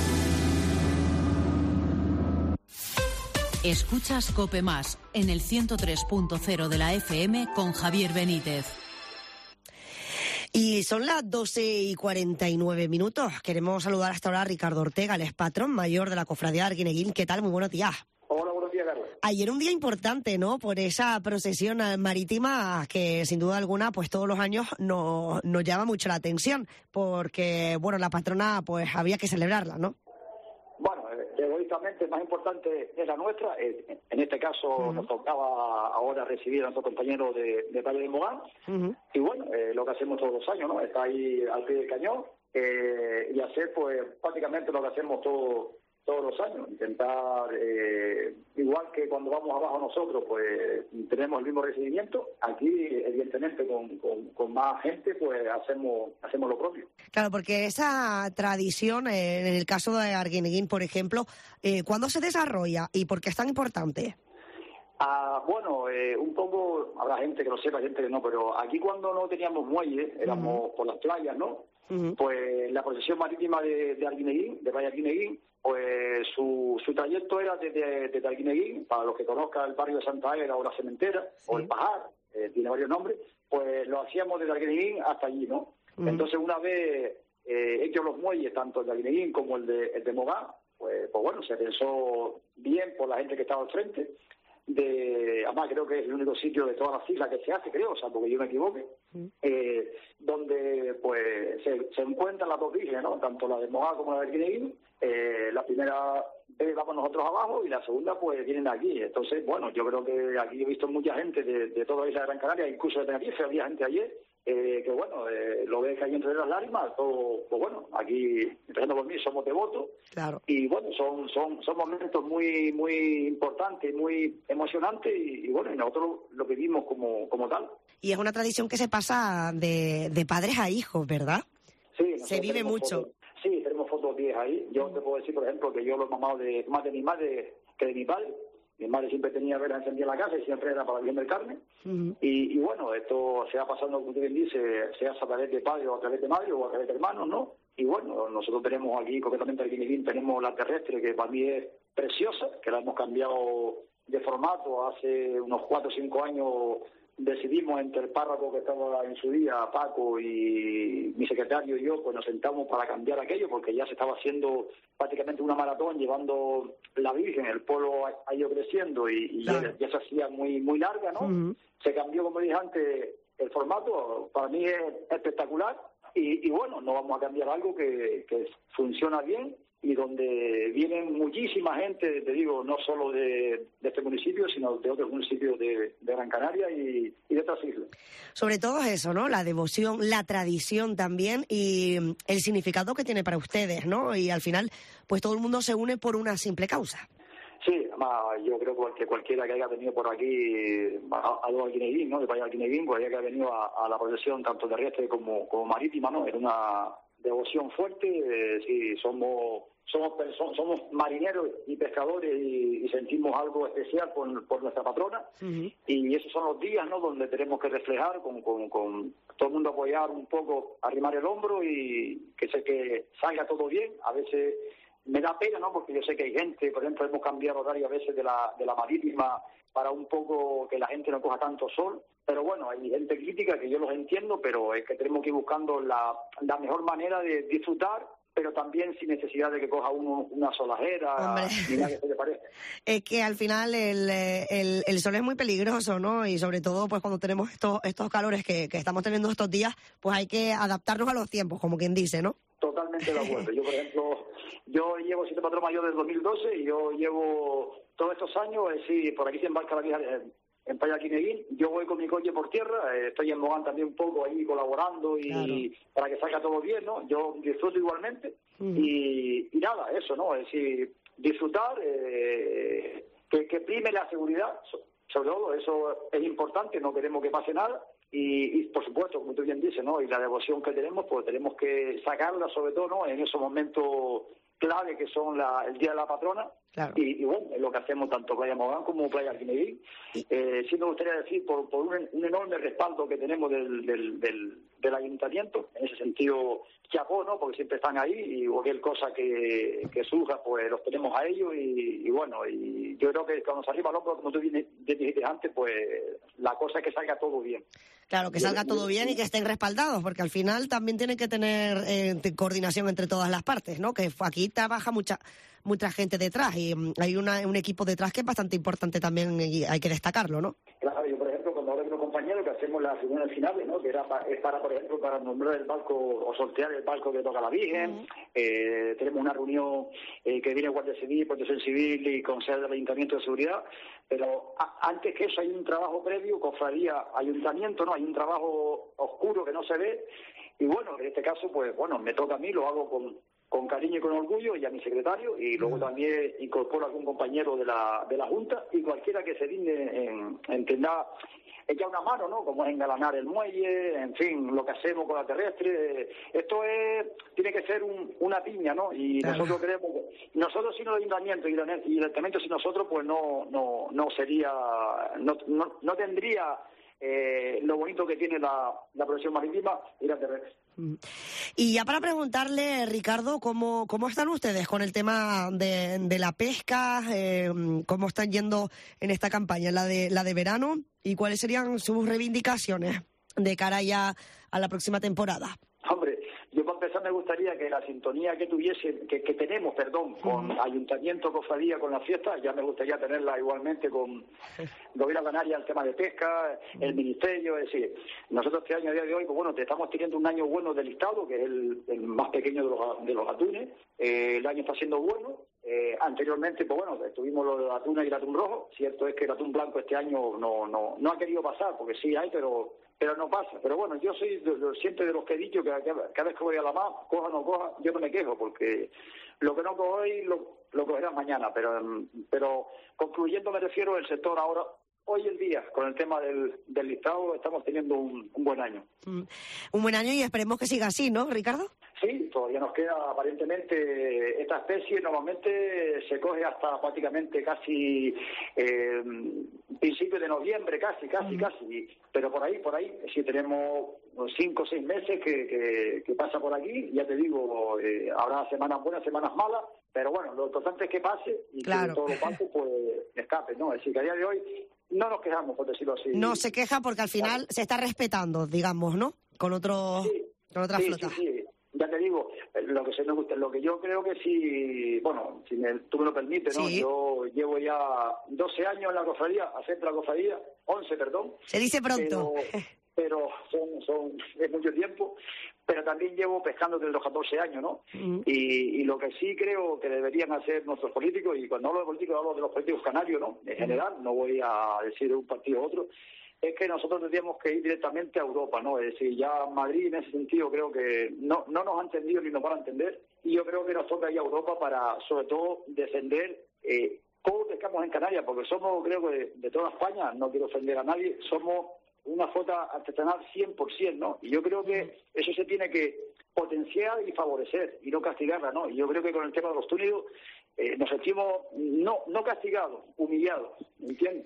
Escuchas COPE Más en el 103.0 de la FM con Javier Benítez. Y son las 12:49. Queremos saludar hasta ahora a Ricardo Ortega, el patrón mayor de la Cofradía de Arguineguín. ¿Qué tal? Muy buenos días. Hola, buenos días, Carlos. Ayer un día importante, ¿no? Por esa procesión marítima que, sin duda alguna, pues todos los años nos llama mucho la atención. Porque, bueno, la patrona, pues había que celebrarla, ¿no? Bueno, egoístamente más importante es la nuestra. En este caso nos tocaba ahora recibir a nuestro compañero de Valle de Mogán. Y bueno, lo que hacemos todos los años, ¿no? Está ahí al pie del cañón y hacer pues prácticamente lo que hacemos todos los años. Intentar, igual que cuando vamos abajo nosotros, pues tenemos el mismo recibimiento. Aquí, evidentemente, con más gente, pues hacemos lo propio. Claro, porque esa tradición, en el caso de Arguineguín, por ejemplo, ¿cuándo se desarrolla y por qué es tan importante? Bueno, un poco, habrá gente que lo sepa, gente que no, pero aquí cuando no teníamos muelle, éramos por las playas, ¿no? Pues la procesión marítima de Arguineguín, de Valle Arguineguín, pues su trayecto era desde Arguineguín, para los que conozcan el barrio de Santa Águeda o la Cementera, o el Pajar, tiene varios nombres, pues lo hacíamos desde Arguineguín hasta allí, ¿no? Entonces, una vez hechos los muelles, tanto el de Arguineguín como el de Mogán, pues bueno, se pensó bien por la gente que estaba al frente. Además creo que es el único sitio de todas las islas que se hace, creo, o sea, porque yo me equivoque, donde pues se encuentran las dos vírgenes, ¿no? Tanto la de Mogán como la de Arguineguín. La primera vez vamos nosotros abajo y la segunda pues vienen aquí. Entonces, bueno, yo creo que aquí he visto mucha gente de toda la isla de Gran Canaria, incluso de Tenerife, había gente ayer, que bueno, lo ves que hay entre las lágrimas, todo, pues bueno, aquí, empezando por mí, somos devotos, y bueno, son momentos muy muy importantes, muy emocionantes, y bueno, y nosotros lo vivimos como tal. Y es una tradición que se pasa de padres a hijos, ¿verdad? Sí. Se vive mucho. Sí, tenemos fotos viejas ahí. Yo te puedo decir, por ejemplo, que yo lo he mamado más de mi madre que de mi padre. Mi madre siempre tenía velas encendidas en la casa y siempre era para la Virgen del Carmen. Y bueno, esto se va pasando, como usted bien dice, sea a través de padre o a través de madre o a través de hermanos, ¿no? Y bueno, nosotros tenemos aquí, concretamente aquí en Guineguín, tenemos la terrestre, que para mí es preciosa, que la hemos cambiado de formato hace unos 4 o 5 años. Decidimos entre el párroco que estaba en su día, Paco, y mi secretario y yo, pues nos sentamos para cambiar aquello, porque ya se estaba haciendo prácticamente una maratón llevando la Virgen, el pueblo ha ido creciendo y ya se hacía muy muy larga, ¿no? Se cambió, como dije antes, el formato, para mí es espectacular, y bueno, no vamos a cambiar algo que funciona bien, y donde vienen muchísima gente, te digo, no solo de este municipio, sino de otros municipios de Gran Canaria y de otras islas. Sobre todo eso, ¿no? La devoción, la tradición también y el significado que tiene para ustedes, ¿no? Y al final, pues todo el mundo se une por una simple causa. Sí, además yo creo que cualquiera que haya venido por aquí a los Arguineguín, ¿no? De Valle Arguineguín, pues haya venido a la procesión tanto terrestre como marítima, ¿no? Era una devoción fuerte, sí, somos marineros y pescadores y sentimos algo especial por nuestra patrona, y esos son los días, ¿no?, donde tenemos que reflejar con todo el mundo, apoyar un poco, arrimar el hombro y que salga todo bien. A veces me da pena, ¿no?, porque yo sé que hay gente, por ejemplo, hemos cambiado horario a veces de la marítima para un poco que la gente no coja tanto sol, pero bueno, hay gente crítica que yo los entiendo, pero es que tenemos que ir buscando la mejor manera de disfrutar, pero también sin necesidad de que coja uno una solajera ni nada que se le parezca. Es que al final el sol es muy peligroso, ¿no? Y sobre todo pues cuando tenemos estos calores que estamos teniendo estos días, pues hay que adaptarnos a los tiempos, como quien dice, ¿no? Totalmente de acuerdo. Yo, por ejemplo, yo llevo siendo patrón mayor del 2012 y yo llevo todos estos años, por aquí se embarca la vieja en Valle Arguineguín. Yo voy con mi coche por tierra, estoy en Mogán también un poco ahí colaborando y para que salga todo bien, ¿no? Yo disfruto igualmente y nada, eso, ¿no? Es decir, disfrutar, que prime la seguridad, sobre todo, eso es importante, no queremos que pase nada. Y por supuesto, como tú bien dices, ¿no?, y la devoción que tenemos, pues tenemos que sacarla, sobre todo, ¿no?, en esos momentos clave que son el Día de la Patrona. Y bueno, es lo que hacemos tanto Playa Mogán como Playa Arguineguín. Sí me gustaría decir por un enorme respaldo que tenemos del ayuntamiento, en ese sentido, chapó, ¿no?, porque siempre están ahí y cualquier cosa que surja, pues los tenemos a ellos y bueno, y yo creo que cuando se arriba el hombro, como tú dijiste antes, pues la cosa es que salga todo bien. Claro, que salga todo bien y que estén respaldados, porque al final también tienen que tener coordinación entre todas las partes, ¿no? Que aquí trabaja mucha gente detrás y hay un equipo detrás que es bastante importante también y hay que destacarlo, ¿no? Claro, yo por ejemplo, cuando hablo con unos compañeros que hacemos las reuniones finales, ¿no?, que es para, por ejemplo, para nombrar el barco o sortear el barco que toca la Virgen. Tenemos una reunión que viene Guardia Civil, Protección Civil y Consejo del Ayuntamiento de Seguridad, pero antes que eso hay un trabajo previo, cofradía, ayuntamiento, ¿no? Hay un trabajo oscuro que no se ve y bueno, en este caso, pues bueno, me toca a mí, lo hago con cariño y con orgullo, y a mi secretario, y luego también incorporo a algún compañero de la Junta y cualquiera que se digne en echar una mano, ¿no?, como es engalanar el muelle, en fin, lo que hacemos con la terrestre. Esto tiene que ser una piña, ¿no? Y nosotros creemos, nosotros sin el ayuntamiento y el ayuntamiento sin nosotros, pues no sería, no tendría lo bonito que tiene la profesión marítima y la terrestre. Y ya para preguntarle, Ricardo, ¿cómo están ustedes con el tema de la pesca? ¿Cómo están yendo en esta campaña, la de verano? ¿Y cuáles serían sus reivindicaciones de cara ya a la próxima temporada? Hombre, yo para empezar me gustaría que la sintonía que tenemos, con Ayuntamiento, Cofradía, con las fiestas, ya me gustaría tenerla igualmente con Gobierno de Canarias, el tema de pesca, el Ministerio. Es decir, nosotros este año, a día de hoy, pues bueno, estamos teniendo un año bueno del listado, que es el más pequeño de los atunes. El año está siendo bueno. Anteriormente, pues bueno, tuvimos los atunes y el atún rojo. Cierto es que el atún blanco este año no ha querido pasar, porque sí hay, pero no pasa. Pero bueno, yo soy siempre de los que he dicho que cada vez que voy a la mar, coja o no coja, yo no me quejo, porque lo que no cojo hoy lo cogerás mañana. Pero concluyendo, me refiero al sector ahora. Hoy en día, con el tema del listado, estamos teniendo un buen año. Un buen año y esperemos que siga así, ¿no, Ricardo? Sí, todavía nos queda, aparentemente, esta especie normalmente se coge hasta prácticamente casi principios de noviembre, casi. Pero por ahí, sí tenemos 5 o 6 meses que pasa por aquí. Ya te digo, habrá semanas buenas, semanas malas, pero bueno, lo importante es que pase y que todo lo pase, pues escape, ¿no? Es decir, que a día de hoy no nos quejamos, por decirlo así. No se queja porque al final se está respetando, digamos, ¿no? Con otra flota. Sí. Ya te digo, lo que yo creo que sí, bueno, si tú me lo permites, ¿no? Sí. Yo llevo ya 12 años en la cofradía, haciendo la cofradía, 11, perdón. Se dice pronto. Pero es mucho tiempo, pero también llevo pescando desde los 14 años, ¿no? Y lo que sí creo que deberían hacer nuestros políticos, y cuando hablo de políticos hablo de los políticos canarios, ¿no? En general, no voy a decir de un partido u otro, es que nosotros tendríamos que ir directamente a Europa, ¿no? Es decir, ya Madrid en ese sentido creo que no nos ha entendido ni nos van a entender, y yo creo que nos toca ir a Europa para, sobre todo, defender cómo pescamos en Canarias, porque somos, creo que de toda España, no quiero ofender a nadie, somos una flota artesanal 100%, ¿no? Y yo creo que eso se tiene que potenciar y favorecer, y no castigarla, ¿no? Y yo creo que con el tema de los túnidos nos sentimos no castigados, humillados, ¿me entiendes?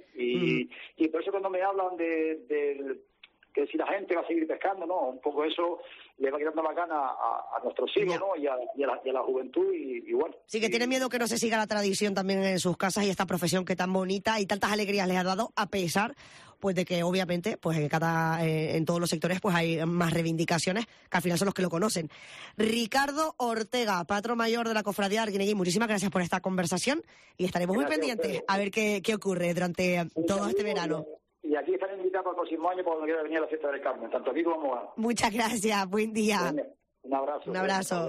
Y por eso cuando me hablan de que si la gente va a seguir pescando, ¿no? Un poco eso le va quitando la gana a nuestros hijos, ¿no? Y a la juventud, y bueno. Sí, que tiene miedo que no se siga la tradición también en sus casas y esta profesión que tan bonita y tantas alegrías les ha dado, a pesar pues de que obviamente pues en todos los sectores pues hay más reivindicaciones que al final son los que lo conocen. Ricardo Ortega, patrón mayor de la Cofradía de Arguineguín, muchísimas gracias por esta conversación y estaremos muy pendientes a ver qué ocurre durante todo este verano. Y aquí están invitados para el próximo año cuando quiera venir a la fiesta del Carmen, tanto aquí como a... Muchas gracias, buen día. Un abrazo. Un abrazo.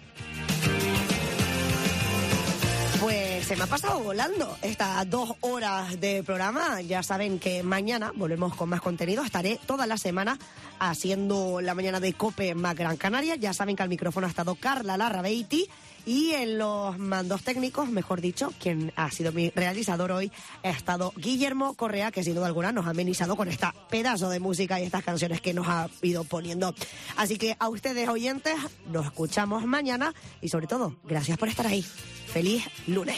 Pues se me ha pasado volando estas 2 horas de programa. Ya saben que mañana volvemos con más contenido. Estaré toda la semana haciendo la mañana de COPE más Gran Canaria. Ya saben que al micrófono ha estado Carla Larrabeiti y en los mandos técnicos, mejor dicho, quien ha sido mi realizador hoy, ha estado Guillermo Correa, que sin duda alguna nos ha amenizado con esta pedazo de música y estas canciones que nos ha ido poniendo. Así que a ustedes, oyentes, nos escuchamos mañana y sobre todo, gracias por estar ahí. ¡Feliz lunes!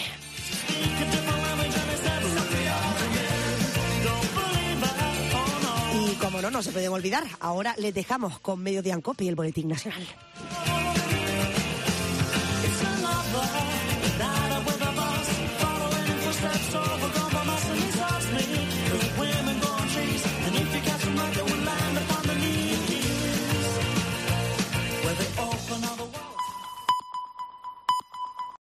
Y como no se pueden olvidar, ahora les dejamos con Mediodía en COPE y el Boletín Nacional.